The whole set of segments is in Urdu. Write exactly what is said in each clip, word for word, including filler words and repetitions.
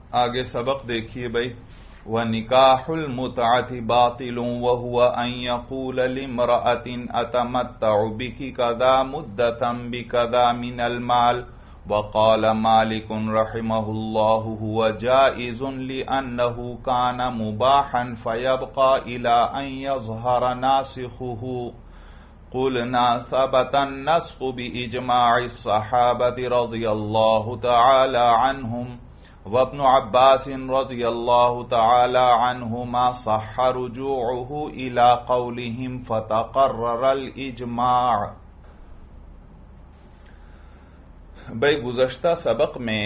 آگے سبق دیکھیے بھائی. وَنِكَاحُ الْمُتْعَةِ بَاطِلٌ وَهُوَ أَن يَقُولَ لِامْرَأَةٍ أَتَمَتَّعُ بِكِ كَذَا مُدَّةً بِكَذَا مِنَ الْمَالِ. وَقَالَ مَالِكٌ رَحِمَهُ اللَّهُ هُوَ جَائِزٌ لِأَنَّهُ كَانَ مُبَاحًا فَيَبْقَى إِلَىٰ أَن يَظْهَرَ نَاسِخُهُ. قُلْنَا ثَبَتَ النَّسْخُ بِإِجْمَاعِ الصَّحَابَةِ رَضِيَ اللَّهُ تَعَالَىٰ عَنْهُمْ. وابن عباس رضی اللہ تعالی عنہما صح رجوعه الى قولهم فتقرر الاجماع. بھئی گزشتہ سبق میں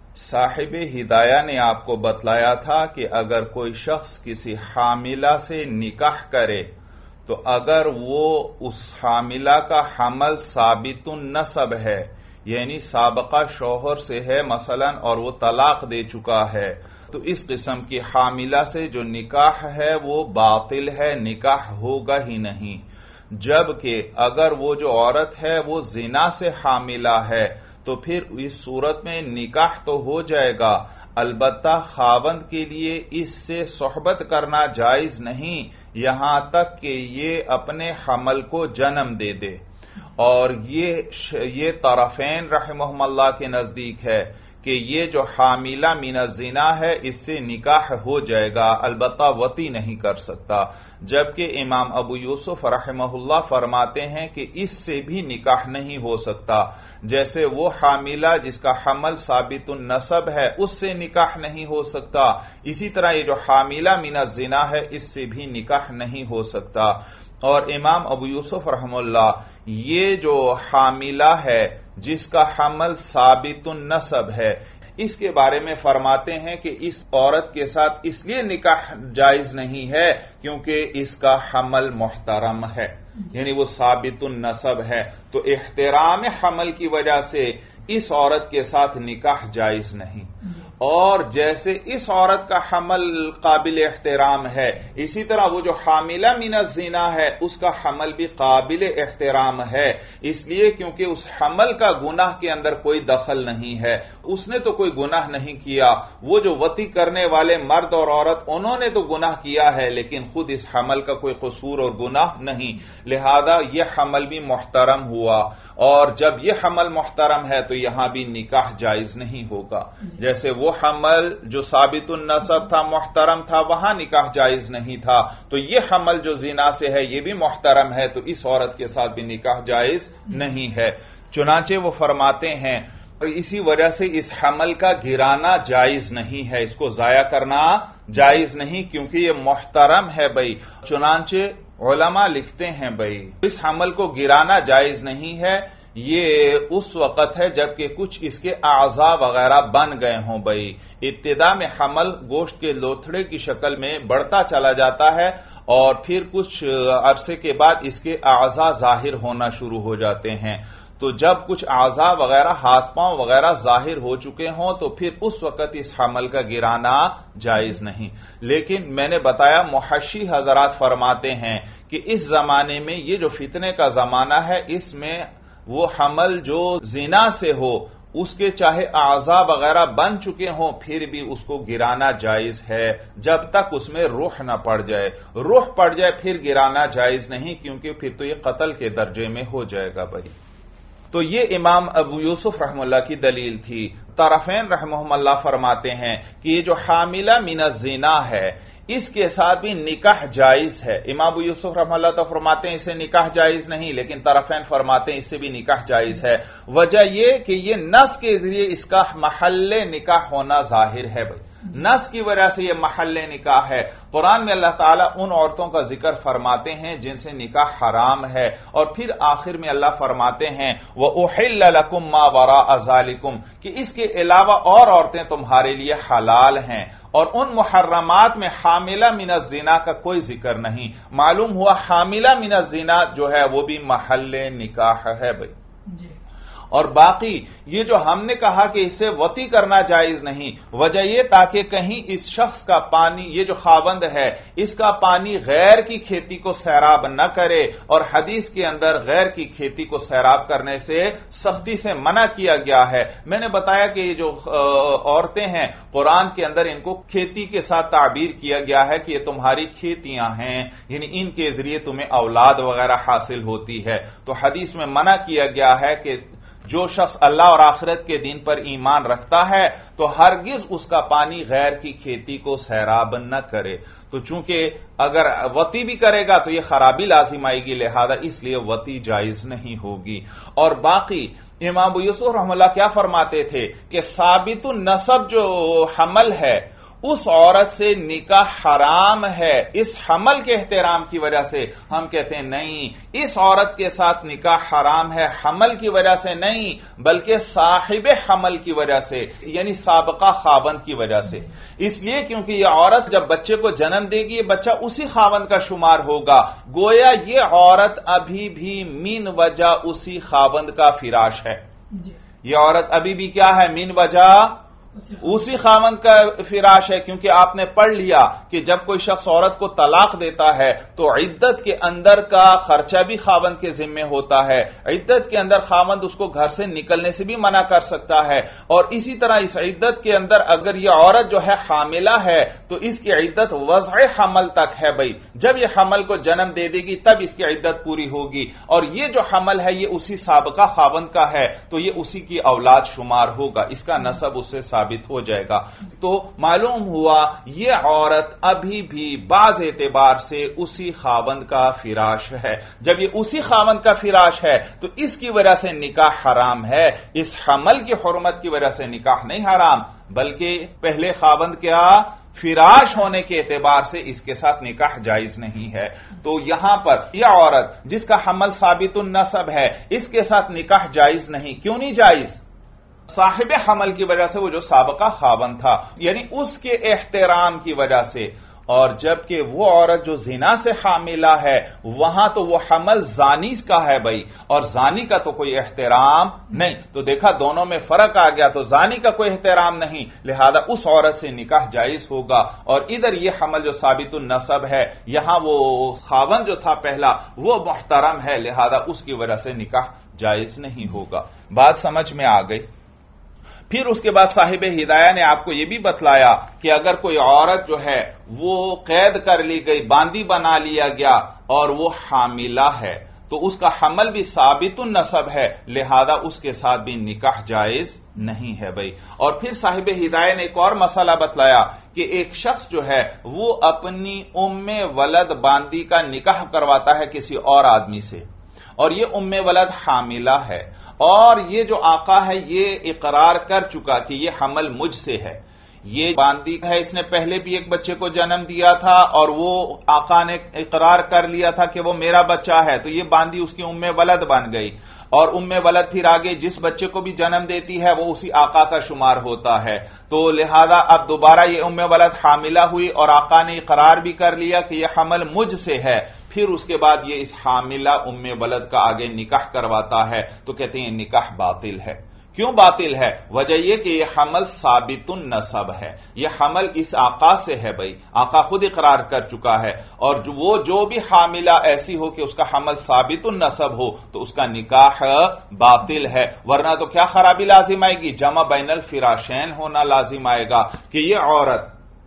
صاحب ہدایہ نے آپ کو بتلایا تھا کہ اگر کوئی شخص کسی حاملہ سے نکاح کرے تو اگر وہ اس حاملہ کا حمل ثابت النسب ہے، یعنی سابقہ شوہر سے ہے مثلا اور وہ طلاق دے چکا ہے، تو اس قسم کی حاملہ سے جو نکاح ہے وہ باطل ہے، نکاح ہوگا ہی نہیں. جبکہ اگر وہ جو عورت ہے وہ زنا سے حاملہ ہے تو پھر اس صورت میں نکاح تو ہو جائے گا، البتہ خاوند کے لیے اس سے صحبت کرنا جائز نہیں یہاں تک کہ یہ اپنے حمل کو جنم دے دے. اور یہ یہ طرفین رحمہم اللہ کے نزدیک ہے کہ یہ جو حاملہ من الزنا ہے اس سے نکاح ہو جائے گا، البتہ وطی نہیں کر سکتا. جبکہ امام ابو یوسف رحمہ اللہ فرماتے ہیں کہ اس سے بھی نکاح نہیں ہو سکتا. جیسے وہ حاملہ جس کا حمل ثابت النسب ہے اس سے نکاح نہیں ہو سکتا، اسی طرح یہ جو حاملہ من الزنا ہے اس سے بھی نکاح نہیں ہو سکتا. اور امام ابو یوسف رحمہ اللہ یہ جو حاملہ ہے جس کا حمل ثابت النسب ہے اس کے بارے میں فرماتے ہیں کہ اس عورت کے ساتھ اس لیے نکاح جائز نہیں ہے کیونکہ اس کا حمل محترم ہے، یعنی وہ ثابت النسب ہے، تو احترام حمل کی وجہ سے اس عورت کے ساتھ نکاح جائز نہیں. اور جیسے اس عورت کا حمل قابل احترام ہے اسی طرح وہ جو حاملہ من الزنا ہے اس کا حمل بھی قابل احترام ہے، اس لیے کیونکہ اس حمل کا گناہ کے اندر کوئی دخل نہیں ہے، اس نے تو کوئی گناہ نہیں کیا. وہ جو وطی کرنے والے مرد اور عورت انہوں نے تو گناہ کیا ہے لیکن خود اس حمل کا کوئی قصور اور گناہ نہیں، لہذا یہ حمل بھی محترم ہوا. اور جب یہ حمل محترم ہے تو یہاں بھی نکاح جائز نہیں ہوگا. جیسے وہ حمل جو ثابت النسب تھا محترم تھا وہاں نکاح جائز نہیں تھا، تو یہ حمل جو زنا سے ہے یہ بھی محترم ہے تو اس عورت کے ساتھ بھی نکاح جائز نہیں ہے. چنانچہ وہ فرماتے ہیں اور اسی وجہ سے اس حمل کا گرانا جائز نہیں ہے، اس کو ضائع کرنا جائز نہیں کیونکہ یہ محترم ہے. بھائی چنانچہ علماء لکھتے ہیں بھائی اس حمل کو گرانا جائز نہیں ہے، یہ اس وقت ہے جبکہ کچھ اس کے اعضاء وغیرہ بن گئے ہوں. بھائی ابتدا میں حمل گوشت کے لوتھڑے کی شکل میں بڑھتا چلا جاتا ہے اور پھر کچھ عرصے کے بعد اس کے اعضاء ظاہر ہونا شروع ہو جاتے ہیں. تو جب کچھ اعضاء وغیرہ ہاتھ پاؤں وغیرہ ظاہر ہو چکے ہوں تو پھر اس وقت اس حمل کا گرانا جائز نہیں. لیکن میں نے بتایا محشی حضرات فرماتے ہیں کہ اس زمانے میں یہ جو فتنے کا زمانہ ہے اس میں وہ حمل جو زنا سے ہو اس کے چاہے اعضاء وغیرہ بن چکے ہوں پھر بھی اس کو گرانا جائز ہے جب تک اس میں روح نہ پڑ جائے. روح پڑ جائے پھر گرانا جائز نہیں کیونکہ پھر تو یہ قتل کے درجے میں ہو جائے گا. بھائی تو یہ امام ابو یوسف رحمہ اللہ کی دلیل تھی. طرفین رحمہم اللہ فرماتے ہیں کہ یہ جو حاملہ من الزنا ہے اس کے ساتھ بھی نکاح جائز ہے. امام ابو یوسف رحمہ اللہ تو فرماتے ہیں اسے نکاح جائز نہیں، لیکن طرفین فرماتے ہیں اس سے بھی نکاح جائز ہے. وجہ یہ کہ یہ نص کے ذریعے اس کا محل نکاح ہونا ظاہر ہے. بھائی نص کی وجہ سے یہ محل نکاح ہے. قرآن میں اللہ تعالیٰ ان عورتوں کا ذکر فرماتے ہیں جن سے نکاح حرام ہے اور پھر آخر میں اللہ فرماتے ہیں وَأُحِلَّ لَكُمْ مَا وَرَاءَ ذَلِكُمْ کہ اس کے علاوہ اور عورتیں تمہارے لیے حلال ہیں. اور ان محرمات میں حاملہ من الزنا کا کوئی ذکر نہیں. معلوم ہوا حاملہ من الزنا جو ہے وہ بھی محل نکاح ہے. بھائی اور باقی یہ جو ہم نے کہا کہ اسے وطی کرنا جائز نہیں، وجہ یہ تاکہ کہیں اس شخص کا پانی، یہ جو خاوند ہے، اس کا پانی غیر کی کھیتی کو سیراب نہ کرے، اور حدیث کے اندر غیر کی کھیتی کو سیراب کرنے سے سختی سے منع کیا گیا ہے۔ میں نے بتایا کہ یہ جو عورتیں ہیں قرآن کے اندر ان کو کھیتی کے ساتھ تعبیر کیا گیا ہے کہ یہ تمہاری کھیتیاں ہیں، یعنی ان کے ذریعے تمہیں اولاد وغیرہ حاصل ہوتی ہے۔ تو حدیث میں منع کیا گیا ہے کہ جو شخص اللہ اور آخرت کے دین پر ایمان رکھتا ہے تو ہرگز اس کا پانی غیر کی کھیتی کو سیراب نہ کرے۔ تو چونکہ اگر وطی بھی کرے گا تو یہ خرابی لازم آئے گی، لہذا اس لیے وطی جائز نہیں ہوگی۔ اور باقی امام ابو یوسف رحمہ اللہ کیا فرماتے تھے کہ ثابت النسب جو حمل ہے اس عورت سے نکاح حرام ہے۔ اس حمل کے احترام کی وجہ سے ہم کہتے ہیں نہیں، اس عورت کے ساتھ نکاح حرام ہے حمل کی وجہ سے نہیں، بلکہ صاحب حمل کی وجہ سے، یعنی سابقہ خاوند کی وجہ سے۔ اس لیے کیونکہ یہ عورت جب بچے کو جنم دے گی یہ بچہ اسی خاوند کا شمار ہوگا، گویا یہ عورت ابھی بھی من وجہ اسی خاوند کا فراش ہے۔ یہ عورت ابھی بھی کیا ہے؟ من وجہ اسی خاوند کا فراش ہے، کیونکہ آپ نے پڑھ لیا کہ جب کوئی شخص عورت کو طلاق دیتا ہے تو عدت کے اندر کا خرچہ بھی خاوند کے ذمے ہوتا ہے، عدت کے اندر خاوند اس کو گھر سے نکلنے سے بھی منع کر سکتا ہے، اور اسی طرح اس عدت کے اندر اگر یہ عورت جو ہے حاملہ ہے تو اس کی عدت وضع حمل تک ہے۔ بھائی جب یہ حمل کو جنم دے دے گی تب اس کی عدت پوری ہوگی، اور یہ جو حمل ہے یہ اسی سابقہ خاوند کا ہے تو یہ اسی کی اولاد شمار ہوگا، اس کا نسب اس سے ثابت ہو جائے گا۔ تو معلوم ہوا یہ عورت ابھی بھی بعض اعتبار سے اسی خاوند کا فراش ہے۔ جب یہ اسی خاوند کا فراش ہے تو اس کی وجہ سے نکاح حرام ہے، اس حمل کی حرمت کی وجہ سے نکاح نہیں حرام، بلکہ پہلے خاوند کیا فراش ہونے کے اعتبار سے اس کے ساتھ نکاح جائز نہیں ہے۔ تو یہاں پر یہ عورت جس کا حمل ثابت النسب ہے اس کے ساتھ نکاح جائز نہیں۔ کیوں نہیں جائز؟ صاحب حمل کی وجہ سے، وہ جو سابقہ خاوند تھا، یعنی اس کے احترام کی وجہ سے۔ اور جبکہ وہ عورت جو زنا سے حاملہ ہے وہاں تو وہ حمل زانی کا ہے بھائی، اور زانی کا تو کوئی احترام نہیں۔ تو دیکھا دونوں میں فرق آ گیا، تو زانی کا کوئی احترام نہیں، لہذا اس عورت سے نکاح جائز ہوگا۔ اور ادھر یہ حمل جو ثابت النسب ہے یہاں وہ خاوند جو تھا پہلا وہ محترم ہے، لہذا اس کی وجہ سے نکاح جائز نہیں ہوگا۔ بات سمجھ میں آ گئی؟ پھر اس کے بعد صاحب ہدایہ نے آپ کو یہ بھی بتلایا کہ اگر کوئی عورت جو ہے وہ قید کر لی گئی، باندی بنا لیا گیا اور وہ حاملہ ہے تو اس کا حمل بھی ثابت النسب ہے، لہذا اس کے ساتھ بھی نکاح جائز نہیں ہے بھائی۔ اور پھر صاحب ہدایہ نے ایک اور مسئلہ بتلایا کہ ایک شخص جو ہے وہ اپنی ام ولد باندی کا نکاح کرواتا ہے کسی اور آدمی سے، اور یہ ام ولد حاملہ ہے، اور یہ جو آقا ہے یہ اقرار کر چکا کہ یہ حمل مجھ سے ہے، یہ باندی ہے، اس نے پہلے بھی ایک بچے کو جنم دیا تھا اور وہ آقا نے اقرار کر لیا تھا کہ وہ میرا بچہ ہے، تو یہ باندی اس کی ام ولد بن گئی، اور ام ولد پھر آگے جس بچے کو بھی جنم دیتی ہے وہ اسی آقا کا شمار ہوتا ہے۔ تو لہذا اب دوبارہ یہ ام ولد حاملہ ہوئی اور آقا نے اقرار بھی کر لیا کہ یہ حمل مجھ سے ہے، پھر اس کے بعد یہ اس حاملہ ام ولد کا آگے نکاح کرواتا ہے تو کہتے ہیں نکاح باطل ہے۔ کیوں باطل ہے؟ وجہ یہ کہ یہ حمل ثابت النسب ہے، یہ حمل اس آقا سے ہے بھائی، آقا خود اقرار کر چکا ہے، اور جو وہ جو بھی حاملہ ایسی ہو کہ اس کا حمل ثابت النسب ہو تو اس کا نکاح باطل ہے، ورنہ تو کیا خرابی لازم آئے گی؟ جمع بین الفراشین ہونا لازم آئے گا کہ یہ عورت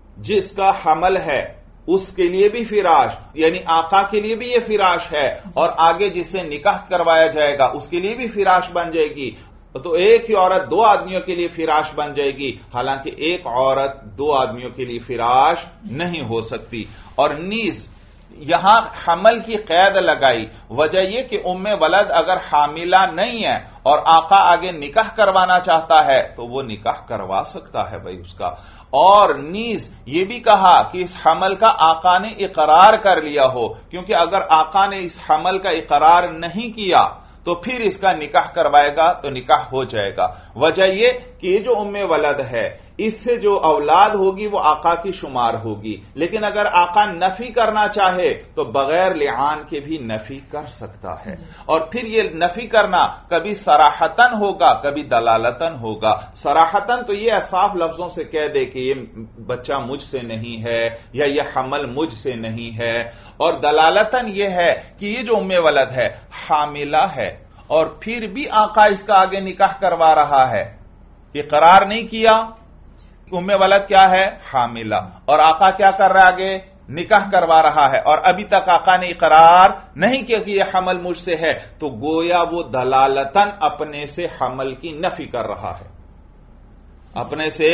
جس کا حمل ہے اس کے لیے بھی فراش، یعنی آقا کے لیے بھی یہ فراش ہے، اور آگے جس سے نکاح کروایا جائے گا اس کے لیے بھی فراش بن جائے گی، تو ایک ہی عورت دو آدمیوں کے لیے فراش بن جائے گی، حالانکہ ایک عورت دو آدمیوں کے لیے فراش نہیں ہو سکتی۔ اور نیز یہاں حمل کی قید لگائی، وجہ یہ کہ ام ولد اگر حاملہ نہیں ہے اور آقا آگے نکاح کروانا چاہتا ہے تو وہ نکاح کروا سکتا ہے بھائی اس کا۔ اور نیز یہ بھی کہا کہ اس حمل کا آقا نے اقرار کر لیا ہو، کیونکہ اگر آقا نے اس حمل کا اقرار نہیں کیا تو پھر اس کا نکاح کروائے گا تو نکاح ہو جائے گا۔ وجہ یہ کہ یہ جو ام ولد ہے اس سے جو اولاد ہوگی وہ آقا کی شمار ہوگی، لیکن اگر آقا نفی کرنا چاہے تو بغیر لعان کے بھی نفی کر سکتا ہے، اور پھر یہ نفی کرنا کبھی صراحتن ہوگا کبھی دلالتن ہوگا۔ صراحتن تو یہ صاف لفظوں سے کہہ دے کہ یہ بچہ مجھ سے نہیں ہے یا یہ حمل مجھ سے نہیں ہے، اور دلالتن یہ ہے کہ یہ جو ام ولد ہے حاملہ ہے اور پھر بھی آقا اس کا آگے نکاح کروا رہا ہے، اقرار نہیں کیا ام ولد کیا ہے حاملہ، اور آقا کیا کر رہا ہے آگے نکاح کروا رہا ہے، اور ابھی تک آقا نے اقرار نہیں کیا کہ یہ حمل مجھ سے ہے، تو گویا وہ دلالتن اپنے سے حمل کی نفی کر رہا ہے، اپنے سے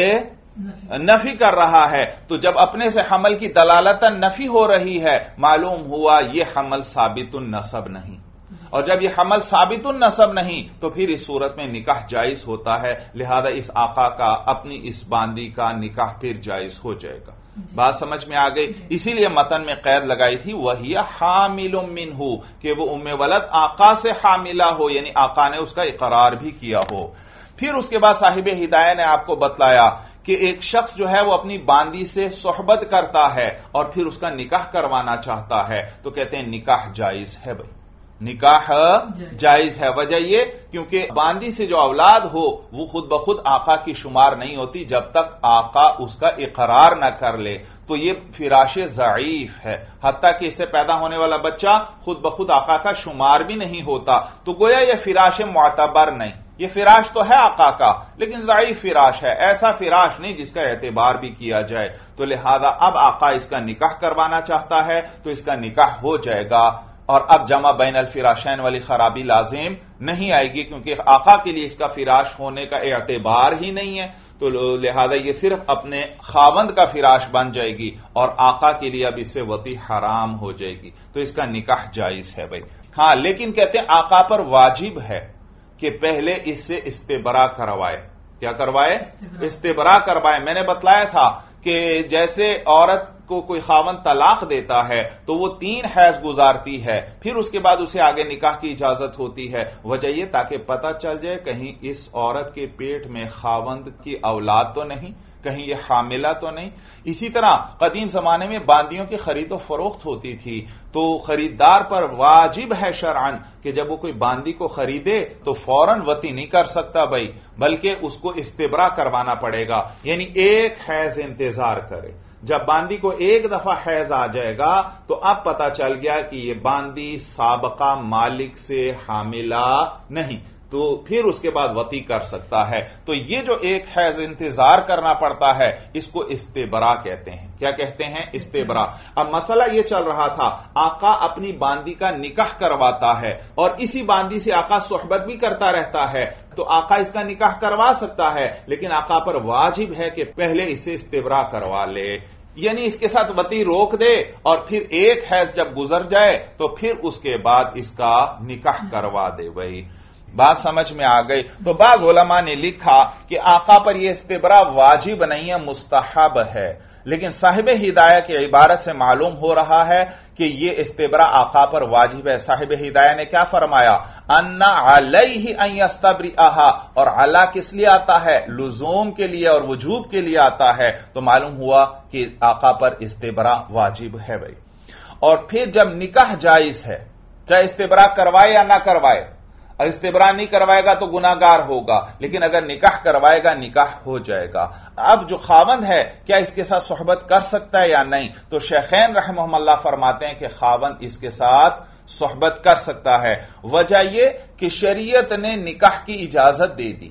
نفی کر رہا ہے۔ تو جب اپنے سے حمل کی دلالتن نفی ہو رہی ہے، معلوم ہوا یہ حمل ثابت النسب نہیں، اور جب یہ حمل ثابت النسب نہیں تو پھر اس صورت میں نکاح جائز ہوتا ہے، لہذا اس آقا کا اپنی اس باندی کا نکاح پھر جائز ہو جائے گا۔ بات سمجھ میں آ گئی؟ اسی لیے متن میں قید لگائی تھی وَهِيَ حَامِلٌ مِّنْهُ کہ وہ ام ولد آقا سے حاملہ ہو، یعنی آقا نے اس کا اقرار بھی کیا ہو۔ پھر اس کے بعد صاحب ہدایہ نے آپ کو بتلایا کہ ایک شخص جو ہے وہ اپنی باندی سے صحبت کرتا ہے اور پھر اس کا نکاح کروانا چاہتا ہے، تو کہتے ہیں نکاح جائز ہے، بھائی نکاح جائز ہے۔ وجہ یہ کیونکہ باندی سے جو اولاد ہو وہ خود بخود آقا کی شمار نہیں ہوتی جب تک آقا اس کا اقرار نہ کر لے، تو یہ فراش ضعیف ہے، حتیٰ کہ اس سے پیدا ہونے والا بچہ خود بخود آقا کا شمار بھی نہیں ہوتا، تو گویا یہ فراش معتبر نہیں، یہ فراش تو ہے آقا کا لیکن ضعیف فراش ہے، ایسا فراش نہیں جس کا اعتبار بھی کیا جائے، تو لہذا اب آقا اس کا نکاح کروانا چاہتا ہے تو اس کا نکاح ہو جائے گا، اور اب جمع بین الفراشین والی خرابی لازم نہیں آئے گی کیونکہ آقا کے لیے اس کا فراش ہونے کا اعتبار ہی نہیں ہے، تو لہذا یہ صرف اپنے خاوند کا فراش بن جائے گی اور آقا کے لیے اب اس سے وطی حرام ہو جائے گی، تو اس کا نکاح جائز ہے بھائی۔ ہاں لیکن کہتے ہیں آقا پر واجب ہے کہ پہلے اس سے استبراء کروائے۔ کیا کروائے؟ استبراء کروائے۔ میں نے بتلایا تھا کہ جیسے عورت کو کوئی خاوند طلاق دیتا ہے تو وہ تین حیض گزارتی ہے، پھر اس کے بعد اسے آگے نکاح کی اجازت ہوتی ہے، وجہ یہ تاکہ پتہ چل جائے کہیں اس عورت کے پیٹ میں خاوند کی اولاد تو نہیں، کہیں یہ حاملہ تو نہیں۔ اسی طرح قدیم زمانے میں باندیوں کی خرید و فروخت ہوتی تھی، تو خریدار پر واجب ہے شرعاً کہ جب وہ کوئی باندی کو خریدے تو فوراً وطی نہیں کر سکتا بھائی، بلکہ اس کو استبراء کروانا پڑے گا، یعنی ایک حیض انتظار کرے۔ جب باندی کو ایک دفعہ حیض آ جائے گا تو اب پتا چل گیا کہ یہ باندی سابقہ مالک سے حاملہ نہیں، تو پھر اس کے بعد وطی کر سکتا ہے۔ تو یہ جو ایک حیض انتظار کرنا پڑتا ہے اس کو استبراء کہتے ہیں۔ کیا کہتے ہیں؟ استبراء۔ اب مسئلہ یہ چل رہا تھا آقا اپنی باندی کا نکاح کرواتا ہے اور اسی باندی سے آقا صحبت بھی کرتا رہتا ہے، تو آقا اس کا نکاح کروا سکتا ہے لیکن آقا پر واجب ہے کہ پہلے اس سے استبراء کروا لے، یعنی اس کے ساتھ وطی روک دے اور پھر ایک حیض جب گزر جائے تو پھر اس کے بعد اس کا نکاح کروا دے بھائی۔ بات سمجھ میں آ گئی؟ تو بعض علماء نے لکھا کہ آقا پر یہ استبراء واجب نہیں ہے، مستحب ہے، لیکن صاحب ہدایہ کی عبارت سے معلوم ہو رہا ہے کہ یہ استبراء آقا پر واجب ہے۔ صاحب ہدایہ نے کیا فرمایا؟ ان علیہ ان یستبرئھا، اور علی کس لیے آتا ہے؟ لزوم کے لیے اور وجوب کے لیے آتا ہے، تو معلوم ہوا کہ آقا پر استبراء واجب ہے بھائی۔ اور پھر جب نکاح جائز ہے، چاہے استبراء کروائے یا نہ کروائے، استبراء نہیں کروائے گا تو گناہگار ہوگا، لیکن اگر نکاح کروائے گا نکاح ہو جائے گا۔ اب جو خاوند ہے کیا اس کے ساتھ صحبت کر سکتا ہے یا نہیں؟ تو شیخین رحمہم اللہ فرماتے ہیں کہ خاوند اس کے ساتھ صحبت کر سکتا ہے، وجہ یہ کہ شریعت نے نکاح کی اجازت دے دی۔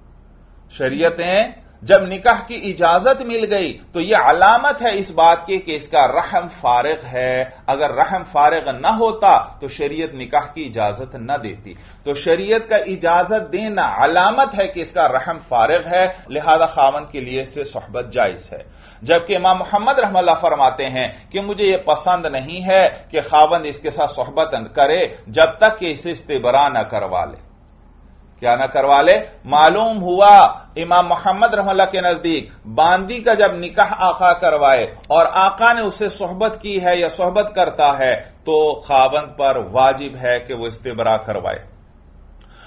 شریعت نے جب نکاح کی اجازت مل گئی تو یہ علامت ہے اس بات کی کہ اس کا رحم فارغ ہے، اگر رحم فارغ نہ ہوتا تو شریعت نکاح کی اجازت نہ دیتی، تو شریعت کا اجازت دینا علامت ہے کہ اس کا رحم فارغ ہے، لہذا خاوند کے لیے سے صحبت جائز ہے۔ جبکہ امام محمد رحمہ اللہ فرماتے ہیں کہ مجھے یہ پسند نہیں ہے کہ خاوند اس کے ساتھ صحبت کرے جب تک کہ اسے استبراء نہ کروا لے۔ کیا نہ کروا لے؟ معلوم ہوا امام محمد رحمہ اللہ کے نزدیک باندی کا جب نکاح آقا کروائے اور آقا نے اس سے صحبت کی ہے یا صحبت کرتا ہے تو خاوند پر واجب ہے کہ وہ استبراء کروائے۔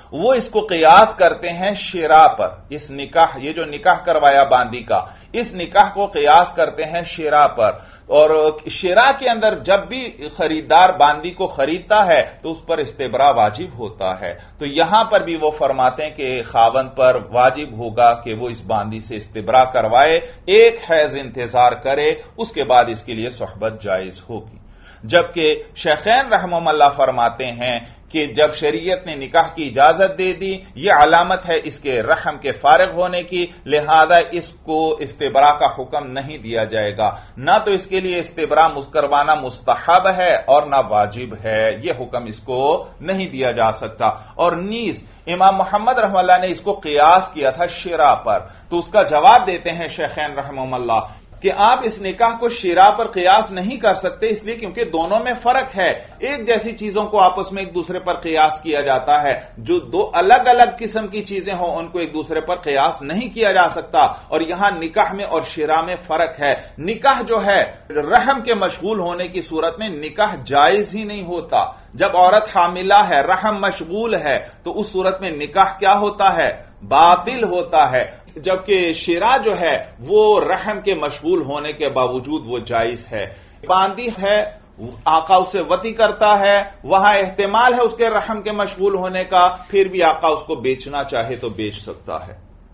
وہ اس کو قیاس کرتے ہیں شرا پر. اس نکاح، یہ جو نکاح کروایا باندی کا، اس نکاح کو قیاس کرتے ہیں شرا پر. اور شرا کے اندر جب بھی خریدار باندی کو خریدتا ہے تو اس پر استبراء واجب ہوتا ہے. تو یہاں پر بھی وہ فرماتے ہیں کہ خاوند پر واجب ہوگا کہ وہ اس باندی سے استبراء کروائے، ایک حیض انتظار کرے، اس کے بعد اس کے لیے صحبت جائز ہوگی. جبکہ شیخین رحمہم اللہ فرماتے ہیں کہ جب شریعت نے نکاح کی اجازت دے دی، یہ علامت ہے اس کے رحم کے فارغ ہونے کی، لہذا اس کو استبراء کا حکم نہیں دیا جائے گا. نہ تو اس کے لیے استبراء کروانا مستحب ہے اور نہ واجب ہے، یہ حکم اس کو نہیں دیا جا سکتا. اور نیز امام محمد رحمہ اللہ نے اس کو قیاس کیا تھا شرا پر، تو اس کا جواب دیتے ہیں شیخین رحمہم اللہ کہ آپ اس نکاح کو شرا پر قیاس نہیں کر سکتے، اس لیے کیونکہ دونوں میں فرق ہے. ایک جیسی چیزوں کو آپس میں ایک دوسرے پر قیاس کیا جاتا ہے، جو دو الگ الگ قسم کی چیزیں ہوں ان کو ایک دوسرے پر قیاس نہیں کیا جا سکتا. اور یہاں نکاح میں اور شرا میں فرق ہے. نکاح جو ہے رحم کے مشغول ہونے کی صورت میں نکاح جائز ہی نہیں ہوتا. جب عورت حاملہ ہے، رحم مشغول ہے، تو اس صورت میں نکاح کیا ہوتا ہے؟ باطل ہوتا ہے. جبکہ شرا جو ہے وہ رحم کے مشغول ہونے کے باوجود وہ جائز ہے. باندی ہے، آقا اسے وطی کرتا ہے، وہاں احتمال ہے اس کے رحم کے مشغول ہونے کا، پھر بھی آقا اس کو بیچنا چاہے تو بیچ سکتا ہے،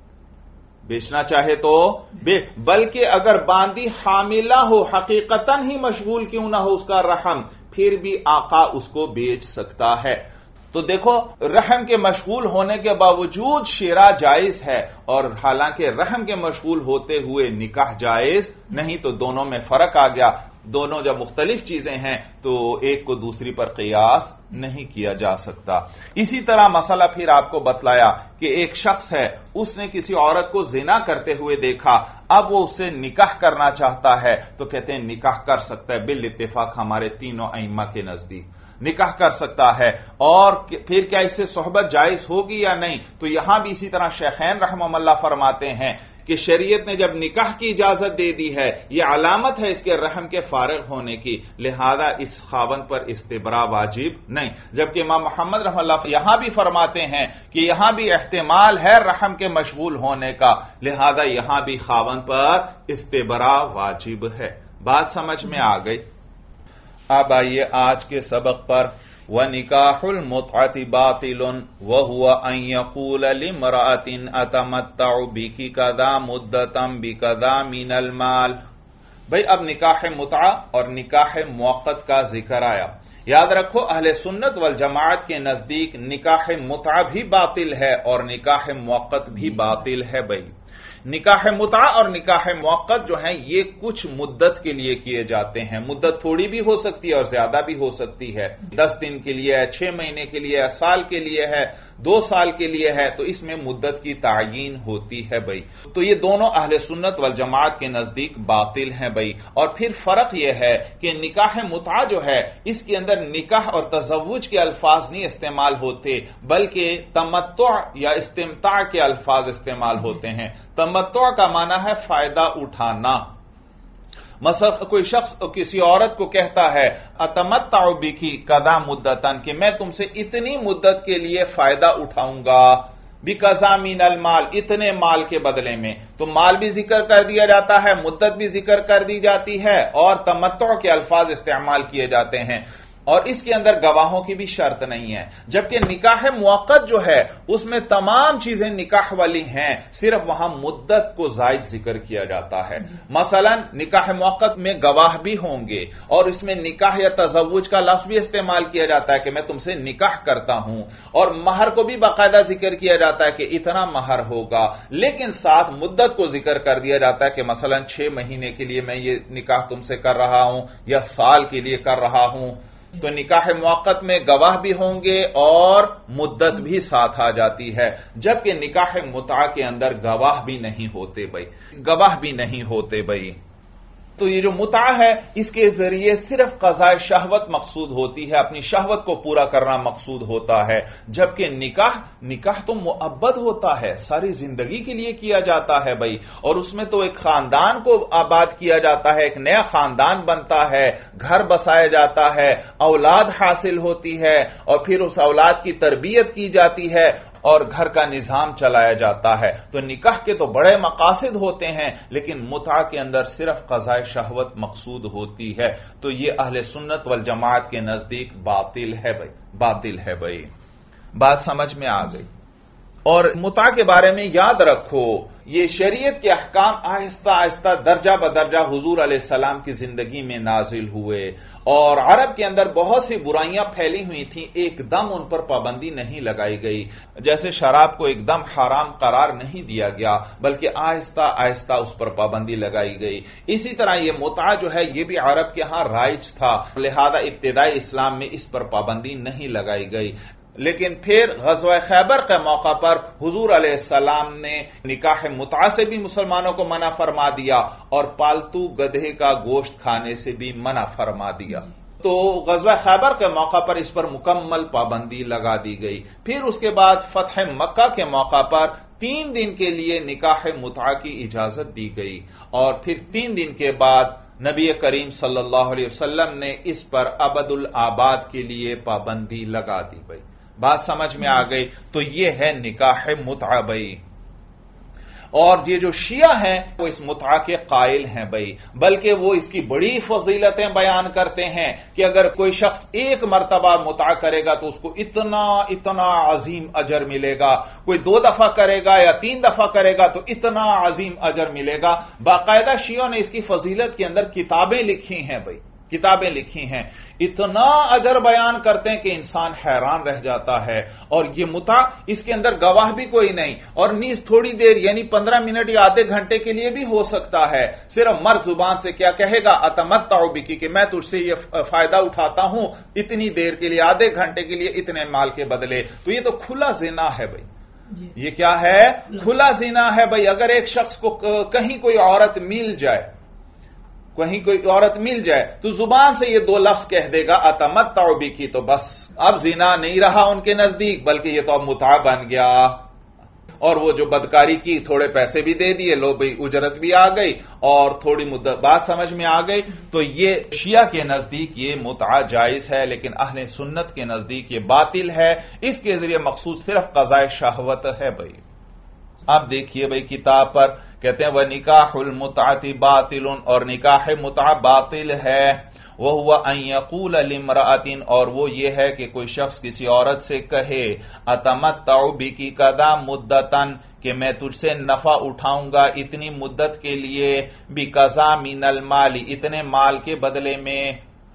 بیچنا چاہے تو بے بلکہ اگر باندی حاملہ ہو، حقیقتاً ہی مشغول کیوں نہ ہو اس کا رحم، پھر بھی آقا اس کو بیچ سکتا ہے. تو دیکھو رحم کے مشغول ہونے کے باوجود شرا جائز ہے، اور حالانکہ رحم کے مشغول ہوتے ہوئے نکاح جائز نہیں. تو دونوں میں فرق آ گیا. دونوں جب مختلف چیزیں ہیں تو ایک کو دوسری پر قیاس نہیں کیا جا سکتا. اسی طرح مسئلہ پھر آپ کو بتلایا کہ ایک شخص ہے، اس نے کسی عورت کو زنا کرتے ہوئے دیکھا، اب وہ اس سے نکاح کرنا چاہتا ہے، تو کہتے ہیں نکاح کر سکتا ہے، بالاتفاق ہمارے تینوں ائمہ کے نزدیک نکاح کر سکتا ہے. اور پھر کیا اس سے صحبت جائز ہوگی یا نہیں؟ تو یہاں بھی اسی طرح شیخین رحمہم اللہ فرماتے ہیں کہ شریعت نے جب نکاح کی اجازت دے دی ہے، یہ علامت ہے اس کے رحم کے فارغ ہونے کی، لہذا اس خاوند پر استبراء واجب نہیں. جبکہ امام محمد رحمہ اللہ یہاں بھی فرماتے ہیں کہ یہاں بھی احتمال ہے رحم کے مشغول ہونے کا، لہذا یہاں بھی خاوند پر استبراء واجب ہے. بات سمجھ میں آ گئی؟ اب آئیے آج کے سبق پر. وَنِكَاحُ الْمُتْعَةِ بَاطِلٌ وَهُوَ أَن يَقُولَ لِامْرَأَةٍ أَتَمَتَّعُ بِكِ كَذَا مُدَّةً بِكَذَا مِنَ الْمَالِ. بھئی اب نکاح متعہ اور نکاح موقت کا ذکر آیا. یاد رکھو اہل سنت والجماعت کے نزدیک نکاح متعہ بھی باطل ہے اور نکاح موقت بھی باطل ہے. بھئی نکاح متعہ اور نکاح موقت جو ہیں یہ کچھ مدت کے لیے کیے جاتے ہیں. مدت تھوڑی بھی ہو سکتی ہے اور زیادہ بھی ہو سکتی ہے. دس دن کے لیے ہے، چھ مہینے کے لیے ہے، سال کے لیے ہے، دو سال کے لیے ہے، تو اس میں مدت کی تعیین ہوتی ہے. بھئی تو یہ دونوں اہل سنت والجماعت کے نزدیک باطل ہیں. بھئی اور پھر فرق یہ ہے کہ نکاح متعہ جو ہے اس کے اندر نکاح اور تزوج کے الفاظ نہیں استعمال ہوتے، بلکہ تمتع یا استمتاع کے الفاظ استعمال ہوتے ہیں. تمتع کا معنی ہے فائدہ اٹھانا. مثلا کوئی شخص کسی عورت کو کہتا ہے اتمتع بکی کذا مدتن، کہ میں تم سے اتنی مدت کے لیے فائدہ اٹھاؤں گا، بکذا من المال، اتنے مال کے بدلے میں. تو مال بھی ذکر کر دیا جاتا ہے، مدت بھی ذکر کر دی جاتی ہے، اور تمتع کے الفاظ استعمال کیے جاتے ہیں. اور اس کے اندر گواہوں کی بھی شرط نہیں ہے. جبکہ نکاح موقت جو ہے اس میں تمام چیزیں نکاح والی ہیں، صرف وہاں مدت کو زائد ذکر کیا جاتا ہے. مثلا نکاح موقت میں گواہ بھی ہوں گے، اور اس میں نکاح یا تزوج کا لفظ بھی استعمال کیا جاتا ہے کہ میں تم سے نکاح کرتا ہوں، اور مہر کو بھی باقاعدہ ذکر کیا جاتا ہے کہ اتنا مہر ہوگا، لیکن ساتھ مدت کو ذکر کر دیا جاتا ہے کہ مثلا چھ مہینے کے لیے میں یہ نکاح تم سے کر رہا ہوں یا سال کے لیے کر رہا ہوں. تو نکاح موقت میں گواہ بھی ہوں گے اور مدت بھی ساتھ آ جاتی ہے. جبکہ نکاح متعہ کے اندر گواہ بھی نہیں ہوتے. بھائی گواہ بھی نہیں ہوتے. بھائی تو یہ جو متع ہے اس کے ذریعے صرف قضاء شہوت مقصود ہوتی ہے، اپنی شہوت کو پورا کرنا مقصود ہوتا ہے، جبکہ نکاح نکاح تو مؤبد ہوتا ہے، ساری زندگی کے لیے کیا جاتا ہے بھائی، اور اس میں تو ایک خاندان کو آباد کیا جاتا ہے، ایک نیا خاندان بنتا ہے، گھر بسایا جاتا ہے، اولاد حاصل ہوتی ہے، اور پھر اس اولاد کی تربیت کی جاتی ہے اور گھر کا نظام چلایا جاتا ہے۔ تو نکاح کے تو بڑے مقاصد ہوتے ہیں، لیکن متع کے اندر صرف قضاء شہوت مقصود ہوتی ہے، تو یہ اہل سنت والجماعت کے نزدیک باطل ہے بھائی، باطل ہے بھائی۔ بات سمجھ میں آ گئی؟ اور متع کے بارے میں یاد رکھو، یہ شریعت کے احکام آہستہ آہستہ درجہ بدرجہ حضور علیہ السلام کی زندگی میں نازل ہوئے، اور عرب کے اندر بہت سی برائیاں پھیلی ہوئی تھیں، ایک دم ان پر پابندی نہیں لگائی گئی، جیسے شراب کو ایک دم حرام قرار نہیں دیا گیا، بلکہ آہستہ آہستہ اس پر پابندی لگائی گئی۔ اسی طرح یہ متع جو ہے یہ بھی عرب کے ہاں رائج تھا، لہذا ابتدائی اسلام میں اس پر پابندی نہیں لگائی گئی۔ لیکن پھر غزوہ خیبر کے موقع پر حضور علیہ السلام نے نکاح متع سے بھی مسلمانوں کو منع فرما دیا، اور پالتو گدھے کا گوشت کھانے سے بھی منع فرما دیا۔ تو غزوہ خیبر کے موقع پر اس پر مکمل پابندی لگا دی گئی۔ پھر اس کے بعد فتح مکہ کے موقع پر تین دن کے لیے نکاح متع کی اجازت دی گئی، اور پھر تین دن کے بعد نبی کریم صلی اللہ علیہ وسلم نے اس پر ابد الآباد کے لیے پابندی لگا دی گئی۔ بات سمجھ میں آ گئی؟ تو یہ ہے نکاح متع بھائی۔ اور یہ جو شیعہ ہیں وہ اس متع کے قائل ہیں بھائی، بلکہ وہ اس کی بڑی فضیلتیں بیان کرتے ہیں کہ اگر کوئی شخص ایک مرتبہ متع کرے گا تو اس کو اتنا اتنا عظیم اجر ملے گا، کوئی دو دفعہ کرے گا یا تین دفعہ کرے گا تو اتنا عظیم اجر ملے گا۔ باقاعدہ شیعوں نے اس کی فضیلت کے اندر کتابیں لکھی ہیں بھائی، کتابیں لکھی ہیں، اتنا اجر بیان کرتے ہیں کہ انسان حیران رہ جاتا ہے۔ اور یہ متع اس کے اندر گواہ بھی کوئی نہیں، اور نیز تھوڑی دیر یعنی پندرہ منٹ یا آدھے گھنٹے کے لیے بھی ہو سکتا ہے۔ صرف مرد زبان سے کیا کہے گا، اتمتع بکی، کہ میں تجھ سے یہ فائدہ اٹھاتا ہوں اتنی دیر کے لیے، آدھے گھنٹے کے لیے اتنے مال کے بدلے۔ تو یہ تو کھلا زنا ہے بھائی، یہ کیا ہے؟ کھلا زنا ہے بھائی۔ اگر ایک شخص کو کہیں کوئی عورت مل جائے، کہیں کوئی عورت مل جائے تو زبان سے یہ دو لفظ کہہ دے گا اتمتع بکی، تو بس اب زنا نہیں رہا ان کے نزدیک، بلکہ یہ تو اب متع بن گیا۔ اور وہ جو بدکاری کی تھوڑے پیسے بھی دے دیے، لو بھائی اجرت بھی آ گئی اور تھوڑی مدت بات سمجھ میں آ گئی۔ تو یہ شیعہ کے نزدیک یہ متع جائز ہے، لیکن اہل سنت کے نزدیک یہ باطل ہے، اس کے ذریعے مقصود صرف قضاء شہوت ہے بھائی۔ اب دیکھیے بھائی کتاب پر کہتے ہیں وہ نکاح المتعۃ باطل، اور نکاح متع باطل ہے، وہو ان یقول لامرأۃ، اور وہ یہ ہے کہ کوئی شخص کسی عورت سے کہے اتمتع بکی قدر مدتن، کہ میں تجھ سے نفع اٹھاؤں گا اتنی مدت کے لیے، بقضا من المال، اتنے مال کے بدلے میں۔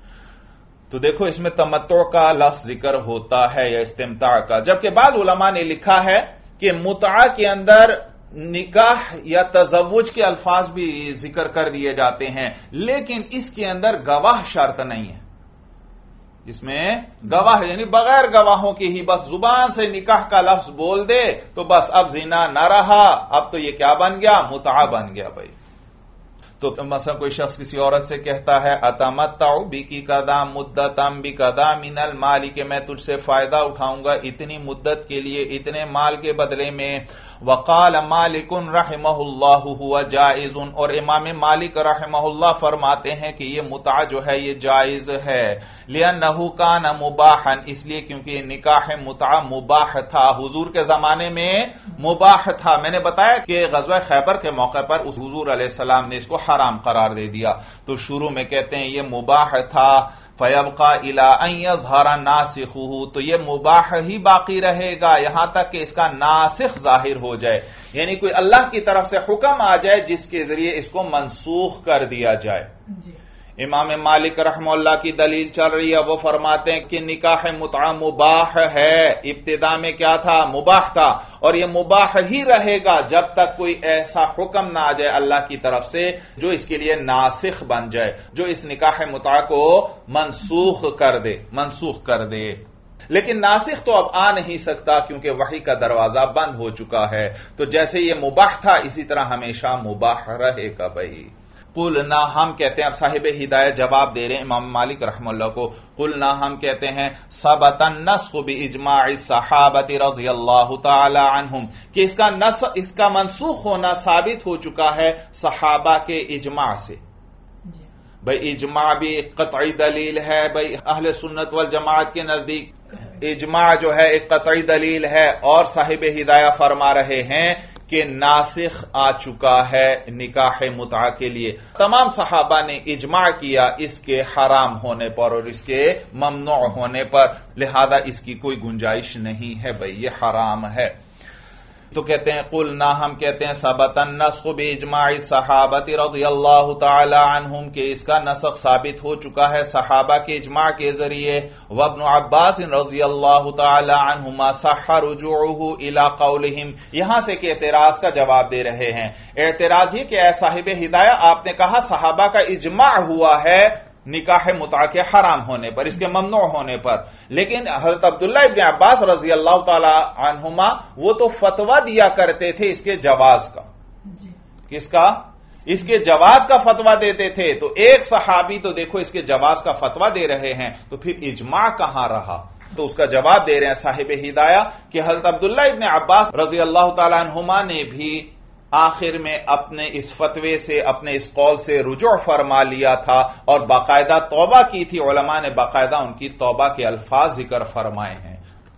تو دیکھو اس میں تمتع کا لفظ ذکر ہوتا ہے یا استمتاع کا، جبکہ بعض علماء نے لکھا ہے کہ متع کے اندر نکاح یا تزوج کے الفاظ بھی ذکر کر دیے جاتے ہیں، لیکن اس کے اندر گواہ شرط نہیں ہے۔ اس میں گواہ یعنی بغیر گواہوں کی ہی بس زبان سے نکاح کا لفظ بول دے تو بس اب زنا نہ رہا، اب تو یہ کیا بن گیا؟ متع بن گیا بھائی۔ تو مثلا کوئی شخص کسی عورت سے کہتا ہے اتمتع بکی قضا مدتم بقضا من المال، کہ میں تجھ سے فائدہ اٹھاؤں گا اتنی مدت کے لیے اتنے مال کے بدلے میں۔ وقال مالک رحمہ اللہ ہوا جائز، اور امام مالک رحمہ اللہ فرماتے ہیں کہ یہ متع جو ہے یہ جائز ہے، لأنہ کان مباحا، اس لیے کیونکہ یہ نکاح متع مباح تھا، حضور کے زمانے میں مباح تھا۔ میں نے بتایا کہ غزوہ خیبر کے موقع پر اس حضور علیہ السلام نے اس کو حرام قرار دے دیا، تو شروع میں کہتے ہیں یہ مباح تھا، فَيَبْقَى إِلَىٰ أَن يَظْهَرَ نَاسِخُهُ، تو یہ مباح ہی باقی رہے گا یہاں تک کہ اس کا ناسخ ظاہر ہو جائے، یعنی کوئی اللہ کی طرف سے حکم آ جائے جس کے ذریعے اس کو منسوخ کر دیا جائے۔ جی امام مالک رحمہ اللہ کی دلیل چل رہی ہے، وہ فرماتے ہیں کہ نکاح متع مباح ہے، ابتدا میں کیا تھا؟ مباح تھا، اور یہ مباح ہی رہے گا جب تک کوئی ایسا حکم نہ آ جائے اللہ کی طرف سے جو اس کے لیے ناسخ بن جائے، جو اس نکاح متع کو منسوخ کر دے منسوخ کر دے لیکن ناسخ تو اب آ نہیں سکتا کیونکہ وحی کا دروازہ بند ہو چکا ہے، تو جیسے یہ مباح تھا اسی طرح ہمیشہ مباح رہے گا بھائی۔ قلنا ہم کہتے ہیں، اب صاحب ہدایہ جواب دے رہے ہیں امام مالک رحمہ اللہ کو، قلنا ہم کہتے ہیں ثبت النسخ باجماع الصحابہ رضی اللہ تعالی عنہم، کہ اس کا نسخ، اس کا منسوخ ہونا ثابت ہو چکا ہے صحابہ کے اجماع سے۔ بھئی اجماع بھی ایک قطعی دلیل ہے، بھئی اہل سنت والجماعت کے نزدیک اجماع جو ہے ایک قطعی دلیل ہے، اور صاحب ہدایہ فرما رہے ہیں کہ ناسخ آ چکا ہے نکاح متعہ کے لیے۔ تمام صحابہ نے اجماع کیا اس کے حرام ہونے پر اور اس کے ممنوع ہونے پر، لہذا اس کی کوئی گنجائش نہیں ہے، بھئی یہ حرام ہے۔ تو کہتے ہیں قلنا ہم کہتے ہیں ثبت النسخ باجماع الصحابہ رضی اللہ تعالی عنہم، کہ اس کا نسخ ثابت ہو چکا ہے صحابہ کے اجماع کے ذریعے۔ وابن عباس رضی اللہ تعالی عنہما صح رجوعه الى قولہم، یہاں سے کہ اعتراض کا جواب دے رہے ہیں۔ اعتراض یہ کہ اے صاحب ہدایہ، آپ نے کہا صحابہ کا اجماع ہوا ہے نکاح متعہ کے حرام ہونے پر، اس کے ممنوع ہونے پر، لیکن حضرت عبداللہ ابن عباس رضی اللہ تعالی عنہما وہ تو فتویٰ دیا کرتے تھے اس کے جواز کا۔ جی کس کا؟ اس کے جواز کا فتویٰ دیتے تھے۔ تو ایک صحابی تو دیکھو اس کے جواز کا فتویٰ دے رہے ہیں، تو پھر اجماع کہاں رہا؟ تو اس کا جواب دے رہے ہیں صاحب ہدایہ کہ حضرت عبداللہ ابن عباس رضی اللہ تعالی عنہما نے بھی آخر میں اپنے اس فتوے سے، اپنے اس قول سے رجوع فرما لیا تھا اور باقاعدہ توبہ کی تھی۔ علماء نے باقاعدہ ان کی توبہ کے الفاظ ذکر فرمائے ہیں۔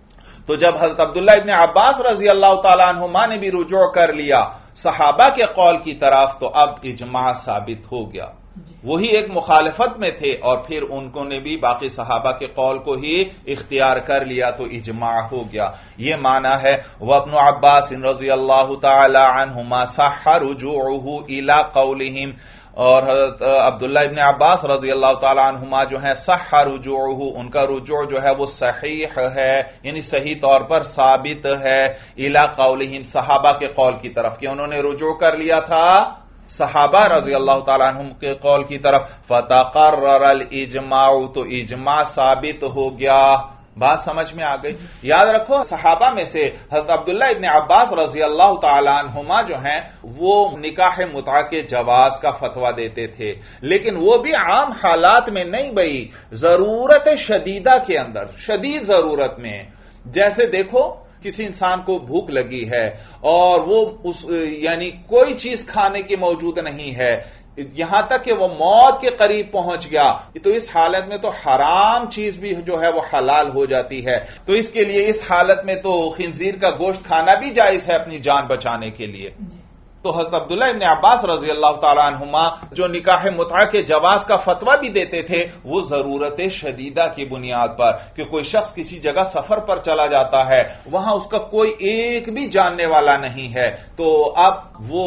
تو جب حضرت عبداللہ ابن عباس رضی اللہ تعالی عنہما نے بھی رجوع کر لیا صحابہ کے قول کی طرف، تو اب اجماع ثابت ہو گیا۔ وہی ایک مخالفت میں تھے اور پھر ان کو نے بھی باقی صحابہ کے قول کو ہی اختیار کر لیا، تو اجماع ہو گیا۔ یہ معنی ہے وابن عباس رضی اللہ تعالی عنہما صح رجوعه الى قولہم، اور حضرت عبداللہ ابن عباس رضی اللہ تعالی عنہما جو ہیں صح رجوعه، ان کا رجوع جو ہے وہ صحیح ہے، یعنی صحیح طور پر ثابت ہے، الى قولہم، صحابہ کے قول کی طرف، کہ انہوں نے رجوع کر لیا تھا صحابہ رضی اللہ تعالیٰ عنہم کے قول کی طرف۔ فتقرر الاجماع، تو اجماع ثابت ہو گیا۔ بات سمجھ میں آ گئی؟ یاد رکھو صحابہ میں سے حضرت عبداللہ ابن عباس رضی اللہ تعالیٰ عنہما جو ہیں وہ نکاح متعہ کے جواز کا فتویٰ دیتے تھے، لیکن وہ بھی عام حالات میں نہیں، بھئی ضرورت شدیدہ کے اندر، شدید ضرورت میں۔ جیسے دیکھو کسی انسان کو بھوک لگی ہے اور وہ اس یعنی کوئی چیز کھانے کی موجود نہیں ہے، یہاں تک کہ وہ موت کے قریب پہنچ گیا، تو اس حالت میں تو حرام چیز بھی جو ہے وہ حلال ہو جاتی ہے۔ تو اس کے لیے اس حالت میں تو خنزیر کا گوشت کھانا بھی جائز ہے اپنی جان بچانے کے لیے۔ تو حضرت عبداللہ ابن عباس رضی اللہ تعالی عنہما جو نکاح متعہ کے جواز کا فتویٰ بھی دیتے تھے، وہ ضرورت شدیدہ کی بنیاد پر، کہ کوئی شخص کسی جگہ سفر پر چلا جاتا ہے، وہاں اس کا کوئی ایک بھی جاننے والا نہیں ہے، تو اب وہ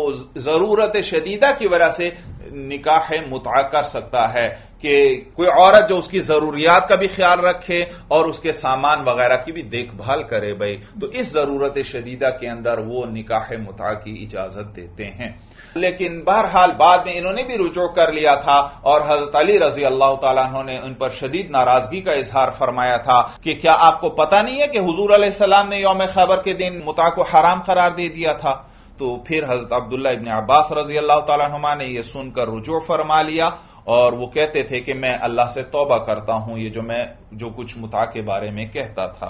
ضرورت شدیدہ کی وجہ سے نکاح متعہ کر سکتا ہے، کہ کوئی عورت جو اس کی ضروریات کا بھی خیال رکھے اور اس کے سامان وغیرہ کی بھی دیکھ بھال کرے، بھائی تو اس ضرورت شدیدہ کے اندر وہ نکاح متعہ کی اجازت دیتے ہیں۔ لیکن بہرحال بعد میں انہوں نے بھی رجوع کر لیا تھا، اور حضرت علی رضی اللہ تعالیٰ عنہ نے ان پر شدید ناراضگی کا اظہار فرمایا تھا کہ کیا آپ کو پتہ نہیں ہے کہ حضور علیہ السلام نے یوم خیبر کے دن متعہ کو حرام قرار دے دیا تھا؟ تو پھر حضرت عبداللہ ابن عباس رضی اللہ تعالیٰ عنہما نے یہ سن کر رجوع فرما لیا، اور وہ کہتے تھے کہ میں اللہ سے توبہ کرتا ہوں یہ جو میں جو کچھ متعہ کے بارے میں کہتا تھا۔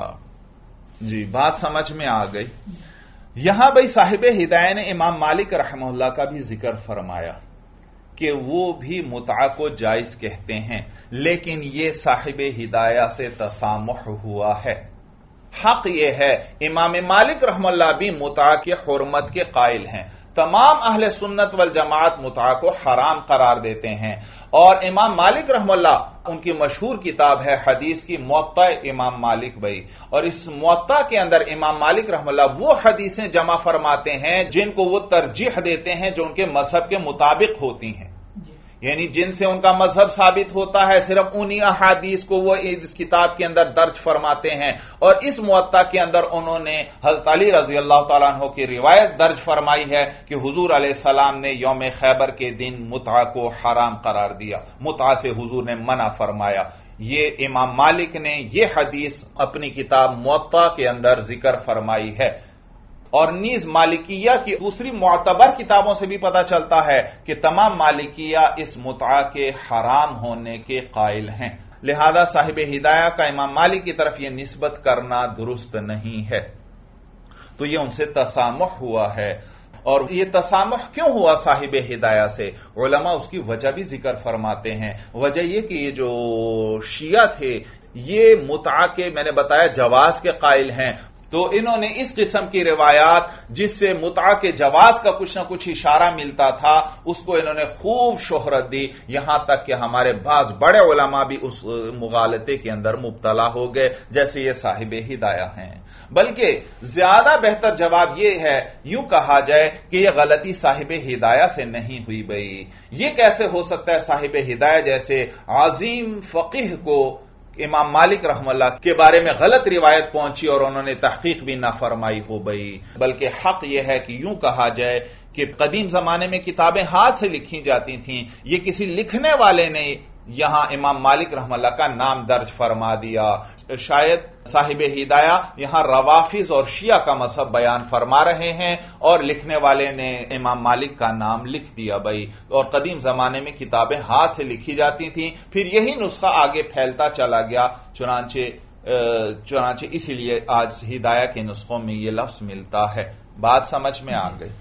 جی بات سمجھ میں آ گئی؟ یہاں بھئی صاحب ہدایہ نے امام مالک رحمہ اللہ کا بھی ذکر فرمایا کہ وہ بھی متعہ کو جائز کہتے ہیں، لیکن یہ صاحب ہدایہ سے تسامح ہوا ہے۔ حق یہ ہے امام مالک رحمہ اللہ بھی متعہ کی حرمت کے قائل ہیں، تمام اہل سنت والجماعت متعہ کو حرام قرار دیتے ہیں، اور امام مالک رحمہ اللہ ان کی مشہور کتاب ہے حدیث کی موطا امام مالک بھائی، اور اس موطا کے اندر امام مالک رحمہ اللہ وہ حدیثیں جمع فرماتے ہیں جن کو وہ ترجیح دیتے ہیں جو ان کے مذہب کے مطابق ہوتی ہیں، یعنی جن سے ان کا مذہب ثابت ہوتا ہے صرف انہی احادیث کو وہ اس کتاب کے اندر درج فرماتے ہیں، اور اس موطا کے اندر انہوں نے حضرت علی رضی اللہ تعالیٰ عنہ کی روایت درج فرمائی ہے کہ حضور علیہ السلام نے یوم خیبر کے دن متعہ کو حرام قرار دیا، متعہ سے حضور نے منع فرمایا۔ یہ امام مالک نے یہ حدیث اپنی کتاب موطا کے اندر ذکر فرمائی ہے، اور نیز مالکیہ کی دوسری معتبر کتابوں سے بھی پتہ چلتا ہے کہ تمام مالکیہ اس متعہ کے حرام ہونے کے قائل ہیں، لہذا صاحب ہدایہ کا امام مالک کی طرف یہ نسبت کرنا درست نہیں ہے۔ تو یہ ان سے تسامح ہوا ہے، اور یہ تسامح کیوں ہوا صاحب ہدایہ سے؟ علماء اس کی وجہ بھی ذکر فرماتے ہیں۔ وجہ یہ کہ یہ جو شیعہ تھے یہ متعہ کے میں نے بتایا جواز کے قائل ہیں، تو انہوں نے اس قسم کی روایات جس سے متعہ کے جواز کا کچھ نہ کچھ اشارہ ملتا تھا اس کو انہوں نے خوب شہرت دی، یہاں تک کہ ہمارے بعض بڑے علماء بھی اس مغالطے کے اندر مبتلا ہو گئے، جیسے یہ صاحب ہدایہ ہیں۔ بلکہ زیادہ بہتر جواب یہ ہے، یوں کہا جائے کہ یہ غلطی صاحب ہدایہ سے نہیں ہوئی بھئی۔ یہ کیسے ہو سکتا ہے صاحب ہدایہ جیسے عظیم فقیہ کو امام مالک رحمہ اللہ کے بارے میں غلط روایت پہنچی اور انہوں نے تحقیق بھی نہ فرمائی ہو بھئی؟ بلکہ حق یہ ہے کہ یوں کہا جائے کہ قدیم زمانے میں کتابیں ہاتھ سے لکھی جاتی تھیں، یہ کسی لکھنے والے نے یہاں امام مالک رحمہ اللہ کا نام درج فرما دیا۔ شاید صاحب ہدایہ یہاں روافظ اور شیعہ کا مذہب بیان فرما رہے ہیں اور لکھنے والے نے امام مالک کا نام لکھ دیا بھائی، اور قدیم زمانے میں کتابیں ہاتھ سے لکھی جاتی تھیں، پھر یہی نسخہ آگے پھیلتا چلا گیا، چنانچہ چنانچہ اسی لیے آج ہدایہ کے نسخوں میں یہ لفظ ملتا ہے۔ بات سمجھ میں آ گئی؟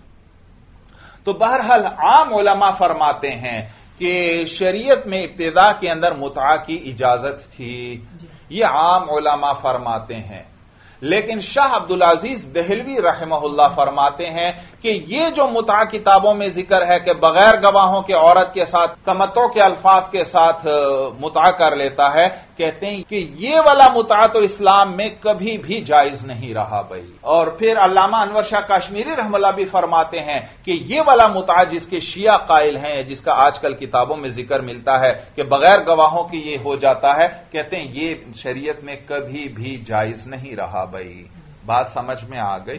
تو بہرحال عام علماء فرماتے ہیں کہ شریعت میں ابتدا کے اندر متعہ کی اجازت تھی، یہ عام علماء فرماتے ہیں، لیکن شاہ عبدالعزیز دہلوی رحمہ اللہ فرماتے ہیں کہ یہ جو متعہ کتابوں میں ذکر ہے کہ بغیر گواہوں کے عورت کے ساتھ تمتع کے الفاظ کے ساتھ متعہ کر لیتا ہے، کہتے ہیں کہ یہ والا متعہ تو اسلام میں کبھی بھی جائز نہیں رہا بھائی۔ اور پھر علامہ انور شاہ کاشمیری رحمہ اللہ بھی فرماتے ہیں کہ یہ والا متعہ جس کے شیعہ قائل ہیں، جس کا آج کل کتابوں میں ذکر ملتا ہے کہ بغیر گواہوں کی یہ ہو جاتا ہے، کہتے ہیں یہ شریعت میں کبھی بھی جائز نہیں رہا بھائی۔ بات سمجھ میں آ گئی؟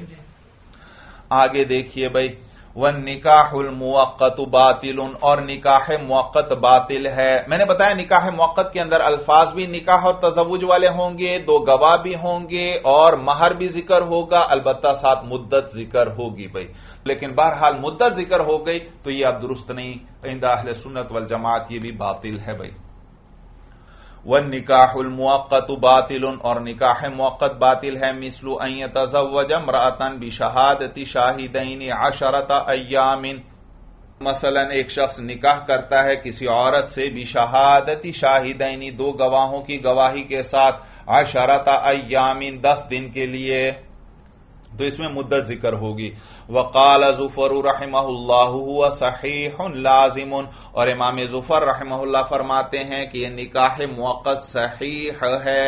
آگے دیکھیے بھائی، وَالنِّکَاحُ الْمُوَقَّتُ بَاطِلٌ، اور نکاح موقت باطل ہے۔ میں نے بتایا نکاح موقت کے اندر الفاظ بھی نکاح اور تزوج والے ہوں گے، دو گواہ بھی ہوں گے اور مہر بھی ذکر ہوگا، البتہ ساتھ مدت ذکر ہوگی بھائی۔ لیکن بہرحال مدت ذکر ہو گئی تو یہ اب درست نہیں، عند اہل سنت والجماعت یہ بھی باطل ہے بھائی۔ وَالنِّکَاحُ الْمُوَقَّتُ بَاطِلٌ، اور نکاح موقت باطل ہے، مثل ان يتزوج امرأة بشہادت شاہدین عشرۃ ایام، مثلا ایک شخص نکاح کرتا ہے کسی عورت سے بشہادت شاہدین، دو گواہوں کی گواہی کے ساتھ، عشرۃ ایام، دس دن کے لیے، تو اس میں مدت ذکر ہوگی۔ وقال ظفر رحمہ اللہ هو صحیح لازم، اور امام ظفر رحمہ اللہ فرماتے ہیں کہ یہ نکاح موقت صحیح ہے،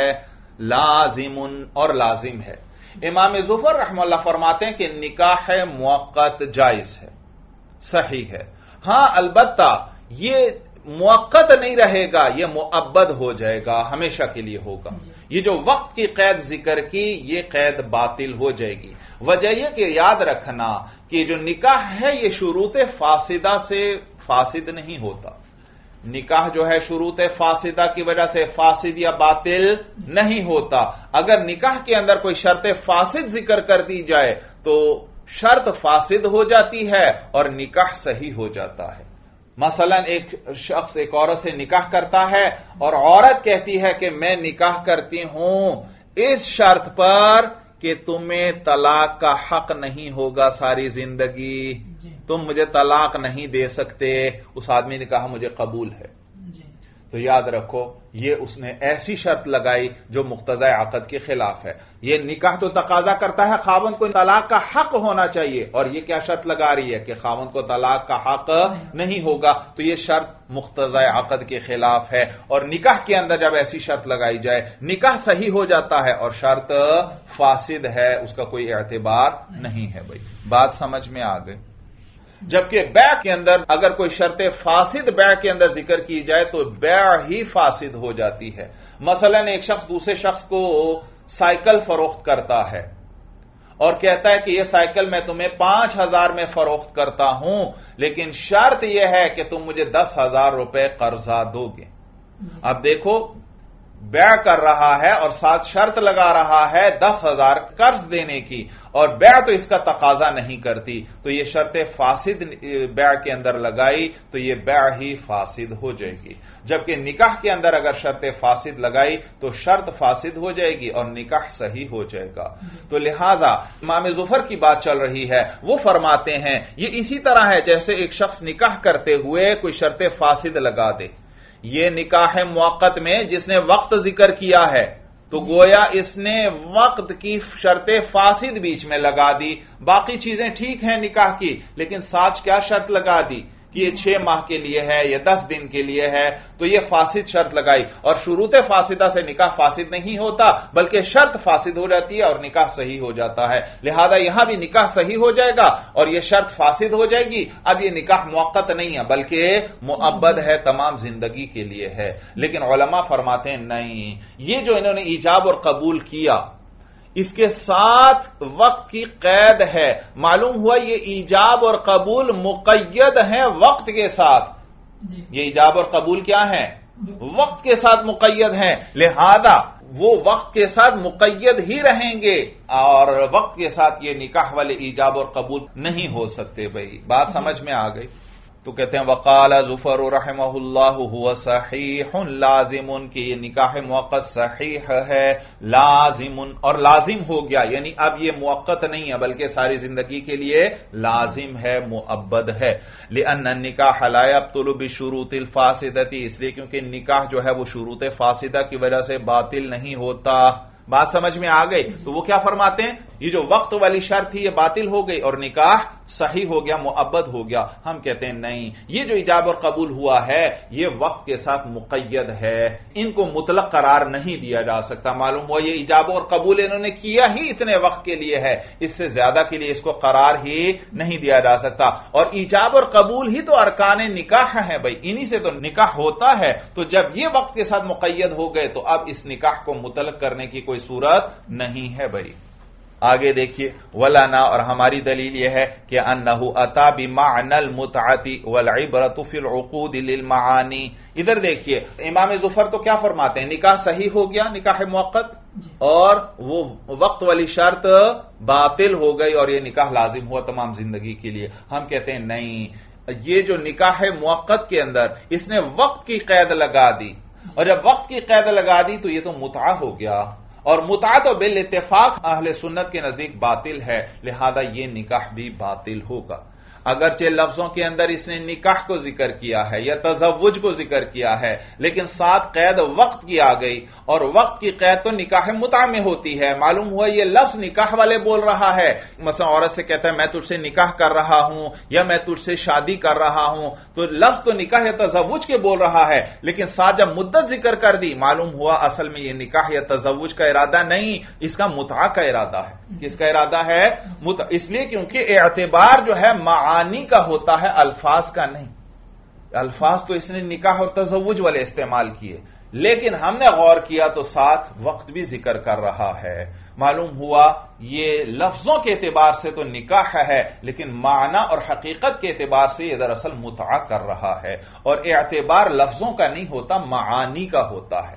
لازم اور لازم ہے۔ امام ظفر رحمہ اللہ فرماتے ہیں کہ نکاح موقت جائز ہے، صحیح ہے، ہاں البتہ یہ موقت نہیں رہے گا، یہ مؤبد ہو جائے گا، ہمیشہ کے لیے ہوگا۔ یہ جو وقت کی قید ذکر کی یہ قید باطل ہو جائے گی۔ وجہ یہ کہ یاد رکھنا کہ جو نکاح ہے یہ شروط فاسدہ سے فاسد نہیں ہوتا، نکاح جو ہے شروط فاسدہ کی وجہ سے فاسد یا باطل نہیں ہوتا۔ اگر نکاح کے اندر کوئی شرط فاسد ذکر کر دی جائے تو شرط فاسد ہو جاتی ہے اور نکاح صحیح ہو جاتا ہے۔ مثلا ایک شخص ایک عورت سے نکاح کرتا ہے اور عورت کہتی ہے کہ میں نکاح کرتی ہوں اس شرط پر کہ تمہیں طلاق کا حق نہیں ہوگا ساری زندگی، تم مجھے طلاق نہیں دے سکتے، اس آدمی نے کہا مجھے قبول ہے، تو یاد رکھو یہ اس نے ایسی شرط لگائی جو مقتضی عقد کے خلاف ہے۔ یہ نکاح تو تقاضا کرتا ہے خاوند کو طلاق کا حق ہونا چاہیے، اور یہ کیا شرط لگا رہی ہے کہ خاوند کو طلاق کا حق نہیں ہوگا، تو یہ شرط مقتضی عقد کے خلاف ہے۔ اور نکاح کے اندر جب ایسی شرط لگائی جائے نکاح صحیح ہو جاتا ہے اور شرط فاسد ہے، اس کا کوئی اعتبار نہیں ہے بھائی۔ بات سمجھ میں آ گئی؟ جبکہ بیع کے اندر اگر کوئی شرط فاسد بیع کے اندر ذکر کی جائے تو بیع ہی فاسد ہو جاتی ہے۔ مثلا ایک شخص دوسرے شخص کو سائیکل فروخت کرتا ہے اور کہتا ہے کہ یہ سائیکل میں تمہیں پانچ ہزار میں فروخت کرتا ہوں، لیکن شرط یہ ہے کہ تم مجھے دس ہزار روپے قرضہ دو گے۔ اب دیکھو بیع کر رہا ہے اور ساتھ شرط لگا رہا ہے دس ہزار قرض دینے کی، اور بیع تو اس کا تقاضا نہیں کرتی، تو یہ شرط فاسد بیع کے اندر لگائی تو یہ بیع ہی فاسد ہو جائے گی، جبکہ نکاح کے اندر اگر شرط فاسد لگائی تو شرط فاسد ہو جائے گی اور نکاح صحیح ہو جائے گا۔ تو لہذا امام ظفر کی بات چل رہی ہے، وہ فرماتے ہیں یہ اسی طرح ہے جیسے ایک شخص نکاح کرتے ہوئے کوئی شرط فاسد لگا دے۔ یہ نکاح موقت میں جس نے وقت ذکر کیا ہے تو گویا اس نے وقت کی شرط فاسد بیچ میں لگا دی، باقی چیزیں ٹھیک ہیں نکاح کی، لیکن ساتھ کیا شرط لگا دی کہ یہ چھ ماہ کے لیے ہے یا دس دن کے لیے ہے، تو یہ فاسد شرط لگائی، اور شروط فاسدہ سے نکاح فاسد نہیں ہوتا بلکہ شرط فاسد ہو جاتی ہے اور نکاح صحیح ہو جاتا ہے۔ لہذا یہاں بھی نکاح صحیح ہو جائے گا اور یہ شرط فاسد ہو جائے گی۔ اب یہ نکاح موقت نہیں ہے بلکہ مؤبد ہے، تمام زندگی کے لیے ہے۔ لیکن علماء فرماتے ہیں نہیں، یہ جو انہوں نے ایجاب اور قبول کیا اس کے ساتھ وقت کی قید ہے، معلوم ہوا یہ ایجاب اور قبول مقید ہیں وقت کے ساتھ، یہ ایجاب اور قبول کیا ہے؟ وقت کے ساتھ مقید ہیں، لہذا وہ وقت کے ساتھ مقید ہی رہیں گے اور وقت کے ساتھ یہ نکاح والے ایجاب اور قبول نہیں ہو سکتے۔ بھائی بات سمجھ میں آ گئی؟ تو کہتے ہیں وقال ظفر رحمہ اللہ هو صحیح لازم، کہ یہ نکاح موقت صحیح ہے، لازم اور لازم ہو گیا، یعنی اب یہ موقت نہیں ہے بلکہ ساری زندگی کے لیے لازم ہے، مؤبد ہے۔ لأن النکاح لا يبطل بشروط الفاسدۃ، اس لیے کیونکہ نکاح جو ہے وہ شروط فاسدہ کی وجہ سے باطل نہیں ہوتا۔ بات سمجھ میں آ گئی؟ تو وہ کیا فرماتے ہیں یہ جو وقت والی شرط تھی یہ باطل ہو گئی اور نکاح صحیح ہو گیا، مؤبد ہو گیا۔ ہم کہتے ہیں نہیں، یہ جو ایجاب اور قبول ہوا ہے یہ وقت کے ساتھ مقید ہے، ان کو مطلق قرار نہیں دیا جا سکتا۔ معلوم ہوا یہ ایجاب اور قبول انہوں نے کیا ہی اتنے وقت کے لیے ہے، اس سے زیادہ کے لیے اس کو قرار ہی نہیں دیا جا سکتا۔ اور ایجاب اور قبول ہی تو ارکان نکاح ہیں بھائی، انہی سے تو نکاح ہوتا ہے، تو جب یہ وقت کے ساتھ مقید ہو گئے تو اب اس نکاح کو مطلق کرنے کی کوئی صورت نہیں ہے بھائی۔ آگے دیکھیے ولانا، اور ہماری دلیل یہ ہے کہ انہ اتا بمعنى المتعۃ والعبرۃ فی العقود للمعانی۔ ادھر دیکھیے امام ظفر تو کیا فرماتے ہیں نکاح صحیح ہو گیا، نکاح موقت، اور وہ وقت والی شرط باطل ہو گئی اور یہ نکاح لازم ہوا تمام زندگی کے لیے۔ ہم کہتے ہیں نہیں، یہ جو نکاح موقت کے اندر اس نے وقت کی قید لگا دی، اور جب وقت کی قید لگا دی تو یہ تو متعہ ہو گیا، اور متعہ تو بالاتفاق اہل سنت کے نزدیک باطل ہے، لہذا یہ نکاح بھی باطل ہوگا۔ اگرچہ لفظوں کے اندر اس نے نکاح کو ذکر کیا ہے یا تزوج کو ذکر کیا ہے، لیکن ساتھ قید وقت کی آ گئی، اور وقت کی قید تو نکاح متعہ میں ہوتی ہے۔ معلوم ہوا یہ لفظ نکاح والے بول رہا ہے، مثلا عورت سے کہتا ہے میں تجھ سے نکاح کر رہا ہوں یا میں تجھ سے شادی کر رہا ہوں، تو لفظ تو نکاح یا تزوج کے بول رہا ہے، لیکن ساتھ جب مدت ذکر کر دی معلوم ہوا اصل میں یہ نکاح یا تزوج کا ارادہ نہیں، اس کا متعہ کا ارادہ ہے۔ کس کا ارادہ ہے؟ متعہ، اس لیے کیونکہ اعتبار جو ہے معانی کا ہوتا ہے، الفاظ کا نہیں۔ الفاظ تو اس نے نکاح اور تزوج والے استعمال کیے، لیکن ہم نے غور کیا تو ساتھ وقت بھی ذکر کر رہا ہے۔ معلوم ہوا یہ لفظوں کے اعتبار سے تو نکاح ہے، لیکن معنی اور حقیقت کے اعتبار سے یہ دراصل متعہ کر رہا ہے، اور اعتبار لفظوں کا نہیں ہوتا، معانی کا ہوتا ہے۔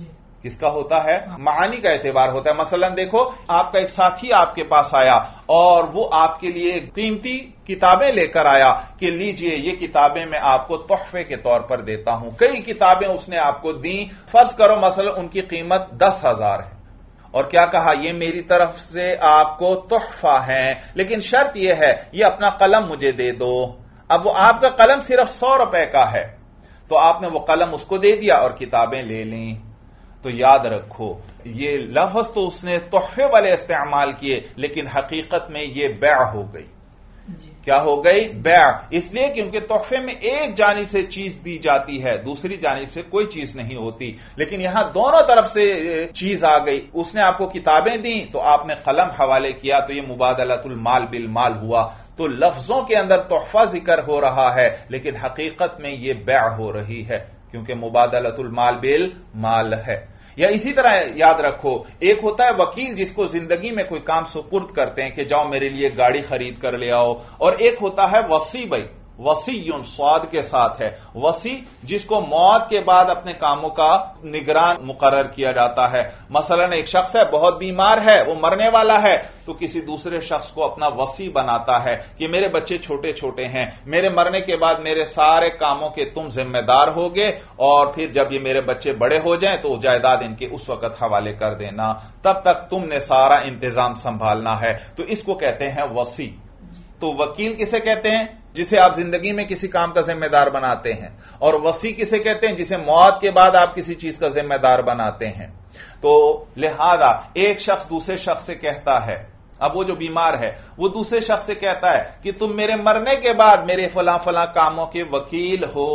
کس کا ہوتا ہے؟ معانی کا اعتبار ہوتا ہے۔ مثلا دیکھو آپ کا ایک ساتھی آپ کے پاس آیا اور وہ آپ کے لیے قیمتی کتابیں لے کر آیا کہ لیجئے یہ کتابیں میں آپ کو تحفے کے طور پر دیتا ہوں۔ کئی کتابیں اس نے آپ کو دیں، فرض کرو مثلا ان کی قیمت دس ہزار ہے، اور کیا کہا یہ میری طرف سے آپ کو تحفہ ہے، لیکن شرط یہ ہے یہ اپنا قلم مجھے دے دو۔ اب وہ آپ کا قلم صرف سو روپے کا ہے، تو آپ نے وہ قلم اس کو دے دیا اور کتابیں لے لیں۔ تو یاد رکھو یہ لفظ تو اس نے تحفے والے استعمال کیے، لیکن حقیقت میں یہ بیع ہو گئی۔ جی۔ کیا ہو گئی؟ بیع، اس لیے کیونکہ تحفے میں ایک جانب سے چیز دی جاتی ہے، دوسری جانب سے کوئی چیز نہیں ہوتی، لیکن یہاں دونوں طرف سے چیز آ گئی۔ اس نے آپ کو کتابیں دیں تو آپ نے قلم حوالے کیا، تو یہ مبادلۃ المال بالمال ہوا۔ تو لفظوں کے اندر تحفہ ذکر ہو رہا ہے، لیکن حقیقت میں یہ بیع ہو رہی ہے، کیونکہ مبادلۃ المال بالمال ہے۔ یا اسی طرح یاد رکھو ایک ہوتا ہے وکیل جس کو زندگی میں کوئی کام سپرد کرتے ہیں کہ جاؤ میرے لیے گاڑی خرید کر لے آؤ، اور ایک ہوتا ہے وصی بھائی وصی صاد کے ساتھ ہے، وصی جس کو موت کے بعد اپنے کاموں کا نگران مقرر کیا جاتا ہے۔ مثلا ایک شخص ہے، بہت بیمار ہے، وہ مرنے والا ہے، تو کسی دوسرے شخص کو اپنا وصی بناتا ہے کہ میرے بچے چھوٹے چھوٹے ہیں، میرے مرنے کے بعد میرے سارے کاموں کے تم ذمہ دار ہوگے، اور پھر جب یہ میرے بچے بڑے ہو جائیں تو جائیداد ان کے اس وقت حوالے کر دینا، تب تک تم نے سارا انتظام سنبھالنا ہے۔ تو اس کو کہتے ہیں وصی۔ تو وکیل کسے کہتے ہیں؟ جسے آپ زندگی میں کسی کام کا ذمہ دار بناتے ہیں، اور وصی کسے کہتے ہیں؟ جسے موت کے بعد آپ کسی چیز کا ذمہ دار بناتے ہیں۔ تو لہذا ایک شخص دوسرے شخص سے کہتا ہے، اب وہ جو بیمار ہے وہ دوسرے شخص سے کہتا ہے کہ تم میرے مرنے کے بعد میرے فلاں فلاں کاموں کے وکیل ہو۔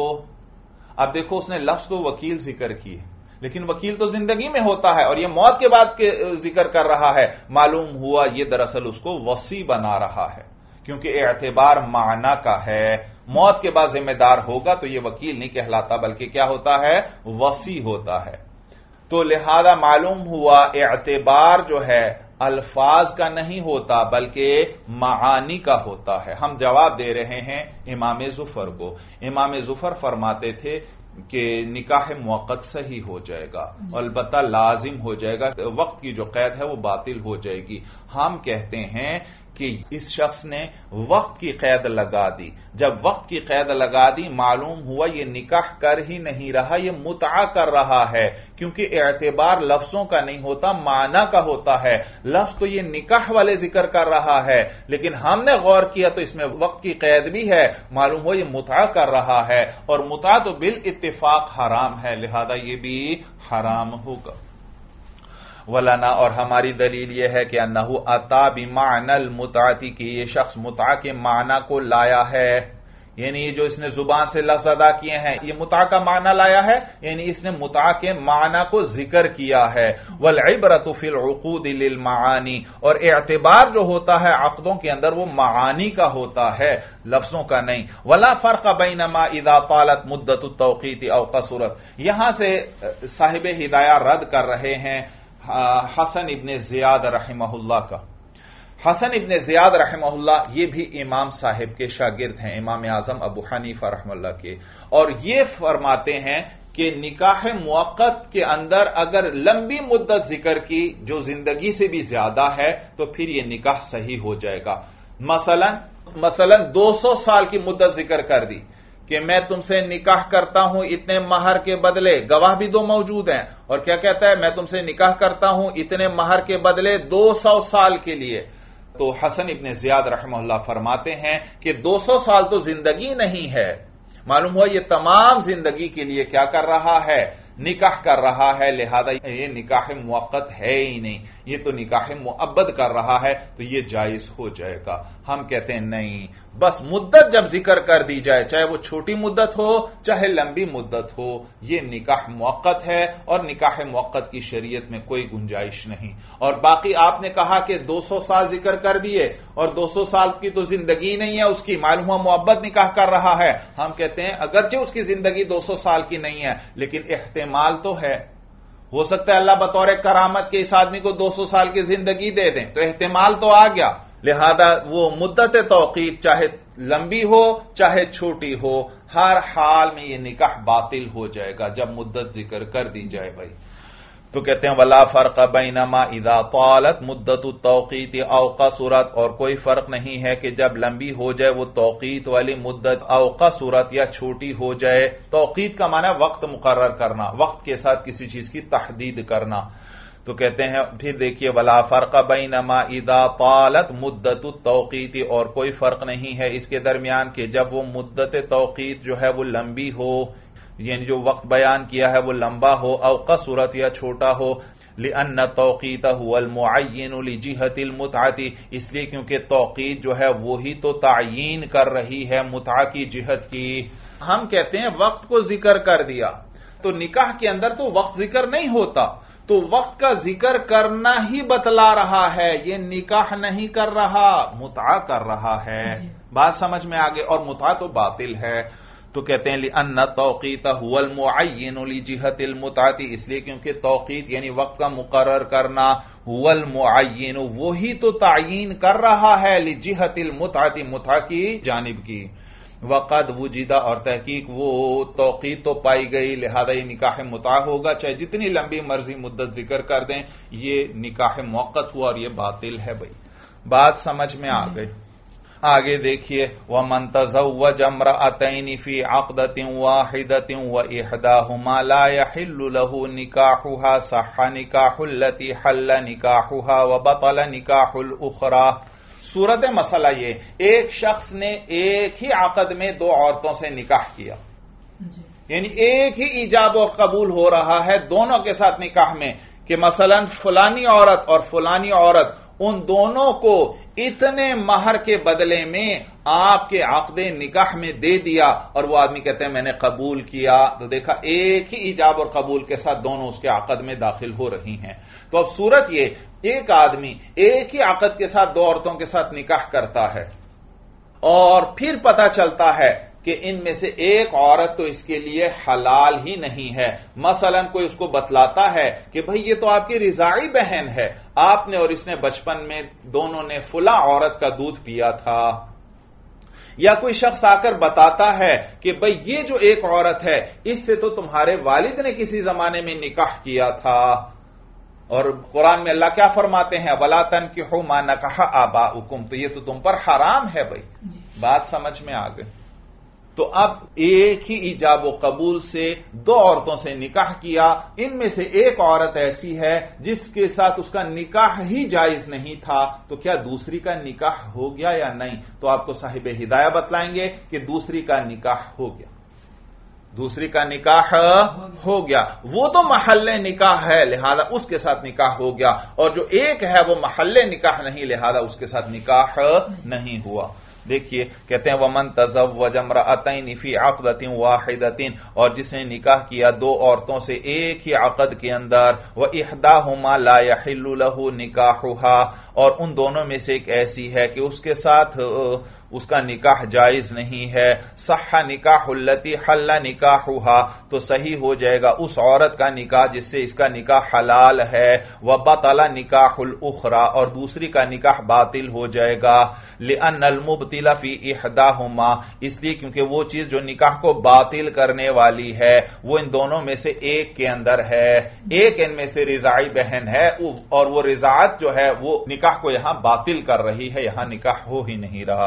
اب دیکھو اس نے لفظ تو وکیل ذکر کی ہے، لیکن وکیل تو زندگی میں ہوتا ہے، اور یہ موت کے بعد کے ذکر کر رہا ہے۔ معلوم ہوا یہ دراصل اس کو وصی بنا رہا ہے، کیونکہ اعتبار معنی کا ہے۔ موت کے بعد ذمہ دار ہوگا تو یہ وکیل نہیں کہلاتا، بلکہ کیا ہوتا ہے؟ وصی ہوتا ہے۔ تو لہذا معلوم ہوا اعتبار جو ہے الفاظ کا نہیں ہوتا بلکہ معانی کا ہوتا ہے۔ ہم جواب دے رہے ہیں امام ظفر کو۔ امام ظفر فرماتے تھے کہ نکاح موقت صحیح ہو جائے گا، البتہ لازم ہو جائے گا، وقت کی جو قید ہے وہ باطل ہو جائے گی۔ ہم کہتے ہیں کہ اس شخص نے وقت کی قید لگا دی۔ جب وقت کی قید لگا دی معلوم ہوا یہ نکاح کر ہی نہیں رہا، یہ متعہ کر رہا ہے، کیونکہ اعتبار لفظوں کا نہیں ہوتا، معنی کا ہوتا ہے۔ لفظ تو یہ نکاح والے ذکر کر رہا ہے، لیکن ہم نے غور کیا تو اس میں وقت کی قید بھی ہے، معلوم ہوا یہ متعہ کر رہا ہے، اور متعہ تو بالاتفاق حرام ہے، لہذا یہ بھی حرام ہوگا۔ ولنا، اور ہماری دلیل یہ ہے کہ انہو اتا بمعنی المتعتی، کہ یہ شخص متعہ کے معنی کو لایا ہے، یعنی یہ جو اس نے زبان سے لفظ ادا کیے ہیں یہ متعہ کا معنی لایا ہے، یعنی اس نے متعہ کے معنی کو ذکر کیا ہے۔ والعبرۃ فی العقود للمعانی، اور اعتبار جو ہوتا ہے عقدوں کے اندر وہ معانی کا ہوتا ہے، لفظوں کا نہیں۔ ولا فرق بینما اذا طالت مدت التوقیت او قصرت، یہاں سے صاحب ہدایہ رد کر رہے ہیں حسن ابن زیاد رحمہ اللہ کا۔ حسن ابن زیاد رحمہ اللہ یہ بھی امام صاحب کے شاگرد ہیں، امام اعظم ابو حنیفہ رحمہ اللہ کے، اور یہ فرماتے ہیں کہ نکاح موقت کے اندر اگر لمبی مدت ذکر کی جو زندگی سے بھی زیادہ ہے تو پھر یہ نکاح صحیح ہو جائے گا۔ مثلا مثلا دو سو سال کی مدت ذکر کر دی کہ میں تم سے نکاح کرتا ہوں اتنے مہر کے بدلے، گواہ بھی دو موجود ہیں، اور کیا کہتا ہے؟ میں تم سے نکاح کرتا ہوں اتنے مہر کے بدلے دو سو سال کے لیے۔ تو حسن ابن زیاد رحمہ اللہ فرماتے ہیں کہ دو سو سال تو زندگی نہیں ہے، معلوم ہوا یہ تمام زندگی کے لیے کیا کر رہا ہے؟ نکاح کر رہا ہے، لہذا یہ نکاح موقت ہے ہی نہیں، یہ تو نکاح مؤبد کر رہا ہے، تو یہ جائز ہو جائے گا۔ ہم کہتے ہیں نہیں، بس مدت جب ذکر کر دی جائے، چاہے وہ چھوٹی مدت ہو چاہے لمبی مدت ہو، یہ نکاح موقت ہے، اور نکاح موقت کی شریعت میں کوئی گنجائش نہیں۔ اور باقی آپ نے کہا کہ دو سو سال ذکر کر دیے، اور دو سو سال کی تو زندگی نہیں ہے اس کی، معلوم ہوا مؤبد نکاح کر رہا ہے۔ ہم کہتے ہیں اگرچہ اس کی زندگی دو سو سال کی نہیں ہے، لیکن احتمال تو ہے، ہو سکتا ہے اللہ بطور کرامت کے اس آدمی کو دو سو سال کی زندگی دے دیں، تو احتمال تو آ گیا، لہذا وہ مدت توقیت چاہے لمبی ہو چاہے چھوٹی ہو، ہر حال میں یہ نکاح باطل ہو جائے گا جب مدت ذکر کر دی جائے۔ بھائی تو کہتے ہیں ولا فرق بینما اذا طالت مدت التوقیت او قصرت، اور کوئی فرق نہیں ہے کہ جب لمبی ہو جائے وہ توقیت والی مدت، او قصرت یا چھوٹی ہو جائے۔ توقیت کا معنی وقت مقرر کرنا، وقت کے ساتھ کسی چیز کی تحدید کرنا۔ تو کہتے ہیں پھر دیکھیے ولا فرق بینما اذا طالت مدت التوقیت، اور کوئی فرق نہیں ہے اس کے درمیان کہ جب وہ مدت توقیت جو ہے وہ لمبی ہو، یعنی جو وقت بیان کیا ہے وہ لمبا ہو، او قصرت یا چھوٹا ہو، لأن التوقیت هو المعین لجہت المتعۃ، اس لیے کیونکہ توقیت جو ہے وہی تو تعیین کر رہی ہے متعہ کی جہت کی۔ ہم کہتے ہیں وقت کو ذکر کر دیا تو نکاح کے اندر تو وقت ذکر نہیں ہوتا، تو وقت کا ذکر کرنا ہی بتلا رہا ہے، یہ نکاح نہیں کر رہا، متعہ کر رہا ہے۔ بات سمجھ میں آگے، اور متعہ تو باطل ہے۔ تو کہتے ہیں لأن التوقیت هو المعین لجہت المتعۃ، اس لیے کیونکہ توقیت یعنی وقت کا مقرر کرنا، هو المعین وہی تو تعیین کر رہا ہے، لجہت المتعۃ متعہ کی جانب کی۔ وقد وجیدہ اور تحقیق وہ توقید تو پائی گئی، لہذا یہ نکاح متع ہوگا، چاہے جتنی لمبی مرضی مدت ذکر کر دیں، یہ نکاح موقت ہوا اور یہ باطل ہے۔ بھائی بات سمجھ میں آ گئی؟ آگے دیکھیے، وَمَن تَزَوَّجَ امْرَأَتَيْنِ فِي عَقْدَةٍ وَاحِدَةٍ وَإِحْدَاهُمَا لَا يَحِلُّ لَهُ نِكَاحُهَا صَحَّ نِكَاحُ الَّتِي حَلَّ نِكَاحُهَا وَبَطَلَ نِكَاحُ الْأُخْرَى۔ صورت مسئلہ یہ، ایک شخص نے ایک ہی عقد میں دو عورتوں سے نکاح کیا، یعنی ایک ہی ایجاب و قبول ہو رہا ہے دونوں کے ساتھ نکاح میں، کہ مثلا فلانی عورت اور فلانی عورت، ان دونوں کو اتنے مہر کے بدلے میں آپ کے عقد نکاح میں دے دیا، اور وہ آدمی کہتے ہیں میں نے قبول کیا، تو دیکھا ایک ہی ایجاب اور قبول کے ساتھ دونوں اس کے عقد میں داخل ہو رہی ہیں۔ تو اب صورت یہ، ایک آدمی ایک ہی عقد کے ساتھ دو عورتوں کے ساتھ نکاح کرتا ہے، اور پھر پتہ چلتا ہے کہ ان میں سے ایک عورت تو اس کے لیے حلال ہی نہیں ہے، مثلا کوئی اس کو بتلاتا ہے کہ بھئی یہ تو آپ کی رضاعی بہن ہے، آپ نے اور اس نے بچپن میں دونوں نے فلاں عورت کا دودھ پیا تھا، یا کوئی شخص آ کر بتاتا ہے کہ بھئی یہ جو ایک عورت ہے اس سے تو تمہارے والد نے کسی زمانے میں نکاح کیا تھا، اور قرآن میں اللہ کیا فرماتے ہیں، وَلَا تَنْكِحُوا مَا نَكَحَ آبَاؤُكُمْ، تو یہ تو تم پر حرام ہے۔ بھئی بات سمجھ میں آ گئی؟ تو اب ایک ہی ایجاب و قبول سے دو عورتوں سے نکاح کیا، ان میں سے ایک عورت ایسی ہے جس کے ساتھ اس کا نکاح ہی جائز نہیں تھا، تو کیا دوسری کا نکاح ہو گیا یا نہیں؟ تو آپ کو صاحب ہدایہ بتلائیں گے کہ دوسری کا نکاح ہو گیا، دوسری کا نکاح ہو گیا، وہ تو محل نکاح ہے لہذا اس کے ساتھ نکاح ہو گیا، اور جو ایک ہے وہ محل نکاح نہیں لہذا اس کے ساتھ نکاح نہیں ہوا۔ دیکھیے کہتے ہیں وَمَن تَزَوَّجَ امْرَأَتَيْنِ فِي عَقْدَةٍ وَاحِدَةٍ، اور جس نے نکاح کیا دو عورتوں سے ایک ہی عقد کے اندر، وَإِحْدَاهُمَا لَا يَحِلُّ لَهُ نِكَاحُهَا، اور ان دونوں میں سے ایک ایسی ہے کہ اس کے ساتھ اس کا نکاح جائز نہیں ہے، صح نکاح التی حل نکاحها، تو صحیح ہو جائے گا اس عورت کا نکاح جس سے اس کا نکاح حلال ہے، وبطل نکاح الاخرى، اور دوسری کا نکاح باطل ہو جائے گا، لان المبطل فی احداہما، اس لیے کیونکہ وہ چیز جو نکاح کو باطل کرنے والی ہے وہ ان دونوں میں سے ایک کے اندر ہے، ایک ان میں سے رضاعی بہن ہے، اور وہ رضاعت جو ہے وہ نکاح کو یہاں باطل کر رہی ہے، یہاں نکاح ہو ہی نہیں رہا۔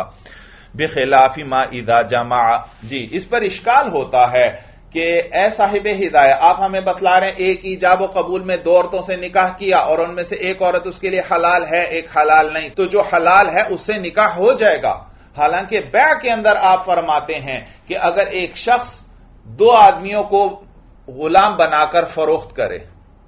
بخلاف ما اذا جمع، جی اس پر اشکال ہوتا ہے کہ اے صاحب ہدایہ آپ ہمیں بتلا رہے ہیں ایک ایجاب و قبول میں دو عورتوں سے نکاح کیا اور ان میں سے ایک عورت اس کے لیے حلال ہے ایک حلال نہیں، تو جو حلال ہے اس سے نکاح ہو جائے گا، حالانکہ بیع کے اندر آپ فرماتے ہیں کہ اگر ایک شخص دو آدمیوں کو غلام بنا کر فروخت کرے،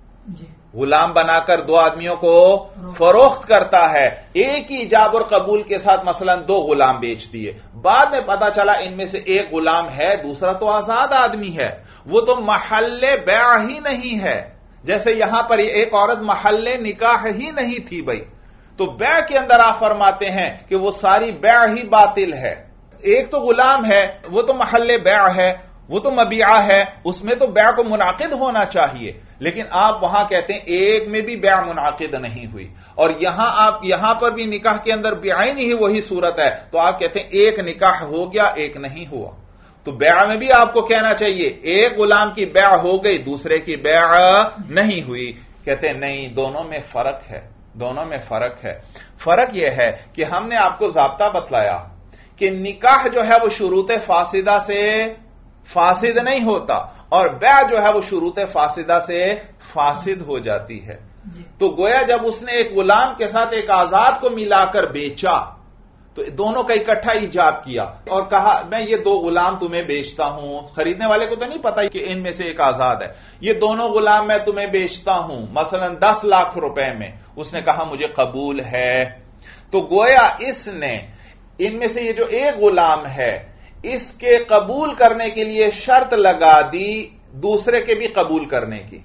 غلام بنا کر دو آدمیوں کو فروخت کرتا ہے، ایک ہی ایجاب اور قبول کے ساتھ مثلا دو غلام بیچ دیے، بعد میں پتا چلا ان میں سے ایک غلام ہے دوسرا تو آزاد آدمی ہے، وہ تو محل بیع ہی نہیں ہے، جیسے یہاں پر ایک عورت محل نکاح ہی نہیں تھی بھائی، تو بیع کے اندر آپ فرماتے ہیں کہ وہ ساری بیع ہی باطل ہے، ایک تو غلام ہے وہ تو محل بیع ہے، وہ تو مبیعہ ہے، اس میں تو بیع کو منعقد ہونا چاہیے، لیکن آپ وہاں کہتے ہیں ایک میں بھی بیع منعقد نہیں ہوئی، اور یہاں آپ یہاں پر بھی نکاح کے اندر بیعی نہیں وہی صورت ہے، تو آپ کہتے ہیں ایک نکاح ہو گیا ایک نہیں ہوا، تو بیع میں بھی آپ کو کہنا چاہیے ایک غلام کی بیع ہو گئی دوسرے کی بیع نہیں ہوئی، کہتے ہیں نہیں دونوں میں فرق ہے، دونوں میں فرق ہے، فرق یہ ہے کہ ہم نے آپ کو ضابطہ بتلایا کہ نکاح جو ہے وہ شروط فاسدہ سے فاسد نہیں ہوتا، اور بیع جو ہے وہ شروط فاسدہ سے فاسد ہو جاتی ہے، تو گویا جب اس نے ایک غلام کے ساتھ ایک آزاد کو ملا کر بیچا تو دونوں کا اکٹھا ایجاب کیا اور کہا میں یہ دو غلام تمہیں بیچتا ہوں، خریدنے والے کو تو نہیں پتا کہ ان میں سے ایک آزاد ہے، یہ دونوں غلام میں تمہیں بیچتا ہوں مثلا دس لاکھ روپے میں، اس نے کہا مجھے قبول ہے، تو گویا اس نے ان میں سے یہ جو ایک غلام ہے اس کے قبول کرنے کے لیے شرط لگا دی دوسرے کے بھی قبول کرنے کی،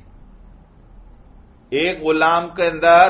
ایک غلام کے اندر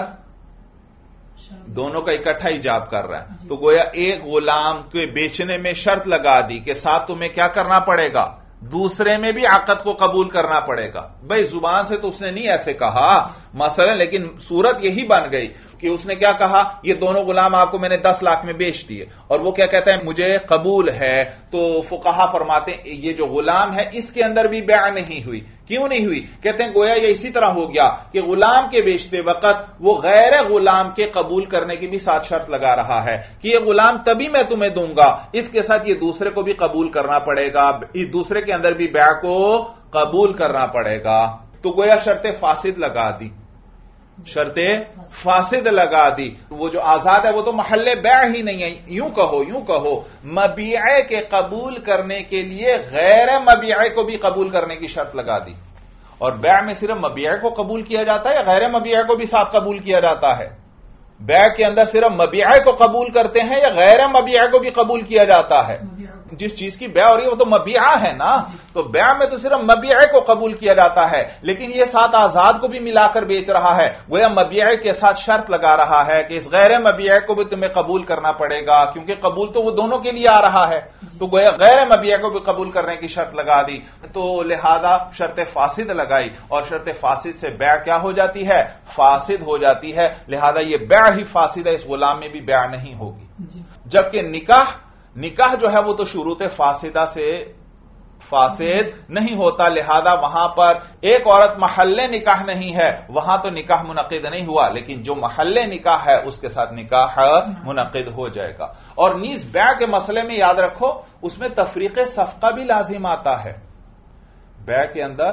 دونوں کا اکٹھا ایجاب کر رہا ہے، تو گویا ایک غلام کے بیچنے میں شرط لگا دی کہ ساتھ تمہیں کیا کرنا پڑے گا، دوسرے میں بھی عقد کو قبول کرنا پڑے گا، بھئی زبان سے تو اس نے نہیں ایسے کہا مثلا، لیکن صورت یہی بن گئی کہ اس نے کیا کہا یہ دونوں غلام آپ کو میں نے دس لاکھ میں بیچ دیے, اور وہ کیا کہتا ہے مجھے قبول ہے, تو فقہا فرماتے ہیں یہ جو غلام ہے اس کے اندر بھی بیع نہیں ہوئی. کیوں نہیں ہوئی؟ کہتے ہیں گویا یہ اسی طرح ہو گیا کہ غلام کے بیچتے وقت وہ غیر غلام کے قبول کرنے کی بھی ساتھ شرط لگا رہا ہے کہ یہ غلام تبھی میں تمہیں دوں گا, اس کے ساتھ یہ دوسرے کو بھی قبول کرنا پڑے گا, اس دوسرے کے اندر بھی بیع کو قبول کرنا پڑے گا. تو گویا شرط فاسد لگا دی, شرط فاسد لگا دی. وہ جو آزاد ہے وہ تو محل بیع ہی نہیں ہے. یوں کہو یوں کہو مبیعے کے قبول کرنے کے لیے غیر مبیعے کو بھی قبول کرنے کی شرط لگا دی. اور بیع میں صرف مبیعے کو قبول کیا جاتا ہے یا غیر مبیعے کو بھی ساتھ قبول کیا جاتا ہے؟ بیع کے اندر صرف مبیعے کو قبول کرتے ہیں یا غیر مبیعے کو بھی قبول کیا جاتا ہے؟ جس چیز کی بیع ہو رہی ہے وہ تو مبیعہ ہے نا, تو بیع میں تو صرف مبیعے کو قبول کیا جاتا ہے, لیکن یہ ساتھ آزاد کو بھی ملا کر بیچ رہا ہے. گویا مبیعے کے ساتھ شرط لگا رہا ہے کہ اس غیر مبیعے کو بھی تمہیں قبول کرنا پڑے گا, کیونکہ قبول تو وہ دونوں کے لیے آ رہا ہے. تو گویا غیر مبیعے کو بھی قبول کرنے کی شرط لگا دی, تو لہذا شرط فاسد لگائی, اور شرط فاسد سے بیع کیا ہو جاتی ہے؟ فاسد ہو جاتی ہے. لہذا یہ بیع ہی فاسد ہے, اس غلام میں بھی بیع نہیں ہوگی. جبکہ نکاح نکاح جو ہے وہ تو شروط فاسدہ سے فاسد نہیں ہوتا, لہذا وہاں پر ایک عورت محل نکاح نہیں ہے, وہاں تو نکاح منعقد نہیں ہوا, لیکن جو محل نکاح ہے اس کے ساتھ نکاح منعقد ہو جائے گا. اور نیز بیع کے مسئلے میں یاد رکھو اس میں تفریق صفقہ بھی لازم آتا ہے. بیع کے اندر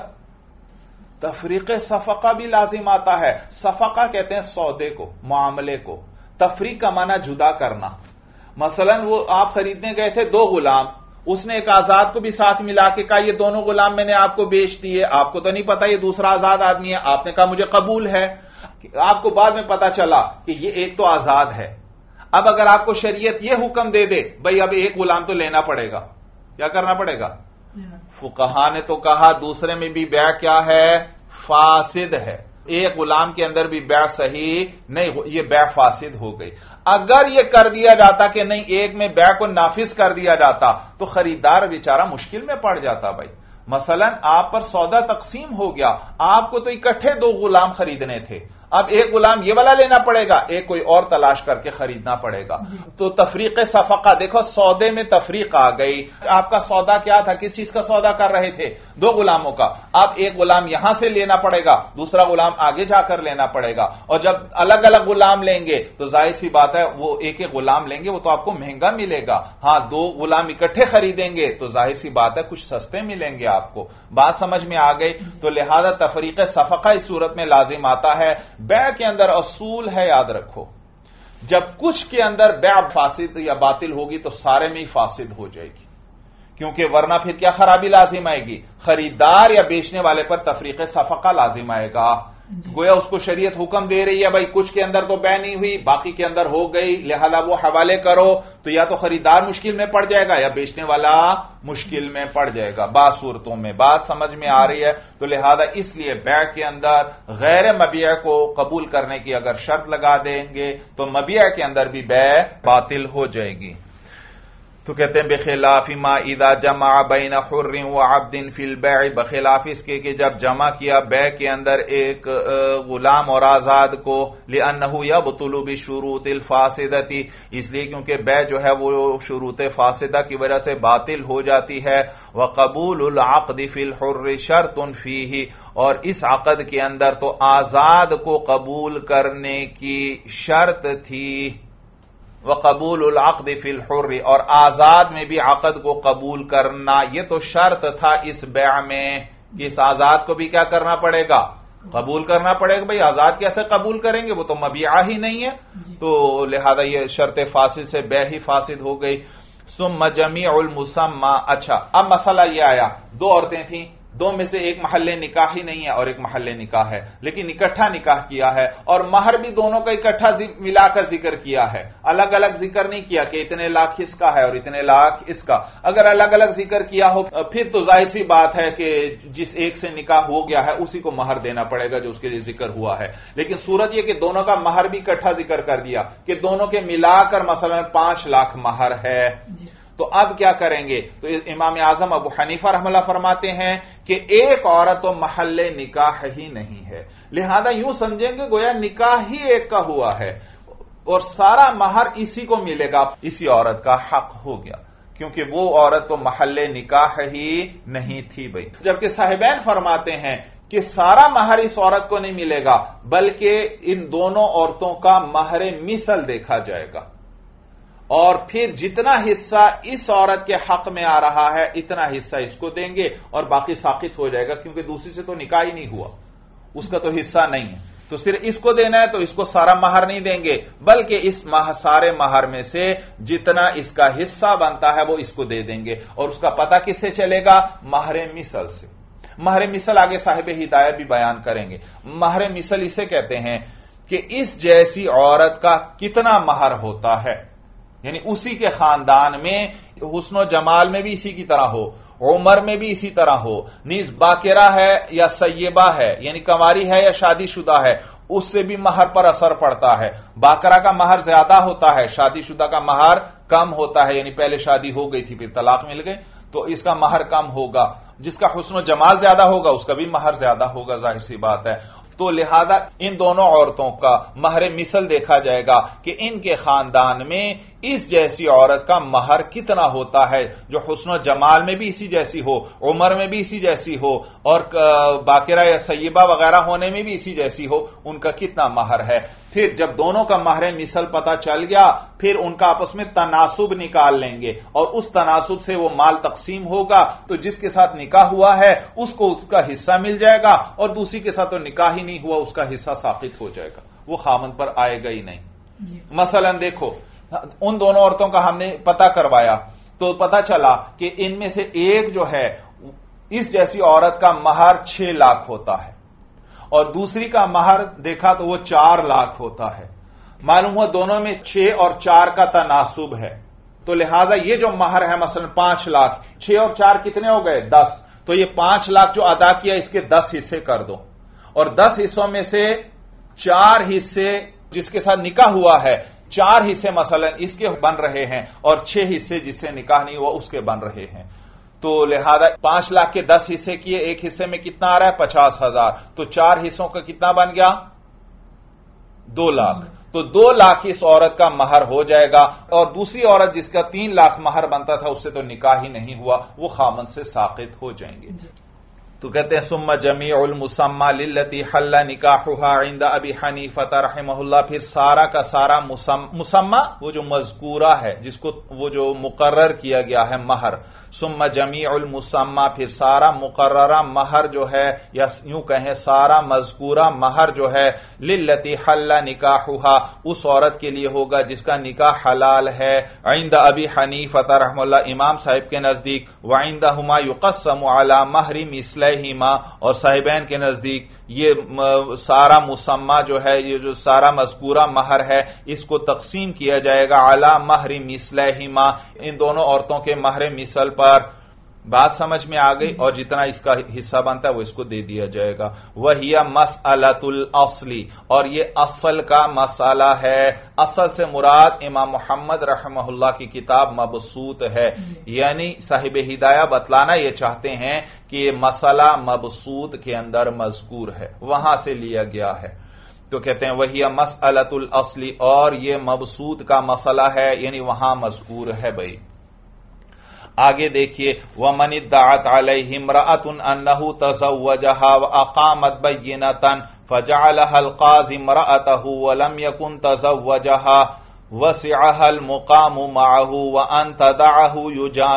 تفریق صفقہ بھی لازم آتا ہے. صفقہ کہتے ہیں سودے کو, معاملے کو. تفریق کا معنی جدا کرنا. مثلا وہ آپ خریدنے گئے تھے دو غلام, اس نے ایک آزاد کو بھی ساتھ ملا کے کہا یہ دونوں غلام میں نے آپ کو بیچ دیے, آپ کو تو نہیں پتا یہ دوسرا آزاد آدمی ہے, آپ نے کہا مجھے قبول ہے. آپ کو بعد میں پتا چلا کہ یہ ایک تو آزاد ہے. اب اگر آپ کو شریعت یہ حکم دے دے بھئی اب ایک غلام تو لینا پڑے گا, کیا کرنا پڑے گا؟ فقہا نے تو کہا دوسرے میں بھی بیع کیا ہے؟ فاسد ہے. ایک غلام کے اندر بھی بیع صحیح نہیں, یہ بیع فاسد ہو گئی. اگر یہ کر دیا جاتا کہ نہیں ایک میں بیع کو نافذ کر دیا جاتا تو خریدار بیچارہ مشکل میں پڑ جاتا. بھائی مثلا آپ پر سودا تقسیم ہو گیا, آپ کو تو اکٹھے دو غلام خریدنے تھے, اب ایک غلام یہ والا لینا پڑے گا, ایک کوئی اور تلاش کر کے خریدنا پڑے گا. تو تفریق صفقہ, دیکھو سودے میں تفریق آ گئی. آپ کا سودا کیا تھا, کس چیز کا سودا کر رہے تھے؟ دو غلاموں کا. اب ایک غلام یہاں سے لینا پڑے گا, دوسرا غلام آگے جا کر لینا پڑے گا. اور جب الگ الگ غلام لیں گے تو ظاہر سی بات ہے وہ ایک ایک غلام لیں گے وہ تو آپ کو مہنگا ملے گا. ہاں دو غلام اکٹھے خریدیں گے تو ظاہر سی بات ہے کچھ سستے ملیں گے آپ کو. بات سمجھ میں آ گئی؟ تو لہذا تفریق صفقہ اس صورت میں لازم آتا ہے. بیع کے اندر اصول ہے, یاد رکھو, جب کچھ کے اندر بیع فاسد یا باطل ہوگی تو سارے میں ہی فاسد ہو جائے گی, کیونکہ ورنہ پھر کیا خرابی لازم آئے گی؟ خریدار یا بیچنے والے پر تفریق صفقہ لازم آئے گا. گویا اس کو شریعت حکم دے رہی ہے بھائی کچھ کے اندر تو بیع نہیں ہوئی, باقی کے اندر ہو گئی, لہذا وہ حوالے کرو. تو یا تو خریدار مشکل میں پڑ جائے گا یا بیچنے والا مشکل میں پڑ جائے گا. بعض صورتوں میں بات سمجھ میں آ رہی ہے؟ تو لہذا اس لیے بیع کے اندر غیر مبیع کو قبول کرنے کی اگر شرط لگا دیں گے تو مبیع کے اندر بھی بیع باطل ہو جائے گی. تو کہتے ہیں بخلاف ما اذا جمع بین حر و عبد فی البیع, بخلاف اس کے کہ جب جمع کیا بیع کے اندر ایک غلام اور آزاد کو, لانه یبطل بشروط الفاسدۃ, اس لیے کیونکہ بیع جو ہے وہ شروط فاسدہ کی وجہ سے باطل ہو جاتی ہے. وقبول العقد فی الحر شرط فیہ, اور اس عقد کے اندر تو آزاد کو قبول کرنے کی شرط تھی. وقبول العقد فی الحر, اور آزاد میں بھی عقد کو قبول کرنا یہ تو شرط تھا اس بیع میں کہ اس آزاد کو بھی کیا کرنا پڑے گا؟ قبول کرنا پڑے گا. بھئی آزاد کیسے قبول کریں گے, وہ تو مبیعہ ہی نہیں ہے. تو لہذا یہ شرط فاسد سے بیع ہی فاسد ہو گئی. ثم جمیع المسمى, اچھا اب مسئلہ یہ آیا, دو عورتیں تھیں, دو میں سے ایک محل نکاح ہی نہیں ہے اور ایک محل نکاح ہے, لیکن اکٹھا نکاح کیا ہے, اور مہر بھی دونوں کا اکٹھا ملا کر ذکر کیا ہے, الگ الگ ذکر نہیں کیا کہ اتنے لاکھ اس کا ہے اور اتنے لاکھ اس کا. اگر الگ الگ ذکر کیا ہو پھر تو ظاہر سی بات ہے کہ جس ایک سے نکاح ہو گیا ہے اسی کو مہر دینا پڑے گا جو اس کے لیے ذکر ہوا ہے. لیکن صورت یہ کہ دونوں کا مہر بھی اکٹھا ذکر کر دیا کہ دونوں کے ملا کر مثلا پانچ لاکھ مہر ہے, تو اب کیا کریں گے؟ تو امام اعظم ابو حنیفہ رحمہ اللہ فرماتے ہیں کہ ایک عورت تو محل نکاح ہی نہیں ہے، لہذا یوں سمجھیں گے گویا نکاح ہی ایک کا ہوا ہے اور سارا مہر اسی کو ملے گا، اسی عورت کا حق ہو گیا، کیونکہ وہ عورت تو محل نکاح ہی نہیں تھی بھائی۔ جبکہ صاحبین فرماتے ہیں کہ سارا مہر اس عورت کو نہیں ملے گا، بلکہ ان دونوں عورتوں کا مہر مثل دیکھا جائے گا، اور پھر جتنا حصہ اس عورت کے حق میں آ رہا ہے اتنا حصہ اس کو دیں گے اور باقی ساقط ہو جائے گا، کیونکہ دوسری سے تو نکاح ہی نہیں ہوا، اس کا تو حصہ نہیں ہے، تو صرف اس کو دینا ہے تو اس کو سارا مہر نہیں دیں گے، بلکہ اس سارے مہر میں سے جتنا اس کا حصہ بنتا ہے وہ اس کو دے دیں گے، اور اس کا پتہ کس سے چلے گا؟ مہر مثل سے۔ مہر مثل آگے صاحب ہدایت بھی بیان کریں گے۔ مہر مثل اسے کہتے ہیں کہ اس جیسی عورت کا کتنا مہر ہوتا ہے، یعنی اسی کے خاندان میں حسن و جمال میں بھی اسی کی طرح ہو، عمر میں بھی اسی طرح ہو، نیز باقرہ ہے یا سیبہ ہے، یعنی کنواری ہے یا شادی شدہ ہے، اس سے بھی مہر پر اثر پڑتا ہے۔ باقرہ کا مہر زیادہ ہوتا ہے، شادی شدہ کا مہر کم ہوتا ہے، یعنی پہلے شادی ہو گئی تھی پھر طلاق مل گئی تو اس کا مہر کم ہوگا۔ جس کا حسن و جمال زیادہ ہوگا اس کا بھی مہر زیادہ ہوگا، ظاہر سی بات ہے۔ تو لہذا ان دونوں عورتوں کا مہر مثل دیکھا جائے گا کہ ان کے خاندان میں اس جیسی عورت کا مہر کتنا ہوتا ہے جو حسن و جمال میں بھی اسی جیسی ہو، عمر میں بھی اسی جیسی ہو، اور باقرہ یا سیبہ وغیرہ ہونے میں بھی اسی جیسی ہو، ان کا کتنا مہر ہے۔ پھر جب دونوں کا مہر مثل پتہ چل گیا پھر ان کا آپس میں تناسب نکال لیں گے، اور اس تناسب سے وہ مال تقسیم ہوگا، تو جس کے ساتھ نکاح ہوا ہے اس کو اس کا حصہ مل جائے گا، اور دوسری کے ساتھ تو نکاح ہی نہیں ہوا اس کا حصہ ساقط ہو جائے گا، وہ خامند پر آئے گا ہی نہیں۔ جی۔ مثلا دیکھو ان دونوں عورتوں کا ہم نے پتہ کروایا تو پتہ چلا کہ ان میں سے ایک جو ہے اس جیسی عورت کا مہر چھ لاکھ ہوتا ہے اور دوسری کا مہر دیکھا تو وہ چار لاکھ ہوتا ہے، معلوم ہوا دونوں میں چھ اور چار کا تناسب ہے، تو لہذا یہ جو مہر ہے مثلا پانچ لاکھ، چھ اور چار کتنے ہو گئے؟ دس، تو یہ پانچ لاکھ جو ادا کیا اس کے دس حصے کر دو، اور دس حصوں میں سے چار حصے جس کے ساتھ نکاح ہوا ہے، چار حصے مثلا اس کے بن رہے ہیں اور چھ حصے جس سے نکاح نہیں ہوا اس کے بن رہے ہیں، تو لہذا پانچ لاکھ کے دس حصے کیے، ایک حصے میں کتنا آ رہا ہے؟ پچاس ہزار، تو چار حصوں کا کتنا بن گیا؟ دو لاکھ، تو دو لاکھ اس عورت کا مہر ہو جائے گا، اور دوسری عورت جس کا تین لاکھ مہر بنتا تھا اس سے تو نکاح ہی نہیں ہوا، وہ خامند سے ساقط ہو جائیں گے۔ تو کہتے ہیں ثم جمیع المسمى للتی حل نکاحها عند ابی حنیفہ رحمہ اللہ، پھر سارا کا سارا مسمى وہ جو مذکورہ ہے جس کو وہ جو مقرر کیا گیا ہے مہر، ثم جمیع المسمى پھر سارا مقررہ مہر جو ہے، یا یوں کہیں سارا مذکورہ مہر جو ہے، للتی حل نکاحها اس عورت کے لیے ہوگا جس کا نکاح حلال ہے، عند ابی حنیفہ رحمہ اللہ امام صاحب کے نزدیک، وعندہما یقسم علی مہر مثلہما اور صاحبین کے نزدیک یہ سارا مسمى جو ہے، یہ جو سارا مذکورہ مہر ہے اس کو تقسیم کیا جائے گا علی مہر مثلہما ان دونوں عورتوں کے مہر مثل پر۔ بات سمجھ میں آ گئی، اور جتنا اس کا حصہ بنتا ہے وہ اس کو دے دیا جائے گا۔ وَهِيَ مَسْأَلَةُ الْأَصْلِ اور یہ اصل کا مسئلہ ہے، اصل سے مراد امام محمد رحمہ اللہ کی کتاب مبسوط ہے، یعنی صاحب ہدایہ بتلانا یہ چاہتے ہیں کہ یہ مسئلہ مبسوط کے اندر مذکور ہے، وہاں سے لیا گیا ہے، تو کہتے ہیں وہی مسئلۃ الاصل، اور یہ مبسوط کا مسئلہ ہے یعنی وہاں مذکور ہے بھائی۔ آگے دیکھیے وَمَنِ ادَّعَتْ عَلَيْهِ امْرَأَةٌ أَنَّهُ تَزَوَّجَهَا وَأَقَامَتْ بَيِّنَةً فَجَعَلَهَا الْقَاضِي امْرَأَتَهُ وَلَمْ يَكُنْ تَزَوَّجَهَا وَسِعَهَا الْمُقَامُ مَعَهُ وَأَنْ تَدَعَهُ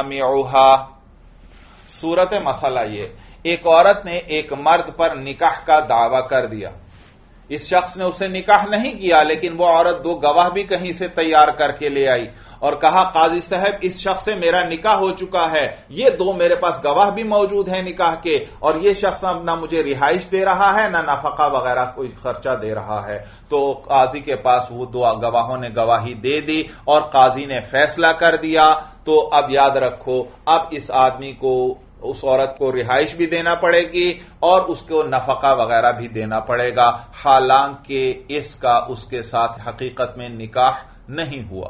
يُجَامِعُهَا۔ صورت مسئلہ یہ، ایک عورت نے ایک مرد پر نکاح کا دعویٰ کر دیا، اس شخص نے اسے نکاح نہیں کیا لیکن وہ عورت دو گواہ بھی کہیں سے تیار کر کے لے آئی اور کہا قاضی صاحب اس شخص سے میرا نکاح ہو چکا ہے، یہ دو میرے پاس گواہ بھی موجود ہیں نکاح کے، اور یہ شخص نہ مجھے رہائش دے رہا ہے نہ نفقہ وغیرہ کوئی خرچہ دے رہا ہے۔ تو قاضی کے پاس وہ دو گواہوں نے گواہی دے دی اور قاضی نے فیصلہ کر دیا، تو اب یاد رکھو اب اس آدمی کو اس عورت کو رہائش بھی دینا پڑے گی اور اس کو نفقہ وغیرہ بھی دینا پڑے گا، حالانکہ اس کا اس کے ساتھ حقیقت میں نکاح نہیں ہوا،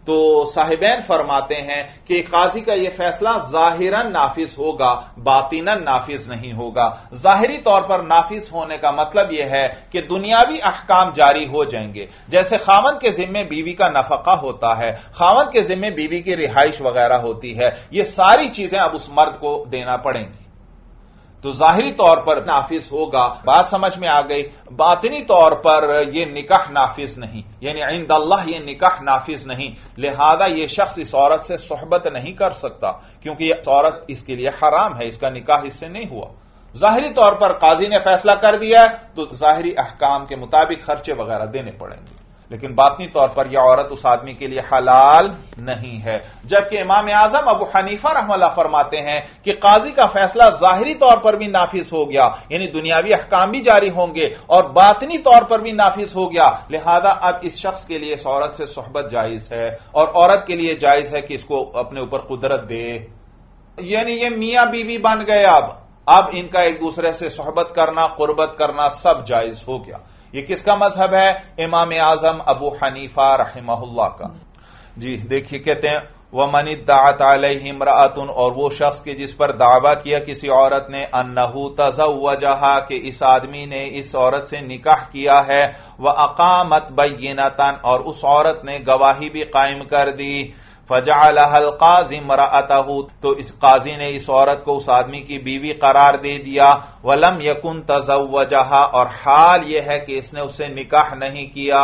تو صاحبین فرماتے ہیں کہ قاضی کا یہ فیصلہ ظاہراً نافذ ہوگا، باطناً نافذ نہیں ہوگا۔ ظاہری طور پر نافذ ہونے کا مطلب یہ ہے کہ دنیاوی احکام جاری ہو جائیں گے، جیسے خاوند کے ذمے بیوی کا نفقہ ہوتا ہے، خاوند کے ذمے بیوی کی رہائش وغیرہ ہوتی ہے، یہ ساری چیزیں اب اس مرد کو دینا پڑیں گی، تو ظاہری طور پر نافذ ہوگا۔ بات سمجھ میں آ گئی؟ باطنی طور پر یہ نکاح نافذ نہیں، یعنی عند اللہ یہ نکاح نافذ نہیں، لہذا یہ شخص اس عورت سے صحبت نہیں کر سکتا، کیونکہ یہ عورت اس کے لیے حرام ہے، اس کا نکاح اس سے نہیں ہوا۔ ظاہری طور پر قاضی نے فیصلہ کر دیا ہے تو ظاہری احکام کے مطابق خرچے وغیرہ دینے پڑیں گے، لیکن باطنی طور پر یہ عورت اس آدمی کے لیے حلال نہیں ہے۔ جبکہ امام اعظم ابو حنیفہ رحمہ اللہ فرماتے ہیں کہ قاضی کا فیصلہ ظاہری طور پر بھی نافذ ہو گیا، یعنی دنیاوی احکام بھی جاری ہوں گے اور باطنی طور پر بھی نافذ ہو گیا، لہذا اب اس شخص کے لیے اس عورت سے صحبت جائز ہے، اور عورت کے لیے جائز ہے کہ اس کو اپنے اوپر قدرت دے، یعنی یہ میاں بیوی بن گئے، اب اب ان کا ایک دوسرے سے صحبت کرنا، قربت کرنا سب جائز ہو گیا۔ یہ کس کا مذہب ہے؟ امام اعظم ابو حنیفہ رحمہ اللہ کا۔ جی دیکھیے، کہتے ہیں وَمَنِ ادَّعَتْ عَلَيْهِ امْرَأَةٌ، اور وہ شخص کے جس پر دعویٰ کیا کسی عورت نے، أَنَّهُ تَزَوَّجَهَا، کہ اس آدمی نے اس عورت سے نکاح کیا ہے، وَأَقَامَتْ بَيِّنَةً، اور اس عورت نے گواہی بھی قائم کر دی، فَجَعَلَهَا الْقَاضِي امْرَأَتَهُ، تو اس قاضی نے اس عورت کو اس آدمی کی بیوی قرار دے دیا، وَلَمْ يَكُنْ تَزَوَّجَهَا، اور حال یہ ہے کہ اس نے اسے نکاح نہیں کیا،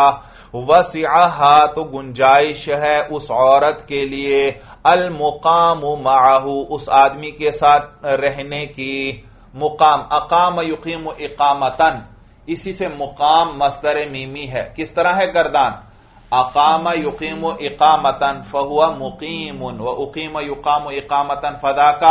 وَسِعَهَا، تو گنجائش ہے اس عورت کے لیے، الْمُقَامُ مَعَهُ، اس آدمی کے ساتھ رہنے کی، مقام، اقام یقیم اقامتن، اسی سے مقام مصدر میمی ہے، کس طرح ہے گردان؟ اقام یقیم اقامتن فہو مقیم، و اقیم یقام اقامتن فذاک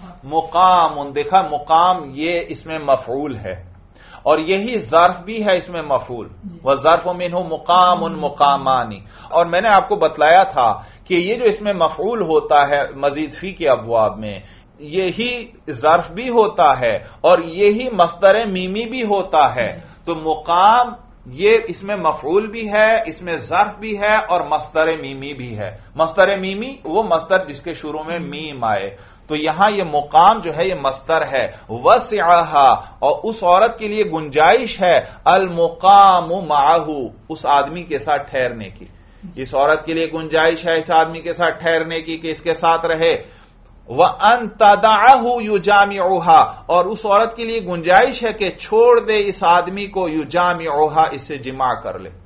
مقام، دیکھا مقام یہ اس میں مفعول ہے، اور یہی ظرف بھی ہے اس میں مفعول، وظرف منہ مقام مقامانی، اور میں نے آپ کو بتلایا تھا کہ یہ جو اس میں مفعول ہوتا ہے مزید فی کے ابواب میں، یہی ظرف بھی ہوتا ہے اور یہی مصدر میمی بھی ہوتا ہے، تو مقام یہ اس میں مفعول بھی ہے، اس میں ظرف بھی ہے اور مصدر میمی بھی ہے۔ مصدر میمی وہ مصدر جس کے شروع میں میم آئے، تو یہاں یہ مقام جو ہے یہ مصدر ہے، وسعہا، اور اس عورت کے لیے گنجائش ہے، المقام معہ، اس آدمی کے ساتھ ٹھہرنے کی، اس عورت کے لیے گنجائش ہے اس آدمی کے ساتھ ٹھہرنے کی کہ اس کے ساتھ رہے، وَأَن تَدَعَهُ يُجَامِعُهَا، اور اس عورت کے لیے گنجائش ہے کہ چھوڑ دے اس آدمی کو، يُجَامِعُهَا، اس سے جماع کر لے۔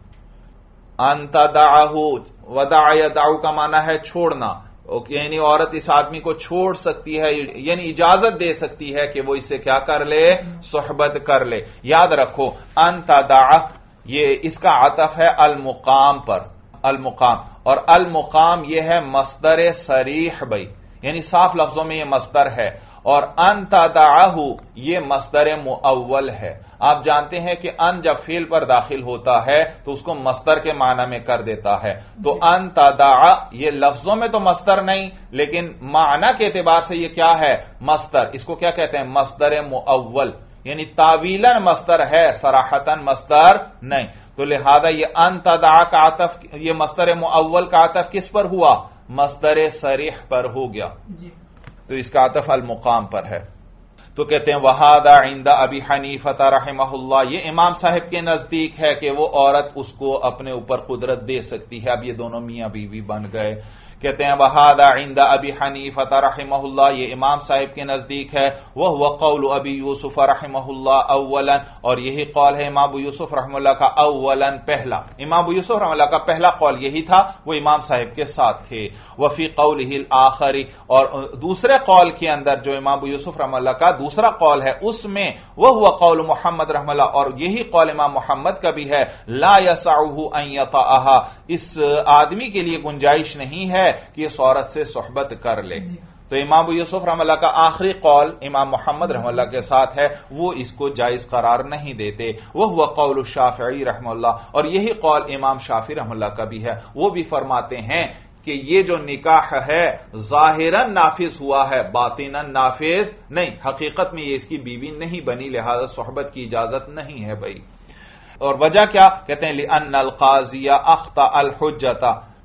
ان تَدَعَهُ، وَدَعَ يَدَعُ کا معنی ہے چھوڑنا، یعنی عورت اس آدمی کو چھوڑ سکتی ہے، یعنی اجازت دے سکتی ہے کہ وہ اس سے کیا کر لے، صحبت کر لے۔ یاد رکھو ان تَدَعَ یہ اس کا عطف ہے المقام پر، المقام، اور المقام یہ ہے مصدر صریح بھائی، یعنی صاف لفظوں میں یہ مصدر ہے، اور ان تدعہ یہ مصدر مؤول ہے۔ آپ جانتے ہیں کہ ان جب فعل پر داخل ہوتا ہے تو اس کو مصدر کے معنی میں کر دیتا ہے، تو ان تدعہ یہ لفظوں میں تو مصدر نہیں لیکن معنی کے اعتبار سے یہ کیا ہے، مصدر۔ اس کو کیا کہتے ہیں، مصدر مؤول، یعنی تعویلاً مصدر ہے، صراحتاً مصدر نہیں، تو لہذا یہ ان تدعہ کا عطف، یہ مصدر مؤول کا عطف کس پر ہوا، مصدر صریح پر ہو گیا، جی، تو اس کا عطف المقام پر ہے۔ تو کہتے ہیں وَهَذَا عِندَ أَبِي حَنِيفَةَ رَحِمَهُ اللَّهُ، یہ امام صاحب کے نزدیک ہے کہ وہ عورت اس کو اپنے اوپر قدرت دے سکتی ہے، اب یہ دونوں میاں بیوی بن گئے۔ کہتے ہیں وَهَذَا عِندَ أَبِي حَنِيفَةَ رَحِمَهُ اللَّهُ، یہ امام صاحب کے نزدیک ہے، وَهُوَ قَوْلُ أَبِي يُوسُفَ رَحِمَهُ اللَّهُ أَوَّلًا، اور یہی قول ہے امام ابو یوسف رحمہ اللہ کا اولاً، پہلا، امام ابو یوسف رحمہ اللہ کا پہلا قول یہی تھا، وہ امام صاحب کے ساتھ تھے۔ وفی قوله الآخر، اور دوسرے قول کے اندر جو امام ابو یوسف رحمہ اللہ کا دوسرا قول ہے اس میں وَهُوَ قول محمد رحمہ اللہ، اور یہی قول امام محمد کا بھی ہے، لا يسعه ان يطأها، اس آدمی کے لیے گنجائش نہیں ہے کہ اس عورت سے صحبت کر لے۔ تو امام ابو یوسف رحمہ اللہ کا آخری قول امام محمد رحمہ اللہ کے ساتھ ہے، وہ اس کو جائز قرار نہیں دیتے۔ وہ قول الشافعی رحمہ اللہ، اور یہی قول امام شافعی رحمہ اللہ کا بھی ہے، وہ بھی فرماتے ہیں کہ یہ جو نکاح ہے ظاہراً نافذ ہوا ہے، باطناً نافذ نہیں، حقیقت میں یہ اس کی بیوی نہیں بنی، لہذا صحبت کی اجازت نہیں ہے بھائی۔ اور وجہ کیا؟ کہتے ہیں لِأَنَّ الْقَاضِيَ أَخْطَأَ الْحُجَّةَ،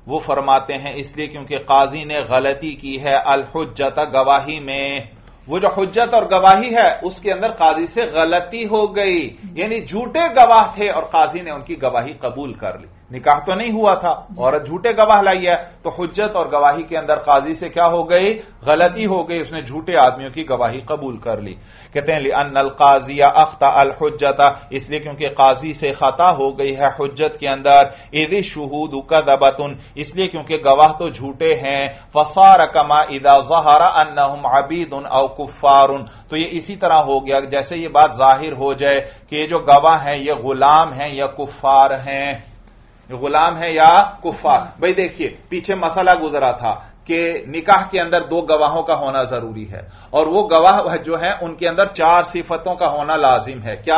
وہ فرماتے ہیں اس لیے کیونکہ قاضی نے غلطی کی ہے الحجت گواہی میں. وہ جو حجت اور گواہی ہے اس کے اندر قاضی سے غلطی ہو گئی، یعنی جھوٹے گواہ تھے اور قاضی نے ان کی گواہی قبول کر لی. نکاح تو نہیں ہوا تھا، عورت جھوٹے گواہ لائی ہے، تو حجت اور گواہی کے اندر قاضی سے کیا ہو گئی؟ غلطی ہو گئی، اس نے جھوٹے آدمیوں کی گواہی قبول کر لی. کہتے ہیں لأن القاضی اخطأ الحجت، اس لیے کیونکہ قاضی سے خطا ہو گئی ہے حجت کے اندر. اذ الشہود کذبۃ، اس لیے کیونکہ گواہ تو جھوٹے ہیں. فصار کما اذا ظہر انہم عبید او کفار، تو یہ اسی طرح ہو گیا جیسے یہ بات ظاہر ہو جائے کہ یہ جو گواہ ہیں یہ غلام ہیں یا کفار ہیں. غلام ہے یا کفار. بھئی دیکھیے پیچھے مسئلہ گزرا تھا کہ نکاح کے اندر دو گواہوں کا ہونا ضروری ہے، اور وہ گواہ جو ہیں ان کے اندر چار صفتوں کا ہونا لازم ہے. کیا؟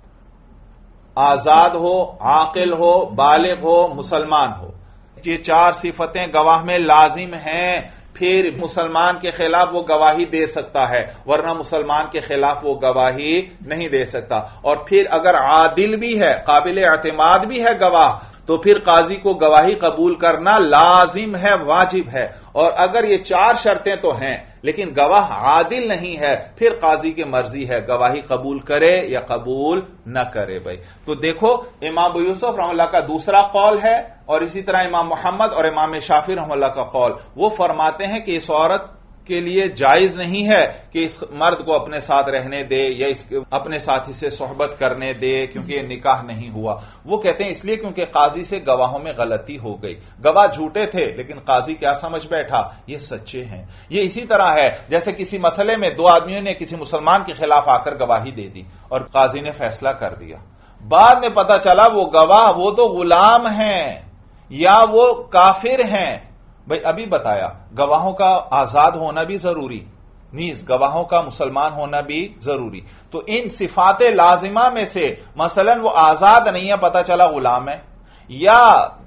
آزاد ہو، عاقل ہو، بالغ ہو، مسلمان ہو. یہ چار صفتیں گواہ میں لازم ہیں، پھر مسلمان کے خلاف وہ گواہی دے سکتا ہے، ورنہ مسلمان کے خلاف وہ گواہی نہیں دے سکتا. اور پھر اگر عادل بھی ہے، قابل اعتماد بھی ہے گواہ، تو پھر قاضی کو گواہی قبول کرنا لازم ہے، واجب ہے. اور اگر یہ چار شرطیں تو ہیں لیکن گواہ عادل نہیں ہے، پھر قاضی کی مرضی ہے گواہی قبول کرے یا قبول نہ کرے. بھائی تو دیکھو امام ابو یوسف رحمہ اللہ کا دوسرا قول ہے، اور اسی طرح امام محمد اور امام شافعی رحمہ اللہ کا قول. وہ فرماتے ہیں کہ اس عورت کے لیے جائز نہیں ہے کہ اس مرد کو اپنے ساتھ رہنے دے یا اس اپنے ساتھی سے صحبت کرنے دے کیونکہ یہ نکاح نہیں ہوا. وہ کہتے ہیں اس لیے کیونکہ قاضی سے گواہوں میں غلطی ہو گئی. گواہ جھوٹے تھے لیکن قاضی کیا سمجھ بیٹھا؟ یہ سچے ہیں. یہ اسی طرح ہے جیسے کسی مسئلے میں دو آدمیوں نے کسی مسلمان کے خلاف آ کر گواہی دے دی اور قاضی نے فیصلہ کر دیا. بعد میں پتا چلا وہ گواہ وہ تو غلام ہیں یا وہ کافر ہیں. بھئی ابھی بتایا گواہوں کا آزاد ہونا بھی ضروری، نیز گواہوں کا مسلمان ہونا بھی ضروری. تو ان صفات لازمہ میں سے مثلا وہ آزاد نہیں ہے، پتا چلا غلام ہے، یا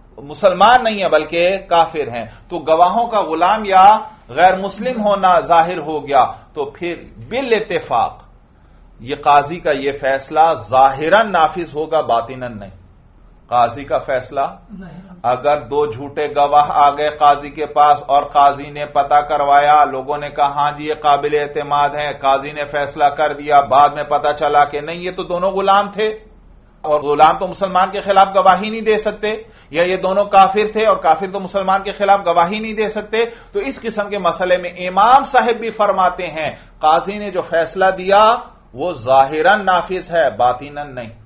مسلمان نہیں ہے بلکہ کافر ہیں، تو گواہوں کا غلام یا غیر مسلم ہونا ظاہر ہو گیا. تو پھر بالاتفاق یہ قاضی کا یہ فیصلہ ظاہراً نافذ ہوگا، باطناً نہیں. قاضی کا فیصلہ اگر دو جھوٹے گواہ آ گئے قاضی کے پاس اور قاضی نے پتہ کروایا، لوگوں نے کہا ہاں جی یہ قابل اعتماد ہیں، قاضی نے فیصلہ کر دیا، بعد میں پتہ چلا کہ نہیں یہ تو دونوں غلام تھے اور غلام تو مسلمان کے خلاف گواہی نہیں دے سکتے، یا یہ دونوں کافر تھے اور کافر تو مسلمان کے خلاف گواہی نہیں دے سکتے. تو اس قسم کے مسئلے میں امام صاحب بھی فرماتے ہیں قاضی نے جو فیصلہ دیا وہ ظاہراً نافذ ہے، باطناً نہیں.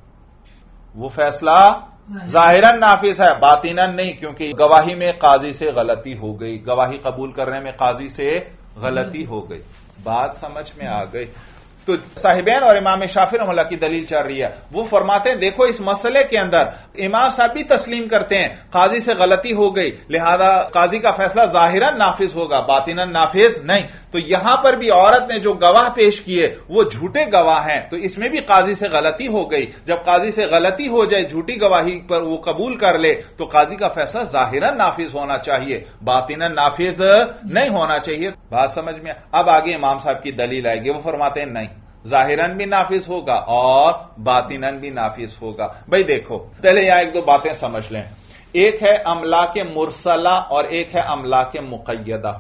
وہ فیصلہ ظاہراً نافذ ہے، باطناً نہیں، کیونکہ گواہی میں قاضی سے غلطی ہو گئی، گواہی قبول کرنے میں قاضی سے غلطی ہو گئی. بات سمجھ میں آ گئی. تو صاحبین اور امام شافعی رحمہ اللہ کی دلیل چل رہی ہے. وہ فرماتے ہیں دیکھو اس مسئلے کے اندر امام صاحب بھی تسلیم کرتے ہیں قاضی سے غلطی ہو گئی، لہذا قاضی کا فیصلہ ظاہراً نافذ ہوگا، باطناً نافذ نہیں. تو یہاں پر بھی عورت نے جو گواہ پیش کیے وہ جھوٹے گواہ ہیں، تو اس میں بھی قاضی سے غلطی ہو گئی. جب قاضی سے غلطی ہو جائے، جھوٹی گواہی پر وہ قبول کر لے، تو قاضی کا فیصلہ ظاہراً نافذ ہونا چاہیے، باطناً نافذ نہیں ہونا چاہیے. بات سمجھ میں؟ اب آگے امام صاحب کی دلیل آئے گی. وہ فرماتے ہیں نہیں، ظاہراً بھی نافذ ہوگا اور باطناً بھی نافذ ہوگا. بھئی دیکھو پہلے یہاں ایک دو باتیں سمجھ لیں. ایک ہے املاک مرسلہ اور ایک ہے املاک مقیدہ.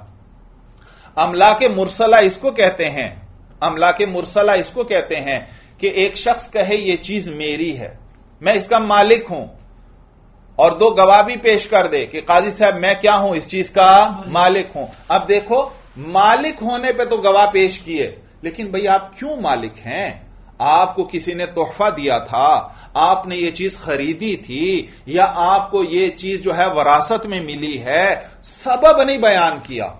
املاک مرسلہ اس کو کہتے ہیں املاک مرسلہ اس کو کہتے ہیں کہ ایک شخص کہے یہ چیز میری ہے، میں اس کا مالک ہوں، اور دو گواہ بھی پیش کر دے کہ قاضی صاحب میں کیا ہوں، اس چیز کا مالک ہوں. اب دیکھو مالک ہونے پہ تو گواہ پیش کیے، لیکن بھئی آپ کیوں مالک ہیں؟ آپ کو کسی نے تحفہ دیا تھا، آپ نے یہ چیز خریدی تھی، یا آپ کو یہ چیز جو ہے وراثت میں ملی ہے، سبب نہیں بیان کیا.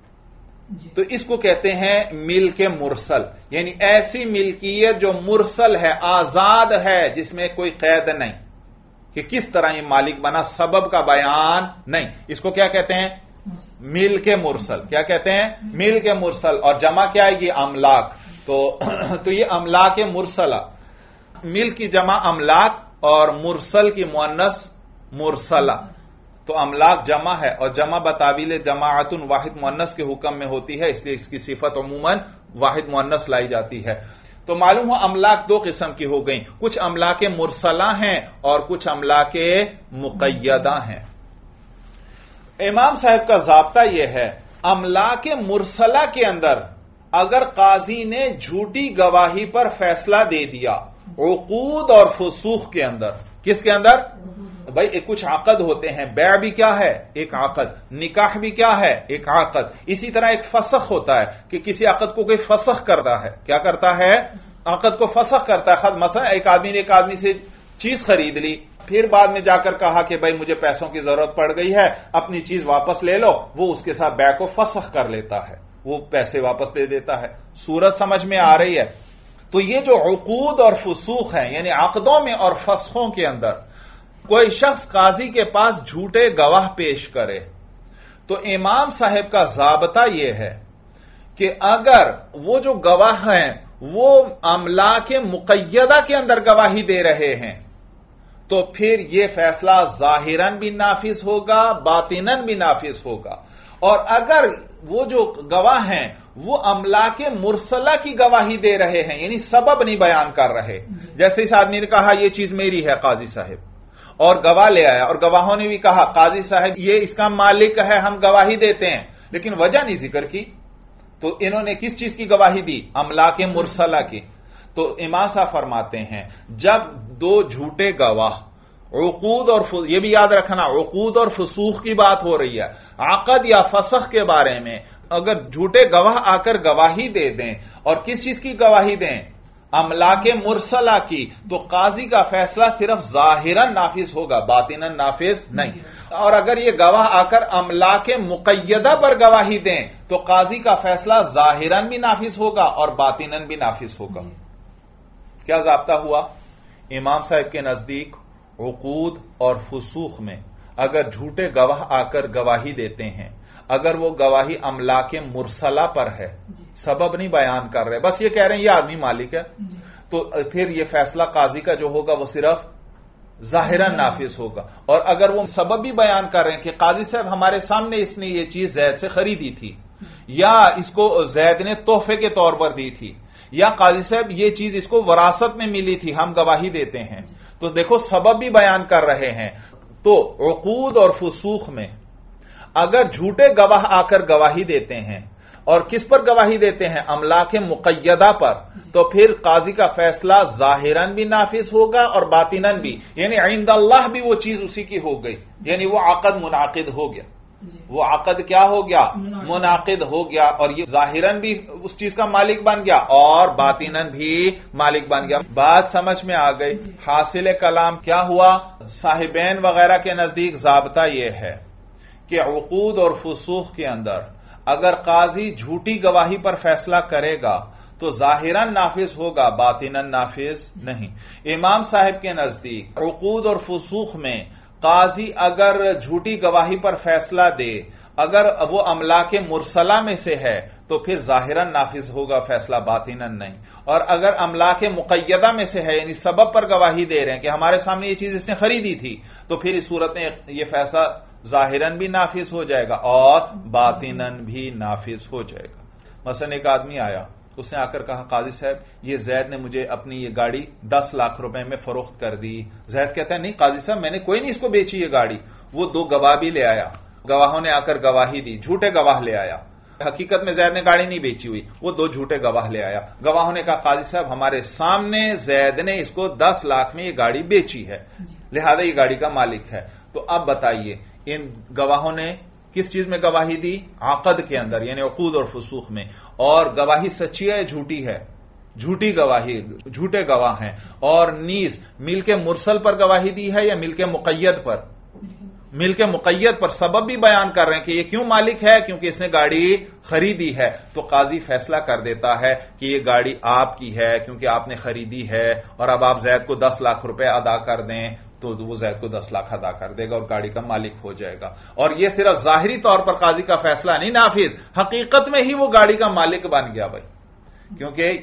تو اس کو کہتے ہیں ملک مرسل، یعنی ایسی ملکیت جو مرسل ہے، آزاد ہے، جس میں کوئی قید نہیں کہ کس طرح یہ مالک بنا، سبب کا بیان نہیں. اس کو کیا کہتے ہیں؟ ملک مرسل. کیا کہتے ہیں؟ ملک مرسل. اور جمع کیا آئے گی؟ املاک. تو تو یہ املاک مرسلہ، ملک کی جمع املاک اور مرسل کی مؤنث مرسلہ. تو املاک جمع ہے اور جمع بتاویل جماعت واحد مؤنث کے حکم میں ہوتی ہے، اس لیے اس کی صفت عموماً واحد مؤنث لائی جاتی ہے. تو معلوم ہو املاک دو قسم کی ہو گئیں، کچھ املاک مرسلہ ہیں اور کچھ املاک مقیدہ ہیں. امام صاحب کا ضابطہ یہ ہے، املاک مرسلہ کے اندر اگر قاضی نے جھوٹی گواہی پر فیصلہ دے دیا، عقود اور فسوخ کے اندر، کس کے اندر؟ بھائی ایک کچھ عقد ہوتے ہیں، بیع بھی کیا ہے؟ ایک عقد، نکاح بھی کیا ہے؟ ایک عقد. اسی طرح ایک فسخ ہوتا ہے کہ کسی عقد کو کوئی فسخ کرتا ہے. کیا کرتا ہے؟ عقد کو فسخ کرتا ہے. مثلا ایک آدمی نے ایک آدمی سے چیز خرید لی، پھر بعد میں جا کر کہا کہ بھائی مجھے پیسوں کی ضرورت پڑ گئی ہے، اپنی چیز واپس لے لو، وہ اس کے ساتھ بیع کو فسخ کر لیتا ہے، وہ پیسے واپس دے دیتا ہے. صورت سمجھ میں آ رہی ہے؟ تو یہ جو عقود اور فسوخ ہیں، یعنی عقدوں میں اور فسخوں کے اندر کوئی شخص قاضی کے پاس جھوٹے گواہ پیش کرے تو امام صاحب کا ضابطہ یہ ہے کہ اگر وہ جو گواہ ہیں وہ املاک مقیدہ کے اندر گواہی دے رہے ہیں تو پھر یہ فیصلہ ظاہراً بھی نافذ ہوگا، باطناً بھی نافذ ہوگا. اور اگر وہ جو گواہ ہیں وہ املاک مرسلہ کی گواہی دے رہے ہیں، یعنی سبب نہیں بیان کر رہے، جیسے اس آدمی نے کہا یہ چیز میری ہے قاضی صاحب، اور گواہ لے آیا، اور گواہوں نے بھی کہا قاضی صاحب یہ اس کا مالک ہے، ہم گواہی دیتے ہیں، لیکن وجہ نہیں ذکر کی، تو انہوں نے کس چیز کی گواہی دی؟ املاک مرسلہ کی. تو امام صاحب فرماتے ہیں جب دو جھوٹے گواہ، عقود اور فسوخ، یہ بھی یاد رکھنا عقود اور فسوخ کی بات ہو رہی ہے، عقد یا فسخ کے بارے میں اگر جھوٹے گواہ آ کر گواہی دے دیں، اور کس چیز کی گواہی دیں؟ املاک مرسلہ کی، تو قاضی کا فیصلہ صرف ظاہراً نافذ ہوگا، باطناً نافذ نہیں. اور اگر یہ گواہ آ کر املاک مقیدہ پر گواہی دیں تو قاضی کا فیصلہ ظاہراً بھی نافذ ہوگا اور باطناً بھی نافذ ہوگا. کیا ضابطہ ہوا؟ امام صاحب کے نزدیک عقود اور فسوخ میں اگر جھوٹے گواہ آ کر گواہی دیتے ہیں، اگر وہ گواہی املاک مرسلہ پر ہے، سبب نہیں بیان کر رہے، بس یہ کہہ رہے ہیں یہ آدمی مالک ہے، تو پھر یہ فیصلہ قاضی کا جو ہوگا وہ صرف ظاہراً نافذ ہوگا. اور اگر وہ سبب بھی بیان کر رہے ہیں کہ قاضی صاحب ہمارے سامنے اس نے یہ چیز زید سے خریدی تھی، یا اس کو زید نے تحفے کے طور پر دی تھی، یا قاضی صاحب یہ چیز اس کو وراثت میں ملی تھی، ہم گواہی دیتے ہیں، تو دیکھو سبب بھی بیان کر رہے ہیں. تو عقود اور فسوخ میں اگر جھوٹے گواہ آ کر گواہی دیتے ہیں، اور کس پر گواہی دیتے ہیں؟ املاک مقیدہ پر، تو پھر قاضی کا فیصلہ ظاہراً بھی نافذ ہوگا اور باطناً بھی، یعنی عند اللہ بھی وہ چیز اسی کی ہو گئی، یعنی وہ عقد منعقد ہو گیا، وہ عقد کیا ہو گیا؟ منعقد ہو گیا، اور یہ ظاہراً بھی اس چیز کا مالک بن گیا اور باطناً بھی مالک بن گیا. بات سمجھ میں آ گئی؟ حاصل کلام کیا ہوا؟ صاحبین وغیرہ کے نزدیک ضابطہ یہ ہے کہ عقود اور فسوخ کے اندر اگر قاضی جھوٹی گواہی پر فیصلہ کرے گا تو ظاہراً نافذ ہوگا، باطناً نافذ نہیں. امام صاحب کے نزدیک عقود اور فسوخ میں قاضی اگر جھوٹی گواہی پر فیصلہ دے، اگر وہ املاک مرسلہ میں سے ہے تو پھر ظاہراً نافذ ہوگا فیصلہ، باطناً نہیں. اور اگر املاک مقیدہ میں سے ہے، یعنی سبب پر گواہی دے رہے ہیں کہ ہمارے سامنے یہ چیز اس نے خریدی تھی، تو پھر اس صورت میں یہ فیصلہ ظاہراً بھی نافذ ہو جائے گا اور باطناً بھی نافذ ہو جائے گا. مثلا ایک آدمی آیا، اس نے آ کر کہا قاضی صاحب یہ زید نے مجھے اپنی یہ گاڑی دس لاکھ روپے میں فروخت کر دی. زید کہتا ہے نہیں قاضی صاحب میں نے کوئی نہیں اس کو بیچی یہ گاڑی. وہ دو گواہ بھی لے آیا، گواہوں نے آ کر گواہی دی، جھوٹے گواہ لے آیا، حقیقت میں زید نے گاڑی نہیں بیچی ہوئی، وہ دو جھوٹے گواہ لے آیا. گواہوں نے کہا قاضی صاحب ہمارے سامنے زید نے اس کو دس لاکھ میں یہ گاڑی بیچی ہے، لہذا یہ گاڑی کا مالک ہے. تو اب بتائیے ان گواہوں نے کس چیز میں گواہی دی؟ عقد کے اندر، یعنی عقود اور فسوخ میں. اور گواہی سچی ہے جھوٹی ہے؟ جھوٹی گواہی، جھوٹے گواہ ہیں. اور نیز ملک مرسل پر گواہی دی ہے یا ملک مقید پر؟ ملک مقید پر. سبب بھی بیان کر رہے ہیں کہ یہ کیوں مالک ہے؟ کیونکہ اس نے گاڑی خریدی ہے. تو قاضی فیصلہ کر دیتا ہے کہ یہ گاڑی آپ کی ہے کیونکہ آپ نے خریدی ہے، اور اب آپ زید کو دس لاکھ روپے ادا کر دیں تو وہ زید کو دس لاکھ ادا کر دے گا اور گاڑی کا مالک ہو جائے گا. اور یہ صرف ظاہری طور پر قاضی کا فیصلہ نہیں نافذ، حقیقت میں ہی وہ گاڑی کا مالک بن گیا بھائی. کیونکہ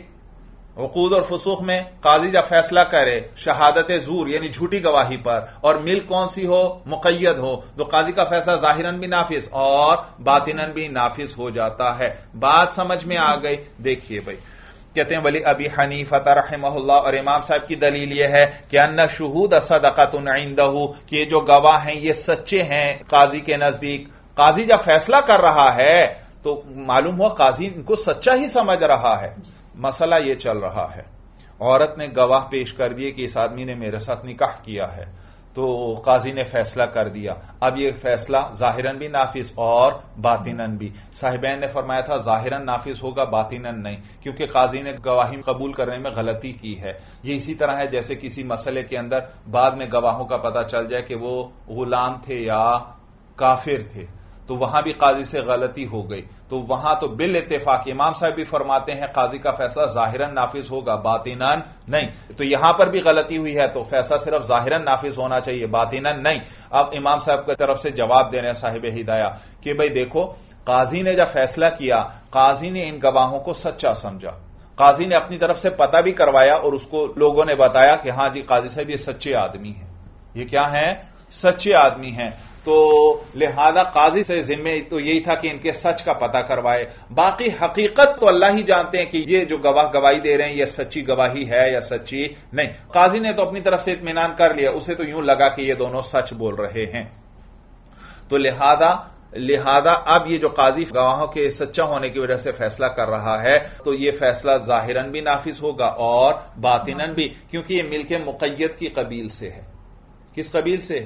عقود اور فسوخ میں قاضی جب فیصلہ کرے شہادت زور یعنی جھوٹی گواہی پر، اور ملک کون سی ہو؟ مقید ہو، تو قاضی کا فیصلہ ظاہراً بھی نافذ اور باطناً بھی نافذ ہو جاتا ہے. بات سمجھ میں آ گئی؟ دیکھیے بھائی کہتے ہیں ولی ابی حنیفہ رحمہ اللہ، اور امام صاحب کی دلیل یہ ہے کہ ان شہود صدقۃ عندہ، کہ یہ جو گواہ ہیں یہ سچے ہیں قاضی کے نزدیک. قاضی جب فیصلہ کر رہا ہے تو معلوم ہوا قاضی ان کو سچا ہی سمجھ رہا ہے. مسئلہ یہ چل رہا ہے، عورت نے گواہ پیش کر دیے کہ اس آدمی نے میرے ساتھ نکاح کیا ہے، تو قاضی نے فیصلہ کر دیا. اب یہ فیصلہ ظاہراً بھی نافذ اور باطناً بھی. صاحبین نے فرمایا تھا ظاہراً نافذ ہوگا، باطناً نہیں، کیونکہ قاضی نے گواہی قبول کرنے میں غلطی کی ہے. یہ اسی طرح ہے جیسے کسی مسئلے کے اندر بعد میں گواہوں کا پتہ چل جائے کہ وہ غلام تھے یا کافر تھے، تو وہاں بھی قاضی سے غلطی ہو گئی، تو وہاں تو بالاتفاق امام صاحب بھی فرماتے ہیں قاضی کا فیصلہ ظاہراً نافذ ہوگا، باطناً نہیں. تو یہاں پر بھی غلطی ہوئی ہے تو فیصلہ صرف ظاہراً نافذ ہونا چاہیے، باطناً نہیں. اب امام صاحب کی طرف سے جواب دے رہے ہیں صاحب ہدایہ کہ بھئی دیکھو، قاضی نے جب فیصلہ کیا، قاضی نے ان گواہوں کو سچا سمجھا، قاضی نے اپنی طرف سے پتہ بھی کروایا اور اس کو لوگوں نے بتایا کہ ہاں جی قاضی صاحب یہ سچے آدمی ہیں، یہ کیا ہیں؟ سچے آدمی ہیں. تو لہذا قاضی سے ذمہ تو یہی تھا کہ ان کے سچ کا پتہ کروائے. باقی حقیقت تو اللہ ہی جانتے ہیں کہ یہ جو گواہ گواہی دے رہے ہیں یہ سچی گواہی ہے یا سچی نہیں. قاضی نے تو اپنی طرف سے اطمینان کر لیا، اسے تو یوں لگا کہ یہ دونوں سچ بول رہے ہیں. تو لہذا لہذا اب یہ جو قاضی گواہوں کے سچا ہونے کی وجہ سے فیصلہ کر رہا ہے تو یہ فیصلہ ظاہراً بھی نافذ ہوگا اور باطناً بھی، کیونکہ یہ ملک مقید کی قبیل سے ہے. کس قبیل سے؟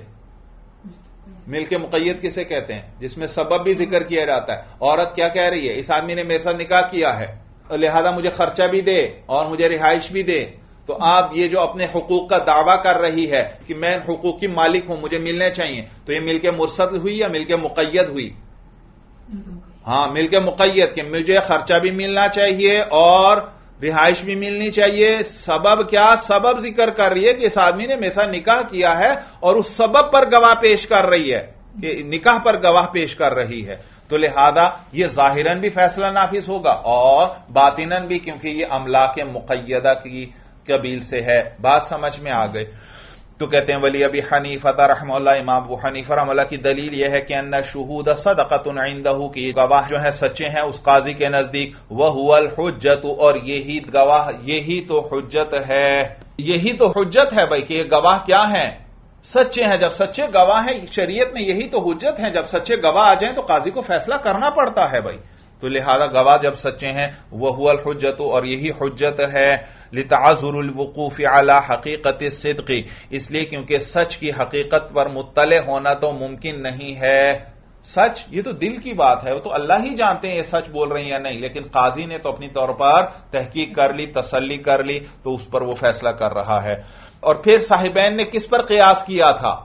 ملک مقید کسے کہتے ہیں؟ جس میں سبب بھی ذکر کیا جاتا ہے. عورت کیا کہہ رہی ہے؟ اس آدمی نے میرے ساتھ نکاح کیا ہے، لہذا مجھے خرچہ بھی دے اور مجھے رہائش بھی دے. تو آپ یہ جو اپنے حقوق کا دعویٰ کر رہی ہے کہ میں حقوق کی مالک ہوں، مجھے ملنے چاہیے، تو یہ ملک مرسل ہوئی یا ملک مقید ہوئی؟ ہاں ملک مقید، کہ مجھے خرچہ بھی ملنا چاہیے اور رہائش بھی ملنی چاہیے. سبب کیا؟ سبب ذکر کر رہی ہے کہ اس آدمی نے میرے ساتھ نکاح کیا ہے اور اس سبب پر گواہ پیش کر رہی ہے، کہ نکاح پر گواہ پیش کر رہی ہے. تو لہذا یہ ظاہراً بھی فیصلہ نافذ ہوگا اور باطناً بھی، کیونکہ یہ املاک مقیدہ کی قبیل سے ہے. بات سمجھ میں آ گئی؟ تو کہتے ہیں ولی ابی حنیفہ رحمہ اللہ، امام ابو حنیفہ رحمہ اللہ کی دلیل یہ ہے کہ ان شہود صدقۃ عنده، کہ یہ گواہ جو ہیں سچے ہیں اس قاضی کے نزدیک. وہو الحجت، اور یہی گواہ یہی تو حجت ہے، یہی تو حجت ہے بھائی کہ یہ گواہ کیا ہیں؟ سچے ہیں. جب سچے گواہ ہیں شریعت میں یہی تو حجت ہیں. جب سچے گواہ آ جائیں تو قاضی کو فیصلہ کرنا پڑتا ہے بھائی. تو لہذا گواہ جب سچے ہیں وہو الحجت، اور یہی حجت ہے. لتعذر الوقوف على حقیقت الصدق، اس لیے کیونکہ سچ کی حقیقت پر مطلع ہونا تو ممکن نہیں ہے. سچ یہ تو دل کی بات ہے، وہ تو اللہ ہی جانتے ہیں یہ سچ بول رہے ہیں یا نہیں، لیکن قاضی نے تو اپنی طور پر تحقیق کر لی، تسلی کر لی، تو اس پر وہ فیصلہ کر رہا ہے. اور پھر صاحبین نے کس پر قیاس کیا تھا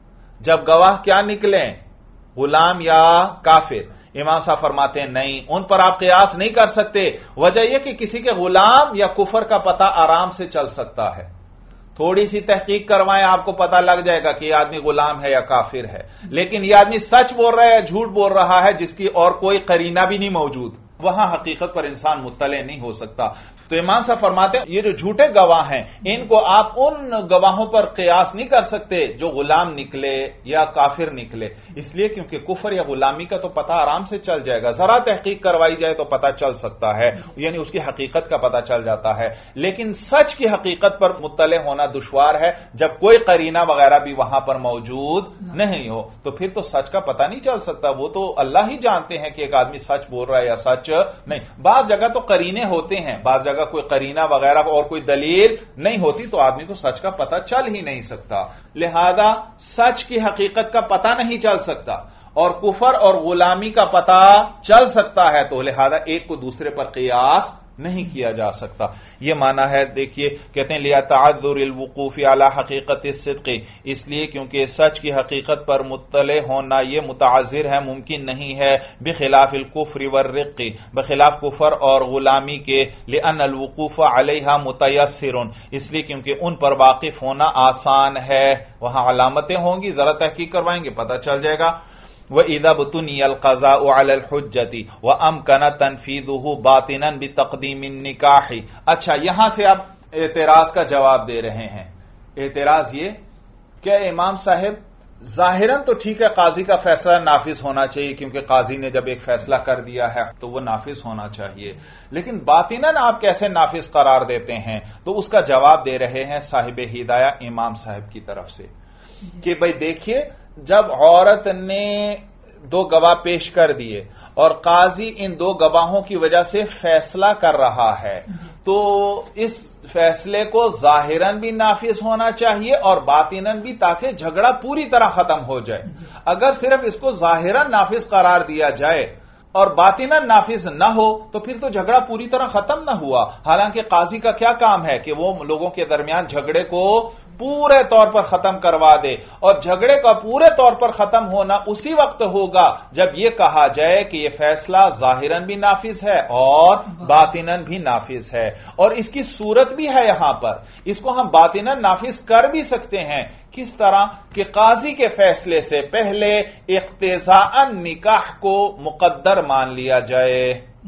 جب گواہ کیا نکلیں؟ غلام یا کافر؟ امام صاحب فرماتے ہیں نہیں، ان پر آپ قیاس نہیں کر سکتے. وجہ یہ کہ کسی کے غلام یا کفر کا پتہ آرام سے چل سکتا ہے. تھوڑی سی تحقیق کروائیں آپ کو پتہ لگ جائے گا کہ یہ آدمی غلام ہے یا کافر ہے. لیکن یہ آدمی سچ بول رہا ہے یا جھوٹ بول رہا ہے جس کی اور کوئی قرینہ بھی نہیں موجود، وہاں حقیقت پر انسان مطلع نہیں ہو سکتا. تو امام صاحب فرماتے ہیں یہ جو جھوٹے گواہ ہیں ان کو آپ ان گواہوں پر قیاس نہیں کر سکتے جو غلام نکلے یا کافر نکلے، اس لیے کیونکہ کفر یا غلامی کا تو پتہ آرام سے چل جائے گا، ذرا تحقیق کروائی جائے تو پتہ چل سکتا ہے، یعنی اس کی حقیقت کا پتہ چل جاتا ہے. لیکن سچ کی حقیقت پر مطلع ہونا دشوار ہے جب کوئی قرینہ وغیرہ بھی وہاں پر موجود نہیں ہو، تو پھر تو سچ کا پتہ نہیں چل سکتا. وہ تو اللہ ہی جانتے ہیں کہ ایک آدمی سچ بول رہا ہے یا سچ نہیں. بعض جگہ تو قرینے ہوتے ہیں، بعض جگہ کوئی قرینہ وغیرہ اور کوئی دلیل نہیں ہوتی تو آدمی کو سچ کا پتہ چل ہی نہیں سکتا. لہذا سچ کی حقیقت کا پتہ نہیں چل سکتا اور کفر اور غلامی کا پتہ چل سکتا ہے، تو لہذا ایک کو دوسرے پر قیاس نہیں کیا جا سکتا. یہ معنی ہے. دیکھیے کہتے ہیں لیا تعذر الوقوف علی حقیقت الصدق، اس لیے کیونکہ سچ کی حقیقت پر مطلع ہونا یہ متعذر ہے، ممکن نہیں ہے. بخلاف الکفر والرق، بخلاف کفر اور غلامی کے. لان الوقوف علیہا متیسر، اس لیے کیونکہ ان پر واقف ہونا آسان ہے، وہاں علامتیں ہوں گی، ذرا تحقیق کروائیں گے پتہ چل جائے گا. وَإِذَا بُتُنِيَ الْقَضَاءُ عَلَى الْحُجَّةِ وَأَمْكَنَ تَنْفِيذُهُ بَاطِنًا بِتَقْدِيمِ النِّكَاحِ. اچھا یہاں سے آپ اعتراض کا جواب دے رہے ہیں. اعتراض یہ کہ امام صاحب ظاہراً تو ٹھیک ہے قاضی کا فیصلہ نافذ ہونا چاہیے کیونکہ قاضی نے جب ایک فیصلہ کر دیا ہے تو وہ نافذ ہونا چاہیے، لیکن باطناً آپ کیسے نافذ قرار دیتے ہیں؟ تو اس کا جواب دے رہے ہیں صاحب ہدایہ امام صاحب کی طرف سے کہ بھئی دیکھیے جب عورت نے دو گواہ پیش کر دیے اور قاضی ان دو گواہوں کی وجہ سے فیصلہ کر رہا ہے تو اس فیصلے کو ظاہراً بھی نافذ ہونا چاہیے اور باطناً بھی، تاکہ جھگڑا پوری طرح ختم ہو جائے۔ اگر صرف اس کو ظاہراً نافذ قرار دیا جائے اور باطناً نافذ نہ ہو تو پھر تو جھگڑا پوری طرح ختم نہ ہوا۔ حالانکہ قاضی کا کیا کام ہے کہ وہ لوگوں کے درمیان جھگڑے کو پورے طور پر ختم کروا دے، اور جھگڑے کا پورے طور پر ختم ہونا اسی وقت ہوگا جب یہ کہا جائے کہ یہ فیصلہ ظاہراً بھی نافذ ہے اور باطناً بھی نافذ ہے۔ اور اس کی صورت بھی ہے یہاں پر، اس کو ہم باطناً نافذ کر بھی سکتے ہیں۔ کس طرح کہ قاضی کے فیصلے سے پہلے اقتضاءً نکاح کو مقدر مان لیا جائے،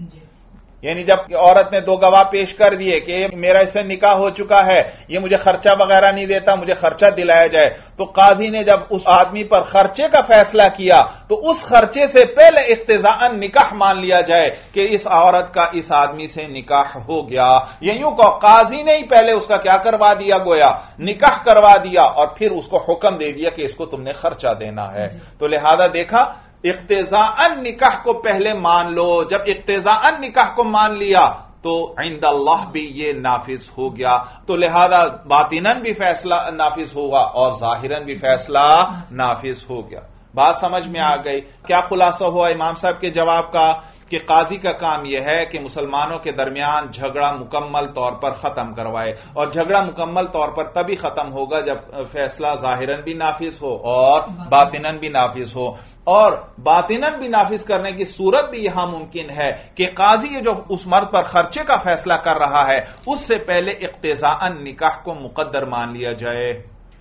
یعنی جب عورت نے دو گواہ پیش کر دیے کہ میرا اس سے نکاح ہو چکا ہے، یہ مجھے خرچہ وغیرہ نہیں دیتا، مجھے خرچہ دلایا جائے، تو قاضی نے جب اس آدمی پر خرچے کا فیصلہ کیا تو اس خرچے سے پہلے اقتضاءً نکاح مان لیا جائے کہ اس عورت کا اس آدمی سے نکاح ہو گیا۔ یہ یوں کہ قاضی نے ہی پہلے اس کا کیا کروا دیا، گویا نکاح کروا دیا، اور پھر اس کو حکم دے دیا کہ اس کو تم نے خرچہ دینا ہے۔ تو لہذا دیکھا، اقتضاءً نکاح کو پہلے مان لو، جب اقتضاءً نکاح کو مان لیا تو عند اللہ بھی یہ نافذ ہو گیا، تو لہذا باطناً بھی فیصلہ نافذ ہوگا اور ظاہراً بھی فیصلہ نافذ ہو گیا۔ بات سمجھ میں آ گئی؟ کیا خلاصہ ہوا امام صاحب کے جواب کا؟ کہ قاضی کا کام یہ ہے کہ مسلمانوں کے درمیان جھگڑا مکمل طور پر ختم کروائے، اور جھگڑا مکمل طور پر تبھی ختم ہوگا جب فیصلہ ظاہراً بھی نافذ ہو اور باطناً بھی نافذ ہو۔ اور باطناً بھی نافذ کرنے کی صورت بھی یہاں ممکن ہے کہ قاضی یہ جو اس مرد پر خرچے کا فیصلہ کر رہا ہے اس سے پہلے اقتضاءً نکاح کو مقدر مان لیا جائے۔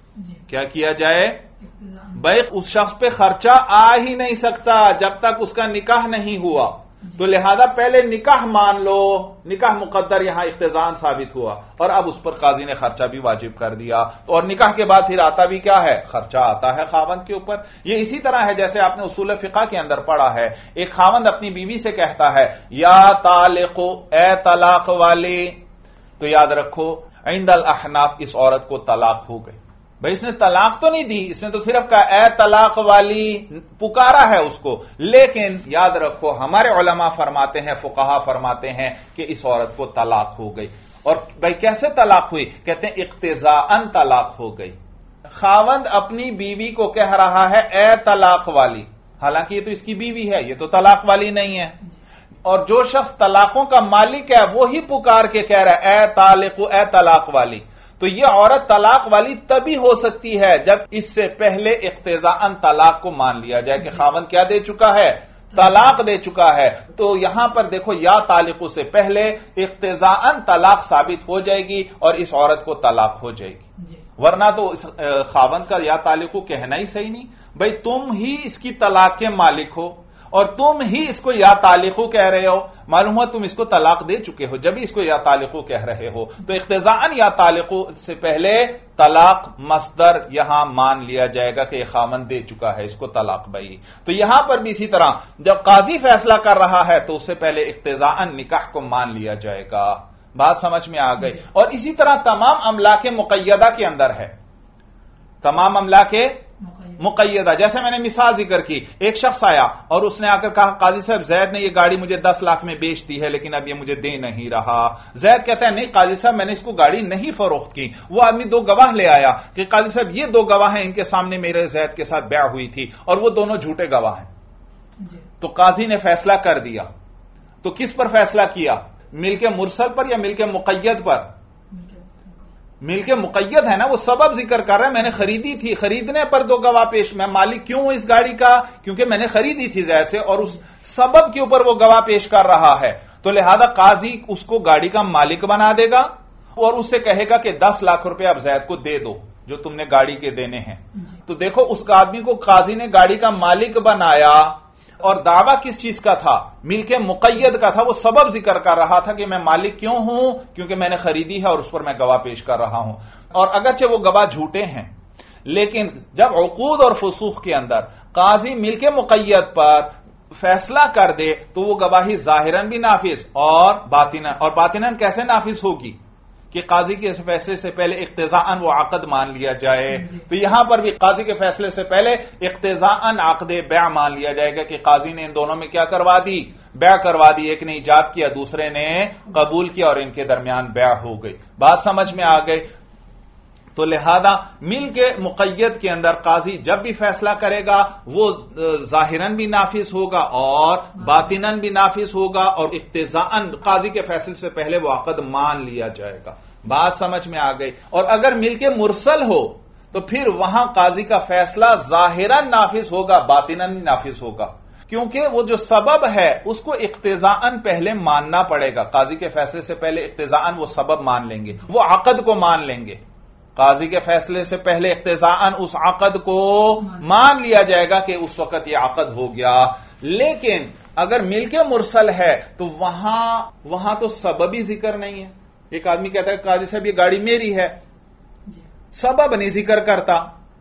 کیا کیا جائے؟ بھائی اس شخص پہ خرچہ آ ہی نہیں سکتا جب تک اس کا نکاح نہیں ہوا، تو لہذا پہلے نکاح مان لو، نکاح مقدر یہاں اقتضاءً ثابت ہوا، اور اب اس پر قاضی نے خرچہ بھی واجب کر دیا، اور نکاح کے بعد پھر آتا بھی کیا ہے؟ خرچہ آتا ہے خاوند کے اوپر۔ یہ اسی طرح ہے جیسے آپ نے اصول فقہ کے اندر پڑھا ہے، ایک خاوند اپنی بیوی سے کہتا ہے یا طالق، اے طلاق والی، تو یاد رکھو عند الاحناف اس عورت کو طلاق ہو گئی۔ بھائی اس نے طلاق تو نہیں دی، اس نے تو صرف کہا اے طلاق والی، پکارا ہے اس کو، لیکن یاد رکھو ہمارے علماء فرماتے ہیں، فقہا فرماتے ہیں کہ اس عورت کو طلاق ہو گئی۔ اور بھائی کیسے طلاق ہوئی؟ کہتے ہیں اقتضاءً طلاق ہو گئی۔ خاوند اپنی بیوی کو کہہ رہا ہے اے طلاق والی، حالانکہ یہ تو اس کی بیوی ہے، یہ تو طلاق والی نہیں ہے، اور جو شخص طلاقوں کا مالک ہے وہی پکار کے کہہ رہا ہے اے طالق، اے طلاق والی، تو یہ عورت طلاق والی تبھی ہو سکتی ہے جب اس سے پہلے اقتضاءً طلاق کو مان لیا جائے کہ خاوند کیا دے چکا ہے؟ طلاق دے چکا ہے۔ تو یہاں پر دیکھو یا طالق سے پہلے اقتضاءً طلاق ثابت ہو جائے گی اور اس عورت کو طلاق ہو جائے گی، ورنہ تو اس خاوند کا یا طالق کو کہنا ہی صحیح نہیں۔ بھئی تم ہی اس کی طلاق کے مالک ہو اور تم ہی اس کو یا طالق کہہ رہے ہو، معلوم ہوا تم اس کو طلاق دے چکے ہو جب اس کو یا طالق کہہ رہے ہو، تو اقتضاءً یا طالق سے پہلے طلاق مصدر یہاں مان لیا جائے گا کہ یہ خاوند دے چکا ہے اس کو طلاق بھائی۔ تو یہاں پر بھی اسی طرح جب قاضی فیصلہ کر رہا ہے تو اس سے پہلے اقتضاءً نکاح کو مان لیا جائے گا۔ بات سمجھ میں آ گئی؟ اور اسی طرح تمام املاک مقیدہ کے اندر ہے، تمام املاک مقیدہ، جیسے میں نے مثال ذکر کی، ایک شخص آیا اور اس نے آ کر کہا قاضی صاحب زید نے یہ گاڑی مجھے دس لاکھ میں بیچ دی ہے لیکن اب یہ مجھے دے نہیں رہا۔ زید کہتا ہے نہیں قاضی صاحب میں نے اس کو گاڑی نہیں فروخت کی۔ وہ آدمی دو گواہ لے آیا کہ قاضی صاحب یہ دو گواہ ہیں، ان کے سامنے میرے زید کے ساتھ بیع ہوئی تھی اور وہ دونوں جھوٹے گواہ ہیں۔ تو قاضی نے فیصلہ کر دیا، تو کس پر فیصلہ کیا؟ ملک مرسل پر یا ملک مقید پر؟ ملک مقید ہے نا، وہ سبب ذکر کر رہا ہے، میں نے خریدی تھی، خریدنے پر دو گواہ پیش، میں مالک کیوں ہوں اس گاڑی کا؟ کیونکہ میں نے خریدی تھی زید سے، اور اس سبب کے اوپر وہ گواہ پیش کر رہا ہے، تو لہذا قاضی اس کو گاڑی کا مالک بنا دے گا اور اس سے کہے گا کہ دس لاکھ روپے اب زید کو دے دو جو تم نے گاڑی کے دینے ہیں۔ تو دیکھو اس آدمی کو قاضی نے گاڑی کا مالک بنایا، اور دعویٰ کس چیز کا تھا؟ ملک مقید کا تھا، وہ سبب ذکر کر رہا تھا کہ میں مالک کیوں ہوں؟ کیونکہ میں نے خریدی ہے اور اس پر میں گواہ پیش کر رہا ہوں، اور اگرچہ وہ گواہ جھوٹے ہیں لیکن جب عقود اور فسوق کے اندر قاضی ملک مقید پر فیصلہ کر دے تو وہ گواہی ظاہراً بھی نافذ اور باطناً، اور باطناً کیسے نافذ ہوگی؟ کہ قاضی کے فیصلے سے پہلے اقتضاءً وہ عقد مان لیا جائے. تو یہاں پر بھی قاضی کے فیصلے سے پہلے اقتضاءً عقد بیع مان لیا جائے گا کہ قاضی نے ان دونوں میں کیا کروا دی؟ بیع کروا دی. ایک نے ایجاب کیا, دوسرے نے قبول کیا, اور ان کے درمیان بیع ہو گئی. بات سمجھ میں آ گئی؟ تو لہذا مل کے مقید کے اندر قاضی جب بھی فیصلہ کرے گا وہ ظاہراً بھی نافذ ہوگا اور باطناً بھی نافذ ہوگا, اور اقتضاءً قاضی کے فیصلے سے پہلے وہ عقد مان لیا جائے گا. بات سمجھ میں آ گئی؟ اور اگر مل کے مرسل ہو تو پھر وہاں قاضی کا فیصلہ ظاہراً نافذ ہوگا, باطناً بھی نافذ ہوگا, کیونکہ وہ جو سبب ہے اس کو اقتضاءً پہلے ماننا پڑے گا. قاضی کے فیصلے سے پہلے اقتضاءً وہ سبب مان لیں گے, وہ عقد کو مان لیں گے. قاضی کے فیصلے سے پہلے اقتضاءً اس عقد کو مان لیا جائے گا کہ اس وقت یہ عقد ہو گیا. لیکن اگر مل کے مرسل ہے تو وہاں وہاں تو سبب ہی ذکر نہیں ہے. ایک آدمی کہتا ہے قاضی صاحب یہ گاڑی میری ہے, سبب نہیں ذکر کرتا,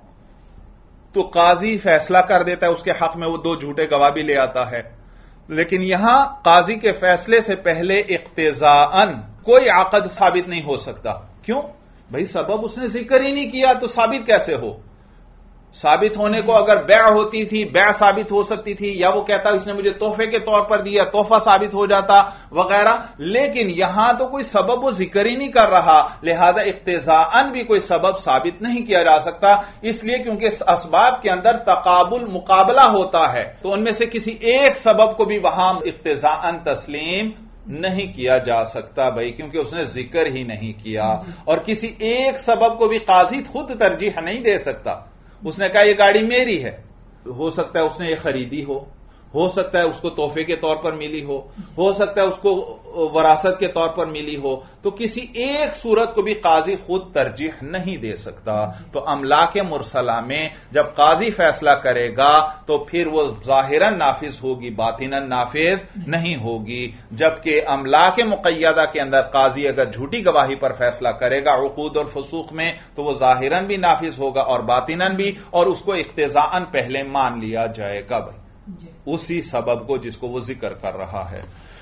تو قاضی فیصلہ کر دیتا ہے اس کے حق میں, وہ دو جھوٹے گواہ بھی لے آتا ہے. لیکن یہاں قاضی کے فیصلے سے پہلے اقتضاءً کوئی عقد ثابت نہیں ہو سکتا. کیوں بھئی؟ سبب اس نے ذکر ہی نہیں کیا تو ثابت کیسے ہو؟ ثابت ہونے کو اگر بیع ہوتی تھی, بیع ثابت ہو سکتی تھی, یا وہ کہتا اس نے مجھے تحفے کے طور پر دیا, تحفہ ثابت ہو جاتا وغیرہ. لیکن یہاں تو کوئی سبب وہ ذکر ہی نہیں کر رہا, لہذا اقتضاءً بھی کوئی سبب ثابت نہیں کیا جا سکتا. اس لیے کیونکہ اسباب کے اندر تقابل مقابلہ ہوتا ہے, تو ان میں سے کسی ایک سبب کو بھی وہاں اقتضاءً تسلیم نہیں کیا جا سکتا بھائی, کیونکہ اس نے ذکر ہی نہیں کیا. اور کسی ایک سبب کو بھی قاضی خود ترجیح نہیں دے سکتا. اس نے کہا یہ گاڑی میری ہے, ہو سکتا ہے اس نے یہ خریدی ہو, ہو سکتا ہے اس کو تحفے کے طور پر ملی ہو, ہو سکتا ہے اس کو وراثت کے طور پر ملی ہو, تو کسی ایک صورت کو بھی قاضی خود ترجیح نہیں دے سکتا. تو املاک مرسلہ میں جب قاضی فیصلہ کرے گا تو پھر وہ ظاہراً نافذ ہوگی, باطناً نافذ نہیں ہوگی. جبکہ املاک مقیدہ کے اندر قاضی اگر جھوٹی گواہی پر فیصلہ کرے گا عقود اور فسوق میں, تو وہ ظاہراً بھی نافذ ہوگا اور باطناً بھی, اور اس کو اقتضاءً پہلے مان لیا جائے گا بھائی, اسی سبب کو جس کو وہ ذکر کر رہا ہے.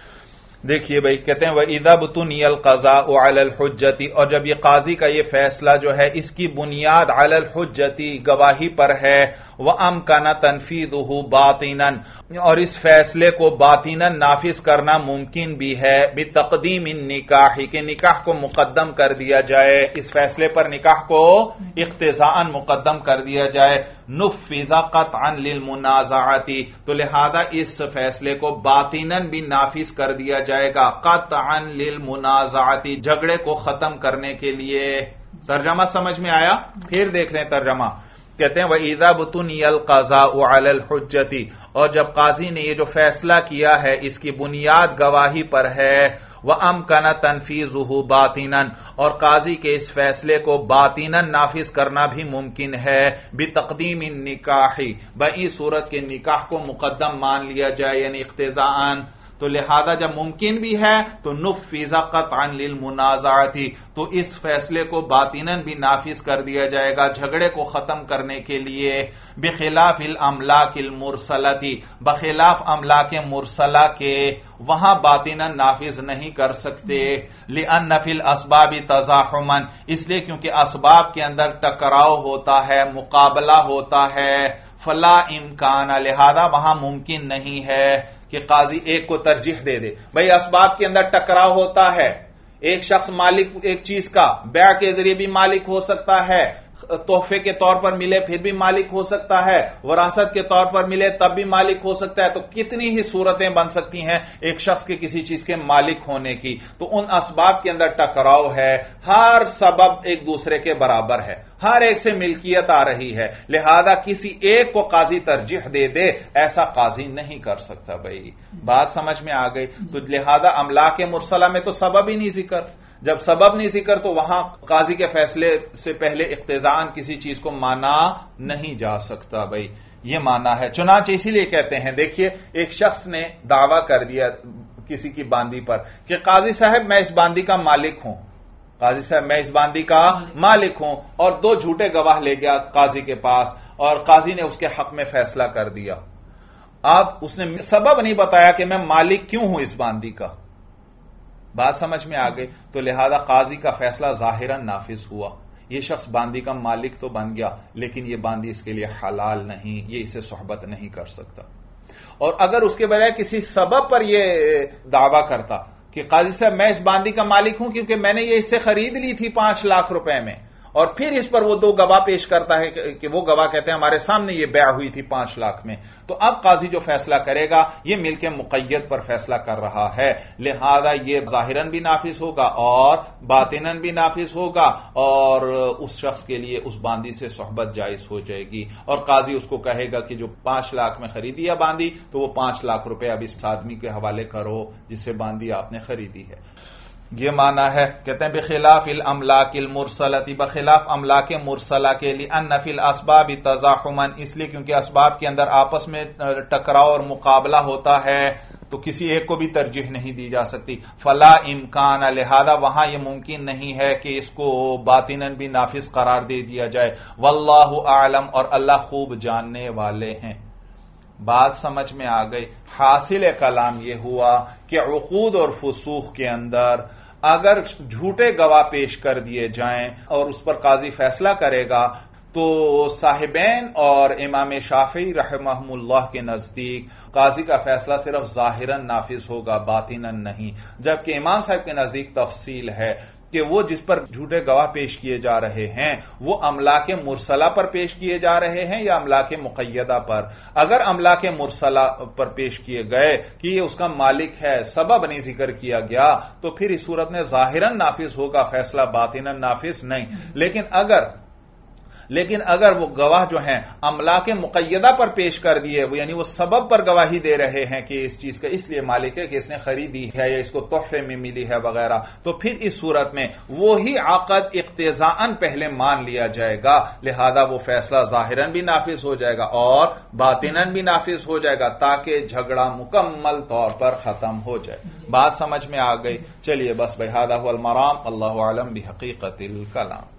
دیکھیے بھائی, کہتے ہیں وَإِذَا بُتُنِيَ الْقَضَاءُ عَلَى الْحُجَّةِ, اور جب یہ قاضی کا یہ فیصلہ جو ہے اس کی بنیاد علی الحجتی گواہی پر ہے, وَأَمْكَنَ تَنْفِيذُهُ بَاطِنًا, اور اس فیصلے کو باطناً نافذ کرنا ممکن بھی ہے, بِتَقْدِيمِ النِّكَاحِ, کہ نکاح کو مقدم کر دیا جائے, اس فیصلے پر نکاح کو اقتضاءً مقدم کر دیا جائے. نُفِّذَ قَطْعًا لِلْمُنَازَعَةِ, تو لہذا اس فیصلے کو باطناً بھی نافذ کر دیا جائے گا, قَطْعًا لِلْمُنَازَعَةِ, جھگڑے کو ختم کرنے کے لیے. ترجمہ سمجھ میں آیا؟ پھر دیکھ لیں ترجمہ. کہتے ہیں وَإِذَا بُتُنِيَ الْقَضَاءُ عَلَى الْحُجَّةِ, اور جب قاضی نے یہ جو فیصلہ کیا ہے اس کی بنیاد گواہی پر ہے, وَأَمْكَنَ تَنْفِيذُهُ بَاطِنًا, اور قاضی کے اس فیصلے کو باطناً نافذ کرنا بھی ممکن ہے, بِتَقْدِيمِ النِّكَاحِ, بئی صورت کے نکاح کو مقدم مان لیا جائے, یعنی اقتضاءً. تو لہذا جب ممکن بھی ہے تو نفذ قطعا للمنازعۃ، تو اس فیصلے کو باطناً بھی نافذ کر دیا جائے گا جھگڑے کو ختم کرنے کے لیے، بخلاف الاملاک المرسلۃ، بخلاف املاک مرسلہ کے وہاں باطناً نافذ نہیں کر سکتے، لأن فی الاسباب تزاحما، اس لیے کیونکہ اسباب کے اندر ٹکراؤ ہوتا ہے، مقابلہ ہوتا ہے، فلا امکان، لہذا وہاں ممکن نہیں ہے کہ قاضی ایک کو ترجیح دے دے۔ بھئی اسباب کے اندر ٹکراؤ ہوتا ہے، ایک شخص مالک ایک چیز کا بیع کے ذریعے بھی مالک ہو سکتا ہے، تحفے کے طور پر ملے پھر بھی مالک ہو سکتا ہے، وراثت کے طور پر ملے تب بھی مالک ہو سکتا ہے، تو کتنی ہی صورتیں بن سکتی ہیں ایک شخص کے کسی چیز کے مالک ہونے کی۔ تو ان اسباب کے اندر ٹکراؤ ہے، ہر سبب ایک دوسرے کے برابر ہے، ہر ایک سے ملکیت آ رہی ہے، لہذا کسی ایک کو قاضی ترجیح دے دے ایسا قاضی نہیں کر سکتا۔ بھائی بات سمجھ میں آ گئی؟ تو لہذا املاک مرسلہ میں تو سبب ہی نہیں ذکر، جب سبب نہیں ذکر تو وہاں قاضی کے فیصلے سے پہلے اقتضاءً کسی چیز کو مانا نہیں جا سکتا۔ بھائی یہ مانا ہے، چنانچہ اسی لیے کہتے ہیں، دیکھیے ایک شخص نے دعویٰ کر دیا کسی کی باندی پر کہ قاضی صاحب میں اس باندی کا مالک ہوں، قاضی صاحب میں اس باندی کا مالک ہوں، اور دو جھوٹے گواہ لے گیا قاضی کے پاس اور قاضی نے اس کے حق میں فیصلہ کر دیا۔ اب اس نے سبب نہیں بتایا کہ میں مالک کیوں ہوں اس باندی کا، بات سمجھ میں آ گئی؟ تو لہذا قاضی کا فیصلہ ظاہراً نافذ ہوا، یہ شخص باندی کا مالک تو بن گیا، لیکن یہ باندی اس کے لیے حلال نہیں، یہ اسے صحبت نہیں کر سکتا۔ اور اگر اس کے بجائے کسی سبب پر یہ دعویٰ کرتا کہ قاضی صاحب میں اس باندی کا مالک ہوں کیونکہ میں نے یہ اس سے خرید لی تھی پانچ لاکھ روپے میں، اور پھر اس پر وہ دو گواہ پیش کرتا ہے کہ وہ گواہ کہتے ہیں ہمارے سامنے یہ بیع ہوئی تھی پانچ لاکھ میں، تو اب قاضی جو فیصلہ کرے گا یہ ملک مقید پر فیصلہ کر رہا ہے، لہذا یہ ظاہراً بھی نافذ ہوگا اور باطناً بھی نافذ ہوگا، اور اس شخص کے لیے اس باندی سے صحبت جائز ہو جائے گی، اور قاضی اس کو کہے گا کہ جو پانچ لاکھ میں خریدی ہے باندی تو وہ پانچ لاکھ روپے اب اس آدمی کے حوالے کرو جس سے باندی آپ نے خریدی ہے۔ یہ معنی ہے، کہتے ہیں بخلاف الاملاک المرسلۃ، بخلاف املاک مرسلہ کے لیے ان فی الاسباب تزاحما، اس لیے کیونکہ اسباب کے اندر آپس میں ٹکراؤ اور مقابلہ ہوتا ہے تو کسی ایک کو بھی ترجیح نہیں دی جا سکتی، فلا امکان، لہذا وہاں یہ ممکن نہیں ہے کہ اس کو باطناً بھی نافذ قرار دے دیا جائے، واللہ اعلم، اور اللہ خوب جاننے والے ہیں۔ بات سمجھ میں آ گئی؟ حاصل کلام یہ ہوا کہ عقود اور فسوق کے اندر اگر جھوٹے گواہ پیش کر دیے جائیں اور اس پر قاضی فیصلہ کرے گا تو صاحبین اور امام شافعی رحمہم اللہ کے نزدیک قاضی کا فیصلہ صرف ظاہراً نافذ ہوگا، باطناً نہیں، جبکہ امام صاحب کے نزدیک تفصیل ہے کہ وہ جس پر جھوٹے گواہ پیش کیے جا رہے ہیں وہ املاک مرسلہ پر پیش کیے جا رہے ہیں یا املاک مقیدہ پر۔ اگر املاک مرسلہ پر پیش کیے گئے کہ یہ اس کا مالک ہے، سبب نہیں ذکر کیا گیا، تو پھر اس صورت میں ظاہراً نافذ ہوگا فیصلہ، باطناً نافذ نہیں۔ لیکن اگر لیکن اگر وہ گواہ جو ہیں املاک مقیدہ پر پیش کر دیے، وہ یعنی وہ سبب پر گواہی دے رہے ہیں کہ اس چیز کا اس لیے مالک ہے کہ اس نے خریدی ہے یا اس کو تحفے میں ملی ہے وغیرہ، تو پھر اس صورت میں وہی عقد اقتضاءً پہلے مان لیا جائے گا، لہذا وہ فیصلہ ظاہراً بھی نافذ ہو جائے گا اور باطناً بھی نافذ ہو جائے گا تاکہ جھگڑا مکمل طور پر ختم ہو جائے۔ بات سمجھ میں آ گئی؟ چلیے بس بہذا هو المرام، اللہ اعلم بحقیقت الکلام۔